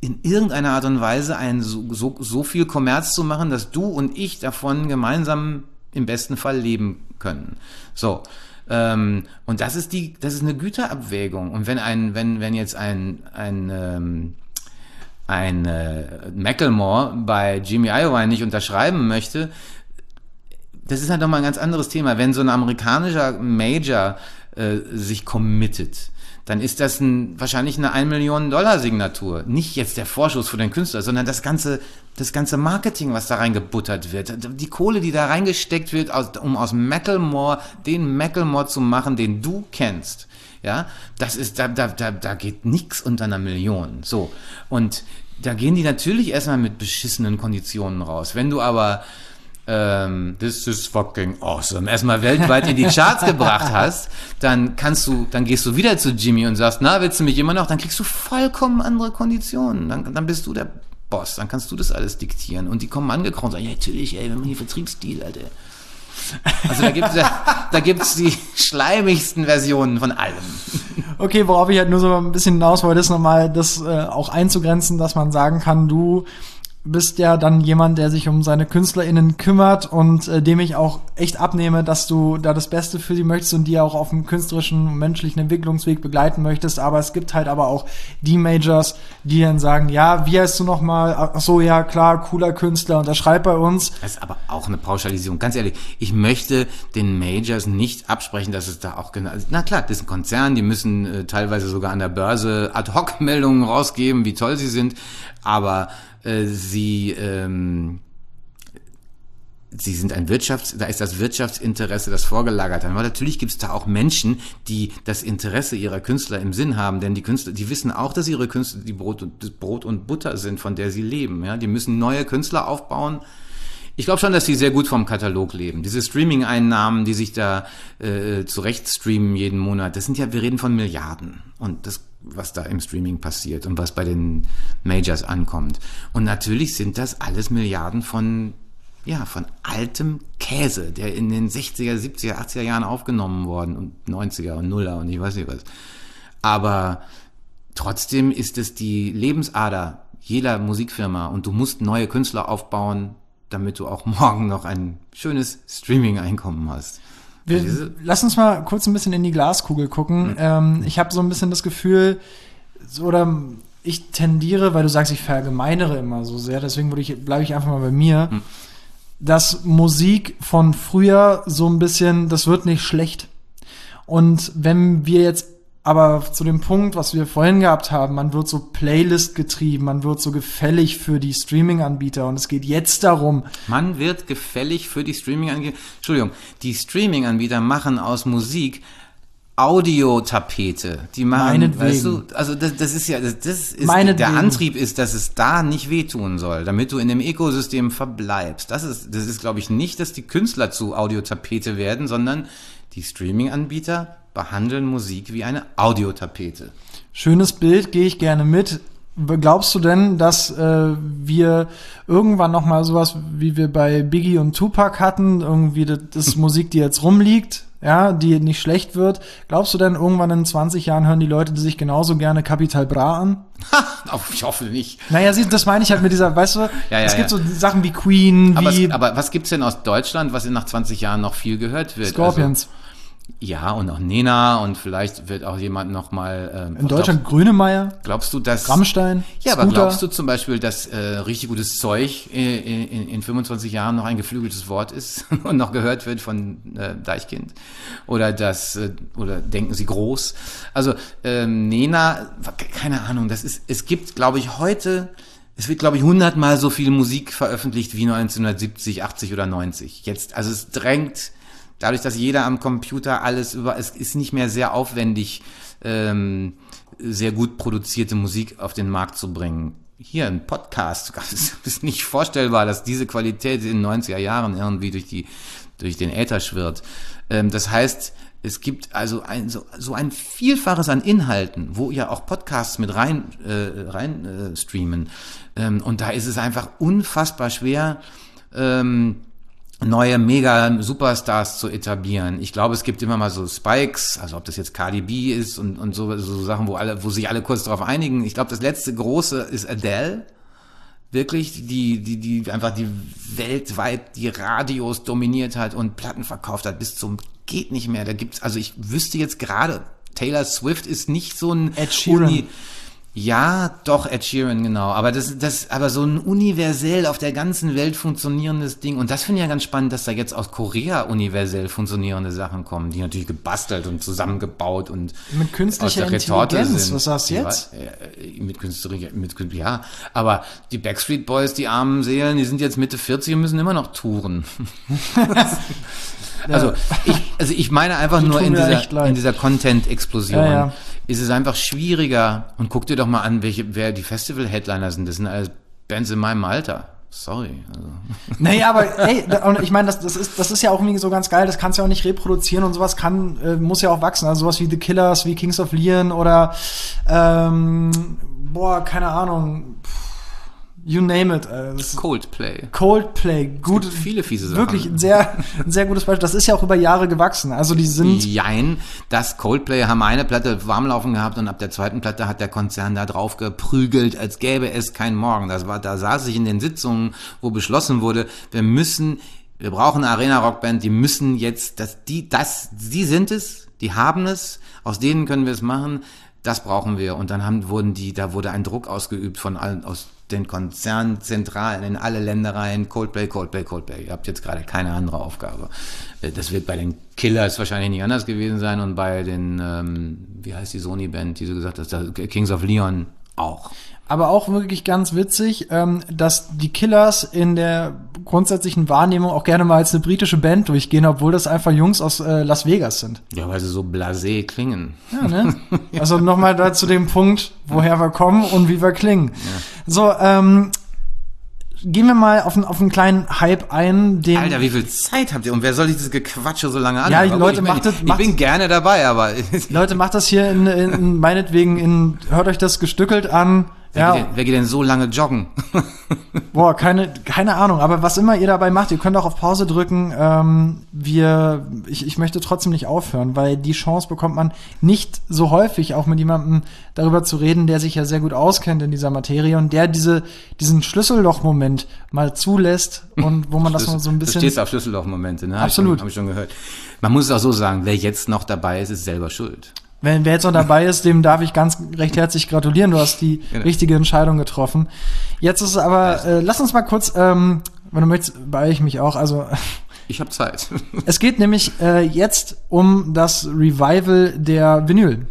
S2: in irgendeiner Art und Weise ein so, so, so viel Kommerz zu machen, dass du und ich davon gemeinsam im besten Fall leben können. So. Ähm, und das ist die, das ist eine Güterabwägung. Und wenn ein, wenn, wenn jetzt ein, ein, ähm, ein äh, Macklemore bei Jimmy Iovine nicht unterschreiben möchte, das ist halt nochmal ein ganz anderes Thema. Wenn so ein amerikanischer Major äh, sich committet, dann ist das ein, wahrscheinlich eine ein Million Dollar Signatur. Nicht jetzt der Vorschuss für den Künstler, sondern das ganze, das ganze Marketing, was da reingebuttert wird. Die Kohle, die da reingesteckt wird, aus, um aus Macklemore den Macklemore zu machen, den du kennst. Ja, das ist, da, da, da, da geht nichts unter einer Million. So. Und da gehen die natürlich erstmal mit beschissenen Konditionen raus. Wenn du aber ähm, this is fucking awesome, erstmal weltweit in die Charts gebracht hast, dann kannst du, dann gehst du wieder zu Jimmy und sagst, na, willst du mich immer noch? Dann kriegst du vollkommen andere Konditionen. Dann, dann bist du der Boss, dann kannst du das alles diktieren. Und die kommen angekrochen und sagen, ja, natürlich, ey, wenn man hier Vertriebsdeal, Alter. Also da gibt's ja, da gibt's die schleimigsten Versionen von allem.
S1: Okay, worauf ich halt nur so ein bisschen hinaus wollte, ist nochmal das äh, auch einzugrenzen, dass man sagen kann, du bist ja dann jemand, der sich um seine KünstlerInnen kümmert und äh, dem ich auch echt abnehme, dass du da das Beste für sie möchtest und die auch auf dem künstlerischen, menschlichen Entwicklungsweg begleiten möchtest. Aber es gibt halt aber auch die Majors, die dann sagen, ja, wie heißt du nochmal? Ach so, ja, klar, cooler Künstler, unterschreib bei uns.
S2: Das ist aber auch eine Pauschalisierung. Ganz ehrlich, ich möchte den Majors nicht absprechen, dass es da auch genau, na klar, das ist ein Konzern, die müssen äh, teilweise sogar an der Börse Ad-Hoc-Meldungen rausgeben, wie toll sie sind, aber Sie, ähm, sie sind ein Wirtschafts-, da ist das Wirtschaftsinteresse das vorgelagert. Aber natürlich gibt es da auch Menschen, die das Interesse ihrer Künstler im Sinn haben, denn die Künstler, die wissen auch, dass ihre Künstler die Brot und, Brot und Butter sind, von der sie leben. Ja, die müssen neue Künstler aufbauen. Ich glaube schon, dass die sehr gut vom Katalog leben. Diese Streaming-Einnahmen, die sich da äh, zurecht streamen jeden Monat, das sind ja, wir reden von Milliarden. Und das, was da im Streaming passiert und was bei den Majors ankommt. Und natürlich sind das alles Milliarden von, ja, von altem Käse, der in den sechziger, siebziger, achtziger Jahren aufgenommen worden und neunziger und Nuller und ich weiß nicht was. Aber trotzdem ist es die Lebensader jeder Musikfirma und du musst neue Künstler aufbauen, damit du auch morgen noch ein schönes Streaming-Einkommen hast.
S1: Wir, lass uns mal kurz ein bisschen in die Glaskugel gucken. Mhm. Ähm, ich habe so ein bisschen das Gefühl, oder ich tendiere, weil du sagst, ich verallgemeinere immer so sehr, deswegen würde ich, bleibe ich einfach mal bei mir, mhm. dass Musik von früher so ein bisschen, das wird nicht schlecht. Und wenn wir jetzt aber zu dem Punkt, was wir vorhin gehabt haben, man wird so Playlist getrieben, man wird so gefällig für die Streaming-Anbieter und es geht jetzt darum.
S2: Man wird gefällig für die Streaming-Anbieter. Entschuldigung, die Streaming-Anbieter machen aus Musik Audiotapete. Die machen,
S1: meinetwegen.
S2: Weißt du, also das, das ist ja, das, das ist,
S1: meinetwegen.
S2: Der Antrieb ist, dass es da nicht wehtun soll, damit du in dem Ökosystem verbleibst. Das ist, das ist, glaube ich, nicht, dass die Künstler zu Audiotapete werden, sondern die Streaming-Anbieter behandeln Musik wie eine Audiotapete.
S1: Schönes Bild, gehe ich gerne mit. Glaubst du denn, dass äh, wir irgendwann noch mal sowas, wie wir bei Biggie und Tupac hatten, irgendwie das, das Musik, die jetzt rumliegt, ja, die nicht schlecht wird. Glaubst du denn, irgendwann in zwanzig Jahren hören die Leute sich genauso gerne Capital Bra an?
S2: Ich hoffe nicht.
S1: Naja, das meine ich halt mit dieser, weißt du,
S2: ja, ja,
S1: es gibt
S2: ja.
S1: so Sachen wie Queen,
S2: aber
S1: wie...
S2: Es, aber was gibt's denn aus Deutschland, was in nach zwanzig Jahren noch viel gehört wird?
S1: Scorpions.
S2: Also, ja, und auch Nena und vielleicht wird auch jemand noch mal ähm,
S1: in Deutschland glaubst, Grönemeyer.
S2: Glaubst du, dass
S1: Rammstein?
S2: Ja,
S1: Scooter.
S2: Aber glaubst du zum Beispiel, dass äh, richtig gutes Zeug äh, in, in fünfundzwanzig Jahren noch ein geflügeltes Wort ist und noch gehört wird von äh, Deichkind? Oder das äh, oder denken Sie groß? Also ähm, Nena, keine Ahnung. Das ist, es gibt, glaube ich, heute es wird, glaube ich, hundertmal so viel Musik veröffentlicht wie neunzehnhundertsiebzig, achtzig oder neunzig. Jetzt, also es drängt. Dadurch, dass jeder am Computer alles über, es ist nicht mehr sehr aufwendig, ähm, sehr gut produzierte Musik auf den Markt zu bringen. Hier ein Podcast, es ist nicht vorstellbar, dass diese Qualität in den neunziger Jahren irgendwie durch die, durch den Äther schwirrt. Ähm, das heißt, es gibt also ein, so, so ein Vielfaches an Inhalten, wo ja auch Podcasts mit rein, äh, rein äh, streamen. Ähm, und da ist es einfach unfassbar schwer, ähm, neue Mega-Superstars zu etablieren. Ich glaube, es gibt immer mal so Spikes, also ob das jetzt Cardi B ist und, und so, so Sachen, wo alle, wo sich alle kurz darauf einigen. Ich glaube, das letzte große ist Adele. Wirklich, die, die, die einfach die weltweit die Radios dominiert hat und Platten verkauft hat bis zum geht nicht mehr. Da gibt's, also ich wüsste jetzt gerade, Taylor Swift ist nicht so ein
S1: Ed Sheeran.
S2: Uni, ja, doch, Ed Sheeran, genau. Aber das, das, aber so ein universell auf der ganzen Welt funktionierendes Ding. Und das finde ich ja ganz spannend, dass da jetzt aus Korea universell funktionierende Sachen kommen, die natürlich gebastelt und zusammengebaut und
S1: mit künstlicher
S2: aus der Retorte
S1: Intelligenz.
S2: sind.
S1: Was sagst du jetzt?
S2: Ja, mit künstlicher, mit, ja. Aber die Backstreet Boys, die armen Seelen, die sind jetzt Mitte vierzig und müssen immer noch touren. Also ich, also ich meine einfach
S1: Die
S2: nur
S1: tun
S2: in
S1: mir echt
S2: dieser,
S1: leid.
S2: in dieser Content-Explosion
S1: Ja, ja.
S2: ist es einfach schwieriger. Und guck dir doch mal an, welche, wer die Festival-Headliner sind. Das sind alles Bands in meinem Alter. Sorry. Also.
S1: Naja, aber ey, und ich meine, das, das ist, das ist ja auch irgendwie so ganz geil, das kannst du ja auch nicht reproduzieren und sowas kann, äh, muss ja auch wachsen. Also sowas wie The Killers, wie Kings of Leon oder ähm, boah, keine Ahnung. You name it. Äh, das
S2: Coldplay.
S1: Coldplay, gut.
S2: Es gibt viele fiese Sachen.
S1: Wirklich ein sehr, ein sehr gutes Beispiel. Das ist ja auch über Jahre gewachsen. Also die sind.
S2: Jein, das Coldplay haben eine Platte warm laufen gehabt und ab der zweiten Platte hat der Konzern da drauf geprügelt, als gäbe es keinen Morgen. Das war, da saß ich in den Sitzungen, wo beschlossen wurde, wir müssen, wir brauchen eine Arena-Rockband, die müssen jetzt, das, die, das, die sind es, die haben es, aus denen können wir es machen, das brauchen wir. Und dann haben, wurden die, da wurde ein Druck ausgeübt von allen, aus den Konzernzentralen in alle Länder rein, Coldplay, Coldplay, Coldplay. Ihr habt jetzt gerade keine andere Aufgabe. Das wird bei den Killers wahrscheinlich nicht anders gewesen sein und bei den, ähm, wie heißt die Sony-Band, die du gesagt hast, Kings of Leon auch.
S1: Aber auch wirklich ganz witzig, ähm, dass die Killers in der grundsätzlichen Wahrnehmung auch gerne mal als eine britische Band durchgehen, obwohl das einfach Jungs aus äh, Las Vegas sind.
S2: Ja, weil sie so blasé klingen.
S1: Ja, ne? Also nochmal da zu dem Punkt, woher wir kommen und wie wir klingen.
S2: Ja.
S1: So, ähm, gehen wir mal auf, auf einen kleinen Hype ein, den...
S2: Alter, wie viel Zeit habt ihr? Und wer soll sich das Gequatsche so lange anhören?
S1: Ja, die Leute,
S2: ich bin,
S1: macht das-
S2: Ich
S1: macht-
S2: bin gerne dabei, aber...
S1: Leute, macht das hier in, in, in meinetwegen in, hört euch das gestückelt an.
S2: Wer, geht
S1: Ja,
S2: denn, wer geht denn so lange joggen?
S1: boah, keine, keine Ahnung. Aber was immer ihr dabei macht, ihr könnt auch auf Pause drücken. Ähm, wir, ich, ich möchte trotzdem nicht aufhören, weil die Chance bekommt man nicht so häufig, auch mit jemandem darüber zu reden, der sich ja sehr gut auskennt in dieser Materie und der diese, diesen Schlüsselloch-Moment mal zulässt und wo man das mal so ein
S2: Du
S1: bisschen...
S2: stehst auf Schlüsselloch-Momente, ne?
S1: Absolut.
S2: Hab ich schon gehört. Man muss es auch so sagen, wer jetzt noch dabei ist, ist selber schuld.
S1: Wenn wer jetzt noch dabei ist, dem darf ich ganz recht herzlich gratulieren. Du hast die
S2: Genau.
S1: richtige Entscheidung getroffen. Jetzt ist es aber, äh, lass uns mal kurz, ähm, wenn du möchtest, beeile ich mich auch. Also
S2: Ich habe Zeit.
S1: es geht nämlich äh, jetzt um das Revival der Vinyl.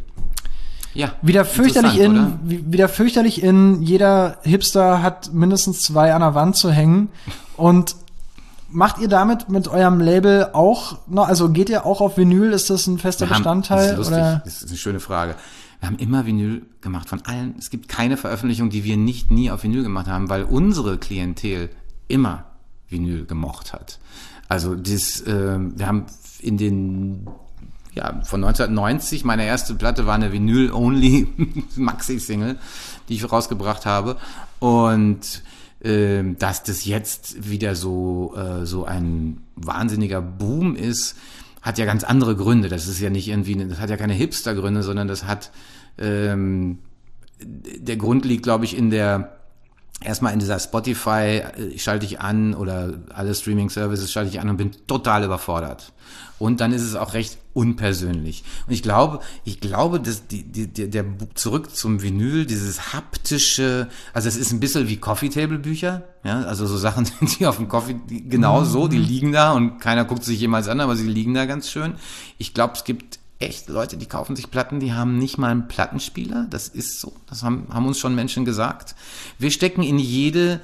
S2: Ja.
S1: Wieder fürchterlich in,
S2: interessant, oder?
S1: wie- wieder fürchterlich in, jeder Hipster hat mindestens zwei an der Wand zu hängen. Und macht ihr damit mit eurem Label auch noch, also geht ihr auch auf Vinyl? Ist das ein fester
S2: Wir haben-
S1: Bestandteil?
S2: Das ist lustig,
S1: oder?
S2: das ist eine schöne Frage. Wir haben immer Vinyl gemacht von allen. Es gibt keine Veröffentlichung, die wir nicht nie auf Vinyl gemacht haben, weil unsere Klientel immer Vinyl gemocht hat. Also das, äh, wir haben in den ja, von neunzehnhundertneunzig, meine erste Platte war eine Vinyl-only Maxi-Single, die ich rausgebracht habe. Und ähm, dass das jetzt wieder so äh, so ein wahnsinniger Boom ist, hat ja ganz andere Gründe. Das ist ja nicht irgendwie, das hat ja keine Hipster-Gründe, sondern das hat ähm, der Grund liegt, glaube ich, in der erstmal in dieser Spotify, äh, schalte ich an oder alle Streaming-Services schalte ich an und bin total überfordert. Und dann ist es auch recht unpersönlich. Und ich glaube, ich glaube, dass die, die, der, der zurück zum Vinyl, dieses haptische, also es ist ein bisschen wie Coffee-Table-Bücher, ja, also so Sachen, die auf dem Coffee, die, genau
S1: Mhm.
S2: so, die liegen da und keiner guckt sich jemals an, aber sie liegen da ganz schön. Ich glaube, es gibt echt Leute, die kaufen sich Platten, die haben nicht mal einen Plattenspieler. Das ist so. Das haben, haben uns schon Menschen gesagt. Wir stecken in jede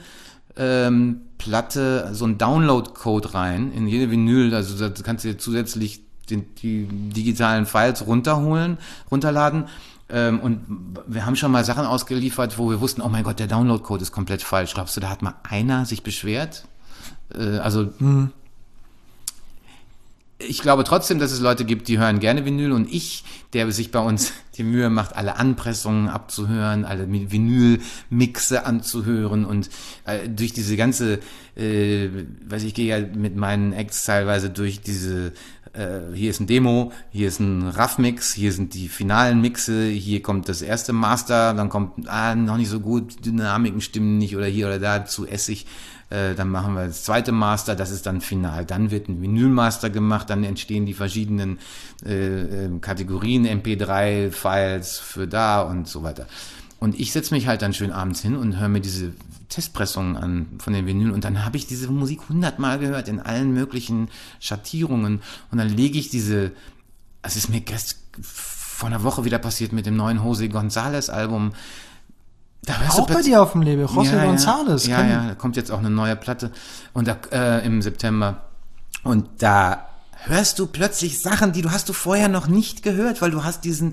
S2: ähm, Platte so einen Download-Code rein, in jede Vinyl. Also da kannst du dir zusätzlich den, die digitalen Files runterholen, runterladen. Ähm, und wir haben schon mal Sachen ausgeliefert, wo wir wussten, oh mein Gott, der Download-Code ist komplett falsch. Glaubst du, da hat mal einer sich beschwert? Äh, also
S1: Mhm.
S2: ich glaube trotzdem, dass es Leute gibt, die hören gerne Vinyl und ich, der sich bei uns die Mühe macht, alle Anpressungen abzuhören, alle Vinyl-Mixe anzuhören und äh, durch diese ganze, äh, weiß ich, gehe ja mit meinen Acts teilweise durch diese, äh, hier ist ein Demo, hier ist ein Raff-Mix, hier sind die finalen Mixe, hier kommt das erste Master, dann kommt, ah, noch nicht so gut, Dynamiken stimmen nicht oder hier oder da, zu Essig. Dann machen wir das zweite Master, das ist dann final. Dann wird ein Vinylmaster gemacht, dann entstehen die verschiedenen äh, Kategorien, M P drei Files für da und so weiter. Und ich setze mich halt dann schön abends hin und höre mir diese Testpressungen an von den Vinyl und dann habe ich diese Musik hundertmal gehört in allen möglichen Schattierungen und dann lege ich diese, es ist mir gest vor einer Woche wieder passiert mit dem neuen José González Album.
S1: Da auch bei dir auf dem Label, José
S2: ja,
S1: González.
S2: Ja, ja, da kommt jetzt auch eine neue Platte und da, äh, im September. Und da hörst du plötzlich Sachen, die du hast du vorher noch nicht gehört, weil du hast diesen,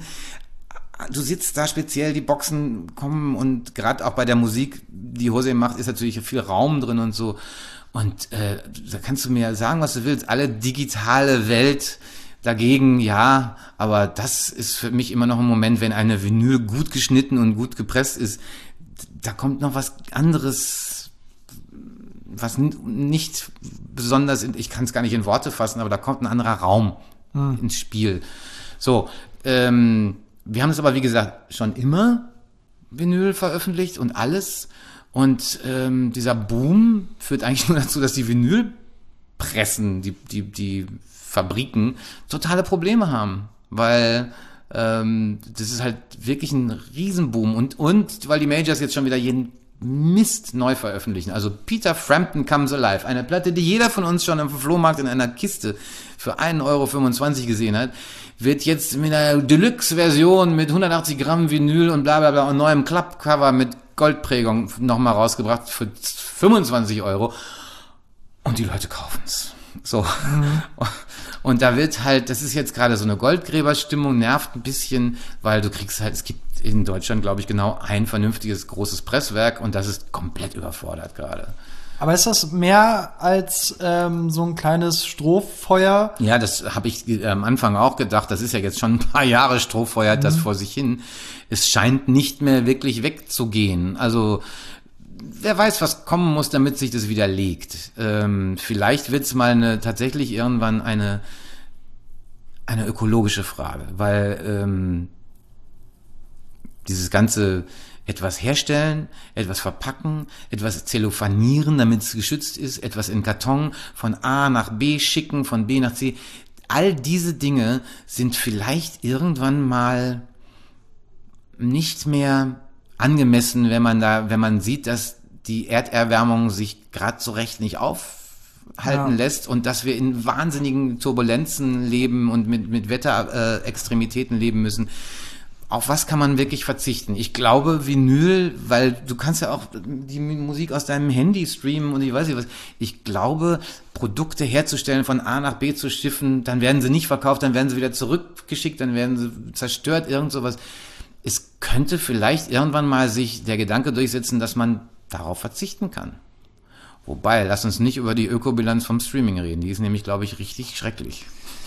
S2: du sitzt da speziell, die Boxen kommen und gerade auch bei der Musik, die José macht, ist natürlich viel Raum drin und so. Und äh, da kannst du mir sagen, was du willst. Alle digitale Welt dagegen, ja, aber das ist für mich immer noch ein Moment, wenn eine Vinyl gut geschnitten und gut gepresst ist, da kommt noch was anderes, was nicht besonders, ich kann es gar nicht in Worte fassen, aber da kommt ein anderer Raum hm. ins Spiel. So, ähm, wir haben es aber, wie gesagt, schon immer Vinyl veröffentlicht und alles und ähm, dieser Boom führt eigentlich nur dazu, dass die Vinylpressen, die, die, die Fabriken totale Probleme haben, weil ähm, das ist halt wirklich ein Riesenboom und, und weil die Majors jetzt schon wieder jeden Mist neu veröffentlichen. Also Peter Frampton Comes Alive, eine Platte, die jeder von uns schon am Flohmarkt in einer Kiste für ein Euro fünfundzwanzig gesehen hat, wird jetzt mit einer Deluxe-Version mit hundertachtzig Gramm Vinyl und bla bla bla und neuem Klappcover mit Goldprägung nochmal rausgebracht für fünfundzwanzig Euro und die Leute kaufen's. So. Mhm. Und da wird halt, das ist jetzt gerade so eine Goldgräberstimmung, nervt ein bisschen, weil du kriegst halt, es gibt in Deutschland, glaube ich, genau ein vernünftiges großes Presswerk und das ist komplett überfordert gerade.
S1: Aber ist das mehr als ähm, so ein kleines Strohfeuer?
S2: Ja, das habe ich äh, am Anfang auch gedacht. Das ist ja jetzt schon ein paar Jahre Strohfeuer, mhm. das vor sich hin. Es scheint nicht mehr wirklich wegzugehen. Also wer weiß, was kommen muss, damit sich das wieder legt. Ähm, vielleicht wird es mal eine, tatsächlich irgendwann eine, eine ökologische Frage, weil ähm, dieses ganze etwas herstellen, etwas verpacken, etwas zellophanieren, damit es geschützt ist, etwas in Karton von A nach B schicken, von B nach C. All diese Dinge sind vielleicht irgendwann mal nicht mehr angemessen, wenn man da, wenn man sieht, dass die Erderwärmung sich gerade so recht nicht aufhalten ja. lässt und dass wir in wahnsinnigen Turbulenzen leben und mit, mit Wetterextremitäten leben müssen. Auf was kann man wirklich verzichten? Ich glaube Vinyl, weil du kannst ja auch die Musik aus deinem Handy streamen und ich weiß nicht was. Ich glaube, Produkte herzustellen, von A nach B zu schiffen, dann werden sie nicht verkauft, dann werden sie wieder zurückgeschickt, dann werden sie zerstört, irgend sowas. Es könnte vielleicht irgendwann mal sich der Gedanke durchsetzen, dass man darauf verzichten kann. Wobei, lass uns nicht über die Ökobilanz vom Streaming reden. Die ist nämlich, glaube ich, richtig schrecklich.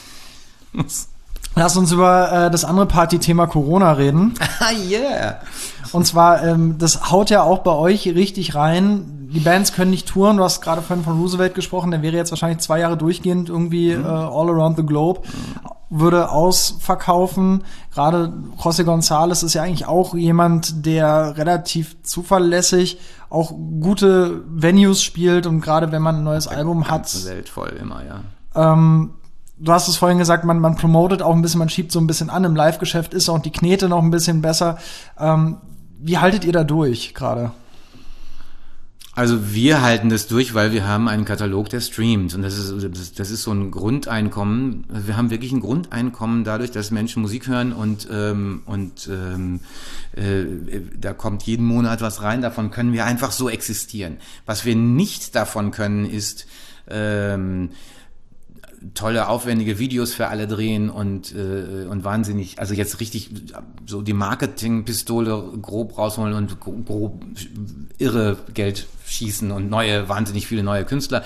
S1: Lass uns über äh, das andere Party-Thema Corona reden.
S2: Ah, yeah.
S1: Und zwar, ähm, das haut ja auch bei euch richtig rein. Die Bands können nicht touren. Du hast gerade vorhin von Roosevelt gesprochen. Der wäre jetzt wahrscheinlich zwei Jahre durchgehend irgendwie mhm. äh, all around the globe. Mhm. Würde ausverkaufen. Gerade José González ist ja eigentlich auch jemand, der relativ zuverlässig auch gute Venues spielt. Und gerade wenn man ein neues Album hat.
S2: Welt voll immer, ja.
S1: Ähm, Du hast es vorhin gesagt, man, man promotet auch ein bisschen, man schiebt so ein bisschen an. Im Live-Geschäft ist auch die Knete noch ein bisschen besser. Ähm, wie haltet ihr da durch gerade?
S2: Also wir halten das durch, weil wir haben einen Katalog, der streamt. Und das ist, das ist so ein Grundeinkommen. Wir haben wirklich ein Grundeinkommen dadurch, dass Menschen Musik hören und, ähm, und ähm, äh, da kommt jeden Monat was rein. Davon können wir einfach so existieren. Was wir nicht davon können, ist ähm, tolle, aufwendige Videos für alle drehen und äh, und wahnsinnig, also jetzt richtig so die Marketingpistole grob rausholen und grob irre Geld schießen und neue, wahnsinnig viele neue Künstler.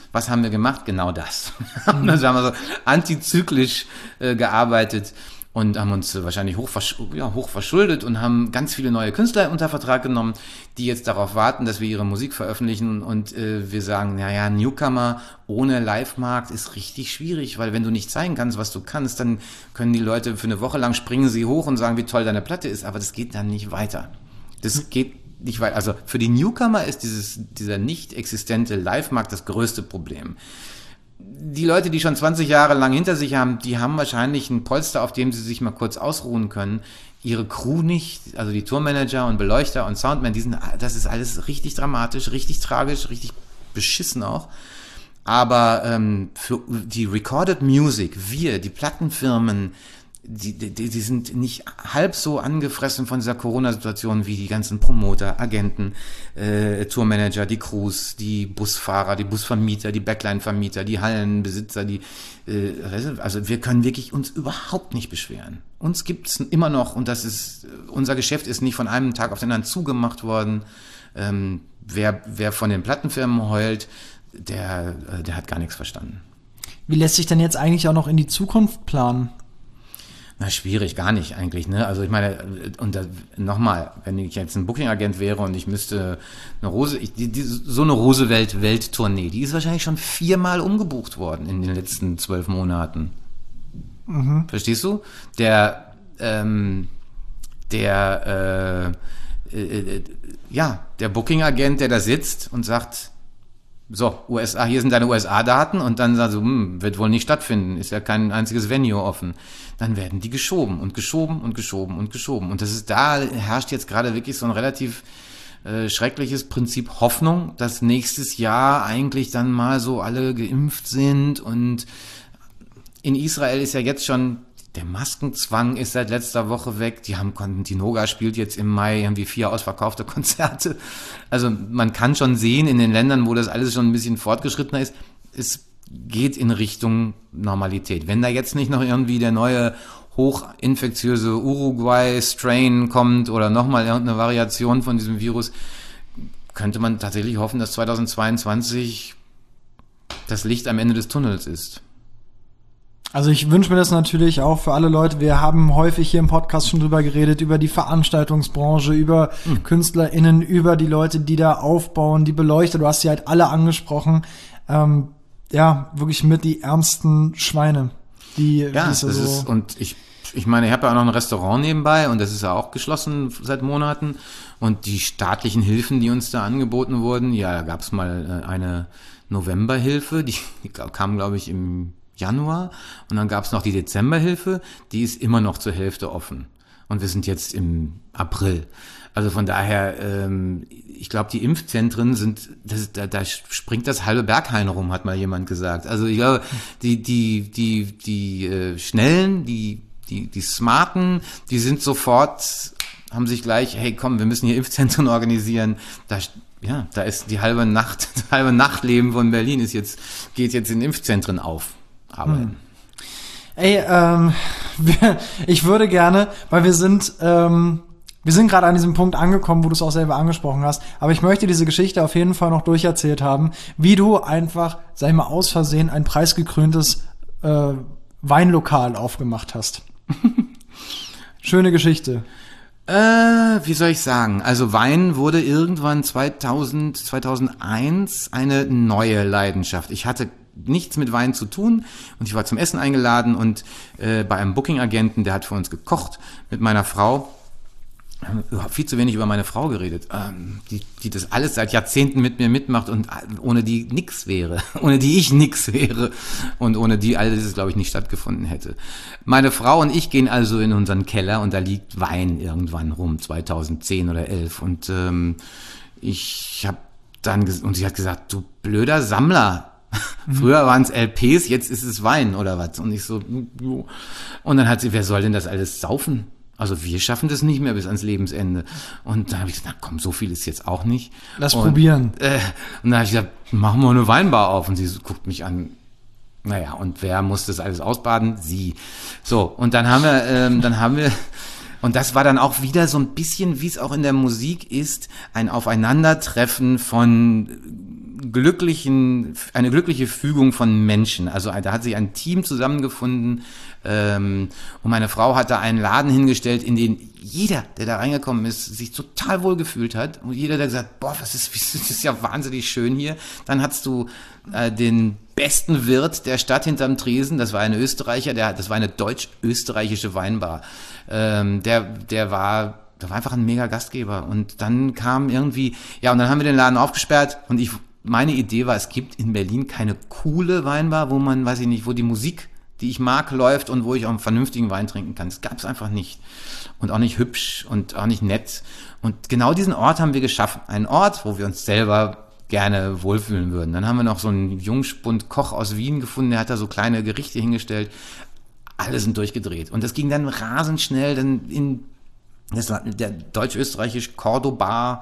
S2: Was haben wir gemacht? Genau das. Also haben wir so antizyklisch äh, gearbeitet und haben uns äh, wahrscheinlich hoch, ja, hoch verschuldet und haben ganz viele neue Künstler unter Vertrag genommen, die jetzt darauf warten, dass wir ihre Musik veröffentlichen und äh, wir sagen, naja, Newcomer ohne Live-Markt ist richtig schwierig, weil wenn du nicht zeigen kannst, was du kannst, dann können die Leute für eine Woche lang springen sie hoch und sagen, wie toll deine Platte ist, aber das geht dann nicht weiter. Das geht nicht weiter. Also für die Newcomer ist dieses, dieser nicht existente Live-Markt das größte Problem. Die Leute, die schon zwanzig Jahre lang hinter sich haben, die haben wahrscheinlich ein Polster, auf dem sie sich mal kurz ausruhen können. Ihre Crew nicht, also die Tourmanager und Beleuchter und Soundman, die sind, das ist alles richtig dramatisch, richtig tragisch, richtig beschissen auch. Aber ähm, für die Recorded Music, wir, die Plattenfirmen, die, die, die sind nicht halb so angefressen von dieser Corona-Situation wie die ganzen Promoter, Agenten, äh, Tourmanager, die Crews, die Busfahrer, die Busvermieter, die Backline-Vermieter, die Hallenbesitzer, die äh, also wir können wirklich uns überhaupt nicht beschweren. Uns gibt's immer noch und das ist, unser Geschäft ist nicht von einem Tag auf den anderen zugemacht worden. Ähm, wer, wer von den Plattenfirmen heult, der, der hat gar nichts verstanden.
S1: Wie lässt sich denn jetzt eigentlich auch noch in die Zukunft planen?
S2: Na, schwierig, gar nicht eigentlich, ne? Also ich meine, und nochmal, wenn ich jetzt ein Booking-Agent wäre und ich müsste eine Rose, ich, die, die, so eine Roosevelt-Welttournee, die ist wahrscheinlich schon viermal umgebucht worden in den letzten zwölf Monaten. Mhm. Verstehst du? Der, ähm, der, äh, äh, ja, der Booking-Agent, der da sitzt und sagt, so, U S A, hier sind deine U S A-Daten und dann sagen so, hm, wird wohl nicht stattfinden, ist ja kein einziges Venue offen. Dann werden die geschoben und geschoben und geschoben und geschoben. Und das ist, da herrscht jetzt gerade wirklich so ein relativ äh, schreckliches Prinzip Hoffnung, dass nächstes Jahr eigentlich dann mal so alle geimpft sind und in Israel ist ja jetzt schon der Maskenzwang ist seit letzter Woche weg. Die haben Tinoga spielt jetzt im Mai irgendwie vier ausverkaufte Konzerte. Also man kann schon sehen in den Ländern, wo das alles schon ein bisschen fortgeschrittener ist, es geht in Richtung Normalität. Wenn da jetzt nicht noch irgendwie der neue hochinfektiöse Uruguay-Strain kommt oder nochmal irgendeine Variation von diesem Virus, könnte man tatsächlich hoffen, dass zweitausendzweiundzwanzig das Licht am Ende des Tunnels ist.
S1: Also ich wünsche mir das natürlich auch für alle Leute. Wir haben häufig hier im Podcast schon drüber geredet, über die Veranstaltungsbranche, über mhm. KünstlerInnen, über die Leute, die da aufbauen, die Beleuchter. Du hast sie halt alle angesprochen. Ähm, ja, wirklich mit die ärmsten Schweine. Die,
S2: ja, das so ist, und ich, ich meine, ich habe ja auch noch ein Restaurant nebenbei und das ist ja auch geschlossen seit Monaten. Und die staatlichen Hilfen, die uns da angeboten wurden, ja, da gab es mal eine Novemberhilfe, die, die kam, glaube ich, im Januar und dann gab es noch die Dezemberhilfe, die ist immer noch zur Hälfte offen und wir sind jetzt im April. Also von daher, ähm, ich glaube, die Impfzentren sind, das, da, da springt das halbe Berghain rum, hat mal jemand gesagt. Also ich glaube, die die die die äh, Schnellen, die die die Smarten, die sind sofort, haben sich gleich, hey komm, wir müssen hier Impfzentren organisieren. Da ja, da ist die halbe Nacht, das halbe Nachtleben von Berlin ist jetzt geht jetzt in Impfzentren auf. Arbeiten. Hm.
S1: Ey, ähm, wir, ich würde gerne, weil wir sind, ähm, wir sind gerade an diesem Punkt angekommen, wo du es auch selber angesprochen hast, aber ich möchte diese Geschichte auf jeden Fall noch durcherzählt haben, wie du einfach, sag ich mal, aus Versehen ein preisgekröntes äh, Weinlokal aufgemacht hast. Schöne Geschichte.
S2: Äh, wie soll ich sagen? Also Wein wurde irgendwann zweitausend, zweitausendeins eine neue Leidenschaft. Ich hatte nichts mit Wein zu tun und ich war zum Essen eingeladen und äh, bei einem Booking-Agenten, der hat für uns gekocht mit meiner Frau. Wir haben überhaupt viel zu wenig über meine Frau geredet, ähm, die, die das alles seit Jahrzehnten mit mir mitmacht und ohne die nix wäre, ohne die ich nix wäre und ohne die all das, glaube ich, nicht stattgefunden hätte. Meine Frau und ich gehen also in unseren Keller und da liegt Wein irgendwann rum, zweitausendzehn oder elf und ähm, ich habe dann, ges- und sie hat gesagt, du blöder Sammler, früher waren es L Ps, jetzt ist es Wein oder was. Und ich so, jo. Und dann hat sie, wer soll denn das alles saufen? Also wir schaffen das nicht mehr bis ans Lebensende. Und dann habe ich gesagt, na komm, so viel ist jetzt auch nicht.
S1: Lass
S2: und,
S1: probieren.
S2: Äh, und dann habe ich gesagt, machen wir eine Weinbar auf. Und sie so, guckt mich an. Naja, und wer muss das alles ausbaden? Sie. So, und dann haben wir, ähm, dann haben wir Und das war dann auch wieder so ein bisschen, wie es auch in der Musik ist, ein Aufeinandertreffen von glücklichen, eine glückliche Fügung von Menschen. Also da hat sich ein Team zusammengefunden, ähm, und meine Frau hat da einen Laden hingestellt, in den jeder, der da reingekommen ist, sich total wohl gefühlt hat. Und jeder, der gesagt, boah, was ist, das ist ja wahnsinnig schön hier. Dann hattest du äh, den besten Wirt der Stadt hinterm Tresen, das war ein Österreicher, der, das war eine deutsch-österreichische Weinbar. Ähm, der, der war, der war einfach ein mega Gastgeber. Und dann kam irgendwie, ja, und dann haben wir den Laden aufgesperrt und ich, meine Idee war, es gibt in Berlin keine coole Weinbar, wo man, weiß ich nicht, wo die Musik, die ich mag, läuft und wo ich auch einen vernünftigen Wein trinken kann. Das gab es einfach nicht. Und auch nicht hübsch und auch nicht nett. Und genau diesen Ort haben wir geschaffen. Einen Ort, wo wir uns selber gerne wohlfühlen würden. Dann haben wir noch so einen Jungspund Koch aus Wien gefunden, der hat da so kleine Gerichte hingestellt. Alle sind durchgedreht. Und das ging dann rasend schnell dann in das, der deutsch-österreichisch Cordoba.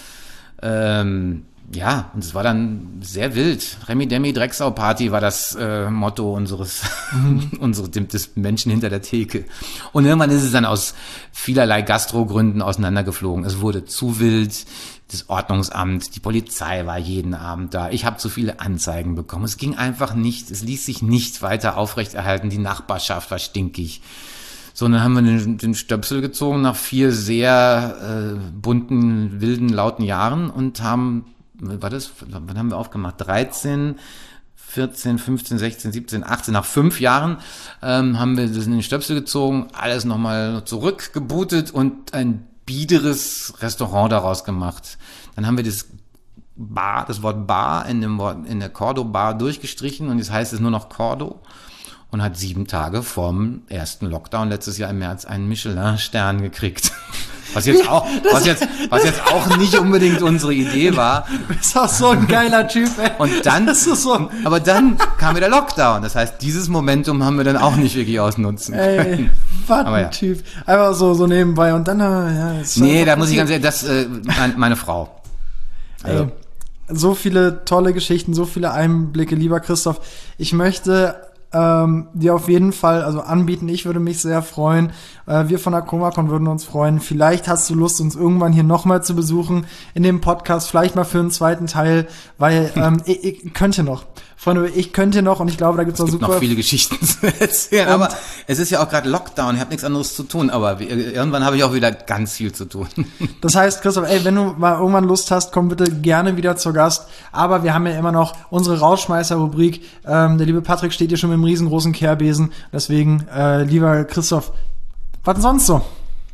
S2: Ähm, ja, und es war dann sehr wild. Remi Demi Drecksau Party war das äh, Motto unseres, mhm. unseres, des Menschen hinter der Theke. Und irgendwann ist es dann aus vielerlei Gastrogründen auseinandergeflogen. Es wurde zu wild. Das Ordnungsamt, die Polizei war jeden Abend da. Ich habe zu viele Anzeigen bekommen. Es ging einfach nicht, es ließ sich nicht weiter aufrechterhalten. Die Nachbarschaft war stinkig. So, und dann haben wir den, den Stöpsel gezogen nach vier sehr äh, bunten, wilden, lauten Jahren und haben, war das, wann haben wir aufgemacht? dreizehn, vierzehn, fünfzehn, sechzehn, siebzehn, achtzehn, nach fünf Jahren ähm, haben wir das in den Stöpsel gezogen, alles nochmal zurückgebootet und ein biederes Restaurant daraus gemacht. Dann haben wir das Bar, das Wort Bar in dem Wort, in der Cordo Bar durchgestrichen und jetzt heißt es nur noch Cordo und hat sieben Tage vorm ersten Lockdown letztes Jahr im März einen Michelin-Stern gekriegt. Was jetzt auch, was jetzt, was jetzt auch nicht unbedingt unsere Idee war.
S1: Du bist auch so ein geiler Typ, ey.
S2: Und dann,
S1: das ist so.
S2: aber dann kam wieder Lockdown. Das heißt, dieses Momentum haben wir dann auch nicht wirklich ausnutzen können.
S1: Ey, was ein ja. Typ. Einfach so, so nebenbei und dann, ja. Jetzt
S2: nee, da muss ich ganz ehrlich, das, äh, meine, meine Frau.
S1: Also. Ey, so viele tolle Geschichten, so viele Einblicke, lieber Christoph. Ich möchte Ähm, dir auf jeden Fall also anbieten. Ich würde mich sehr freuen. Äh, wir von der ChromaCon würden uns freuen. Vielleicht hast du Lust, uns irgendwann hier nochmal zu besuchen in dem Podcast, vielleicht mal für einen zweiten Teil, weil ähm, ich, ich könnte noch. Freunde, ich könnte noch und ich glaube, da gibt's
S2: es
S1: noch
S2: gibt
S1: super
S2: noch viele Geschichten zu erzählen. Aber es ist ja auch gerade Lockdown, ich habe nichts anderes zu tun, aber irgendwann habe ich auch wieder ganz viel zu tun.
S1: Das heißt, Christoph, ey, wenn du mal irgendwann Lust hast, komm bitte gerne wieder zu Gast. Aber wir haben ja immer noch unsere Rausschmeißer-Rubrik. Ähm, der liebe Patrick steht hier schon mit einem riesengroßen Kehrbesen. Deswegen, äh, lieber Christoph, was denn sonst so?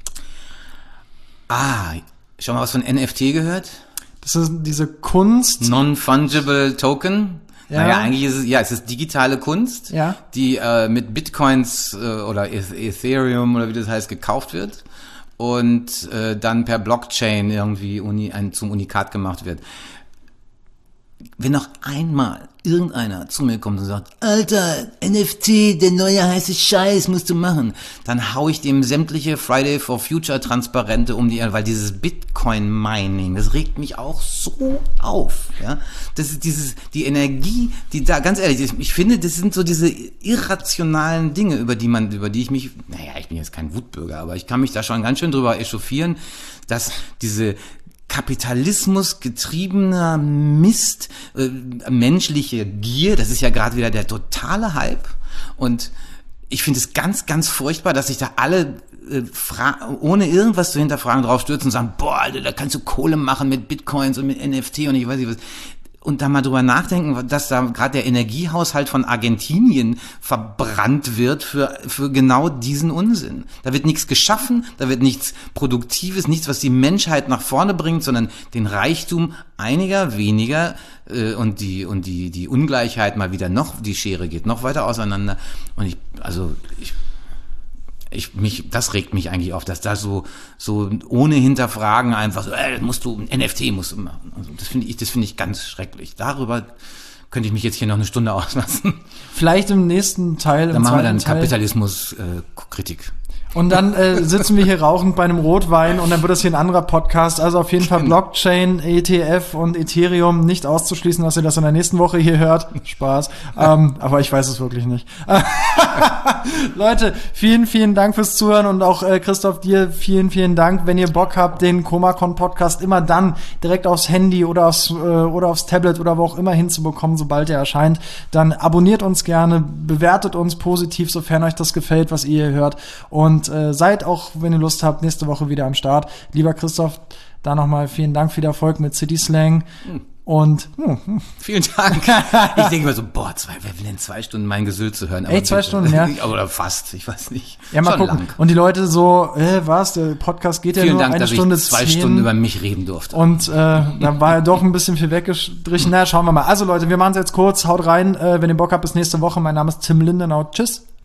S2: Ah, schon mal was von N F T gehört?
S1: Das ist diese Kunst.
S2: Non-Fungible Token. Ja. Naja, eigentlich ist es, ja, es ist digitale Kunst,
S1: ja.
S2: die äh, mit Bitcoins äh, oder Ethereum oder wie das heißt, gekauft wird und äh, dann per Blockchain irgendwie uni, ein, zum Unikat gemacht wird. Wenn noch einmal irgendeiner zu mir kommt und sagt, Alter, N F T, der neue heiße Scheiß, musst du machen, dann hau ich dem sämtliche Friday for Future Transparente um die, weil dieses Bitcoin Mining, das regt mich auch so auf, ja. Das ist dieses, die Energie, die da, ganz ehrlich, ich finde, das sind so diese irrationalen Dinge, über die man, über die ich mich, naja, ich bin jetzt kein Wutbürger, aber ich kann mich da schon ganz schön drüber echauffieren, dass diese Kapitalismus getriebener Mist, äh, menschliche Gier, das ist ja gerade wieder der totale Hype und ich finde es ganz, ganz furchtbar, dass sich da alle äh, fra- ohne irgendwas zu hinterfragen drauf stürzen und sagen, boah, Alter, da kannst du Kohle machen mit Bitcoins und mit N F T und ich weiß nicht was. Und da mal drüber nachdenken, dass da gerade der Energiehaushalt von Argentinien verbrannt wird für für genau diesen Unsinn. Da wird nichts geschaffen, da wird nichts Produktives, nichts, was die Menschheit nach vorne bringt, sondern den Reichtum einiger weniger äh, und die und die die Ungleichheit mal wieder noch, die Schere geht noch weiter auseinander. Und ich, also ich Ich, mich, das regt mich eigentlich auf, dass da so, so ohne Hinterfragen einfach so, äh, musst du, N F T musst du machen. Also das finde ich, das finde ich ganz schrecklich. Darüber könnte ich mich jetzt hier noch eine Stunde auslassen.
S1: Vielleicht im nächsten Teil.
S2: Dann machen wir dann Kapitalismus-Kritik. Äh,
S1: Und dann äh, sitzen wir hier rauchend bei einem Rotwein und dann wird das hier ein anderer Podcast. Also auf jeden Fall Blockchain, E T F und Ethereum nicht auszuschließen, dass ihr das in der nächsten Woche hier hört. Spaß. ähm, aber ich weiß es wirklich nicht. Leute, vielen, vielen Dank fürs Zuhören und auch äh, Christoph, dir vielen, vielen Dank. Wenn ihr Bock habt, den ChromaCon-Podcast immer dann direkt aufs Handy oder aufs, äh, oder aufs Tablet oder wo auch immer hinzubekommen, sobald er erscheint, dann abonniert uns gerne, bewertet uns positiv, sofern euch das gefällt, was ihr hier hört. Und äh, seid auch, wenn ihr Lust habt, nächste Woche wieder am Start. Lieber Christoph, da nochmal vielen Dank, viel Erfolg mit City Slang. Hm. Und hm, hm.
S2: vielen Dank. Ich denke mal so, boah, zwei, wer will denn zwei Stunden mein Gesülz zu hören?
S1: Ey, zwei bitte. Stunden, ja.
S2: Oder fast, ich weiß nicht.
S1: Ja, mal
S2: Schon
S1: gucken.
S2: Lang.
S1: Und die Leute so, äh, was, der Podcast geht ja
S2: vielen
S1: nur
S2: Dank,
S1: eine
S2: dass
S1: Stunde
S2: ich zwei
S1: zehn.
S2: Stunden über mich reden durfte.
S1: Und äh, da war ja doch ein bisschen viel weggestrichen. Na, schauen wir mal. Also Leute, wir machen es jetzt kurz. Haut rein, äh, wenn ihr Bock habt, bis nächste Woche. Mein Name ist Tim Lindenau. Tschüss.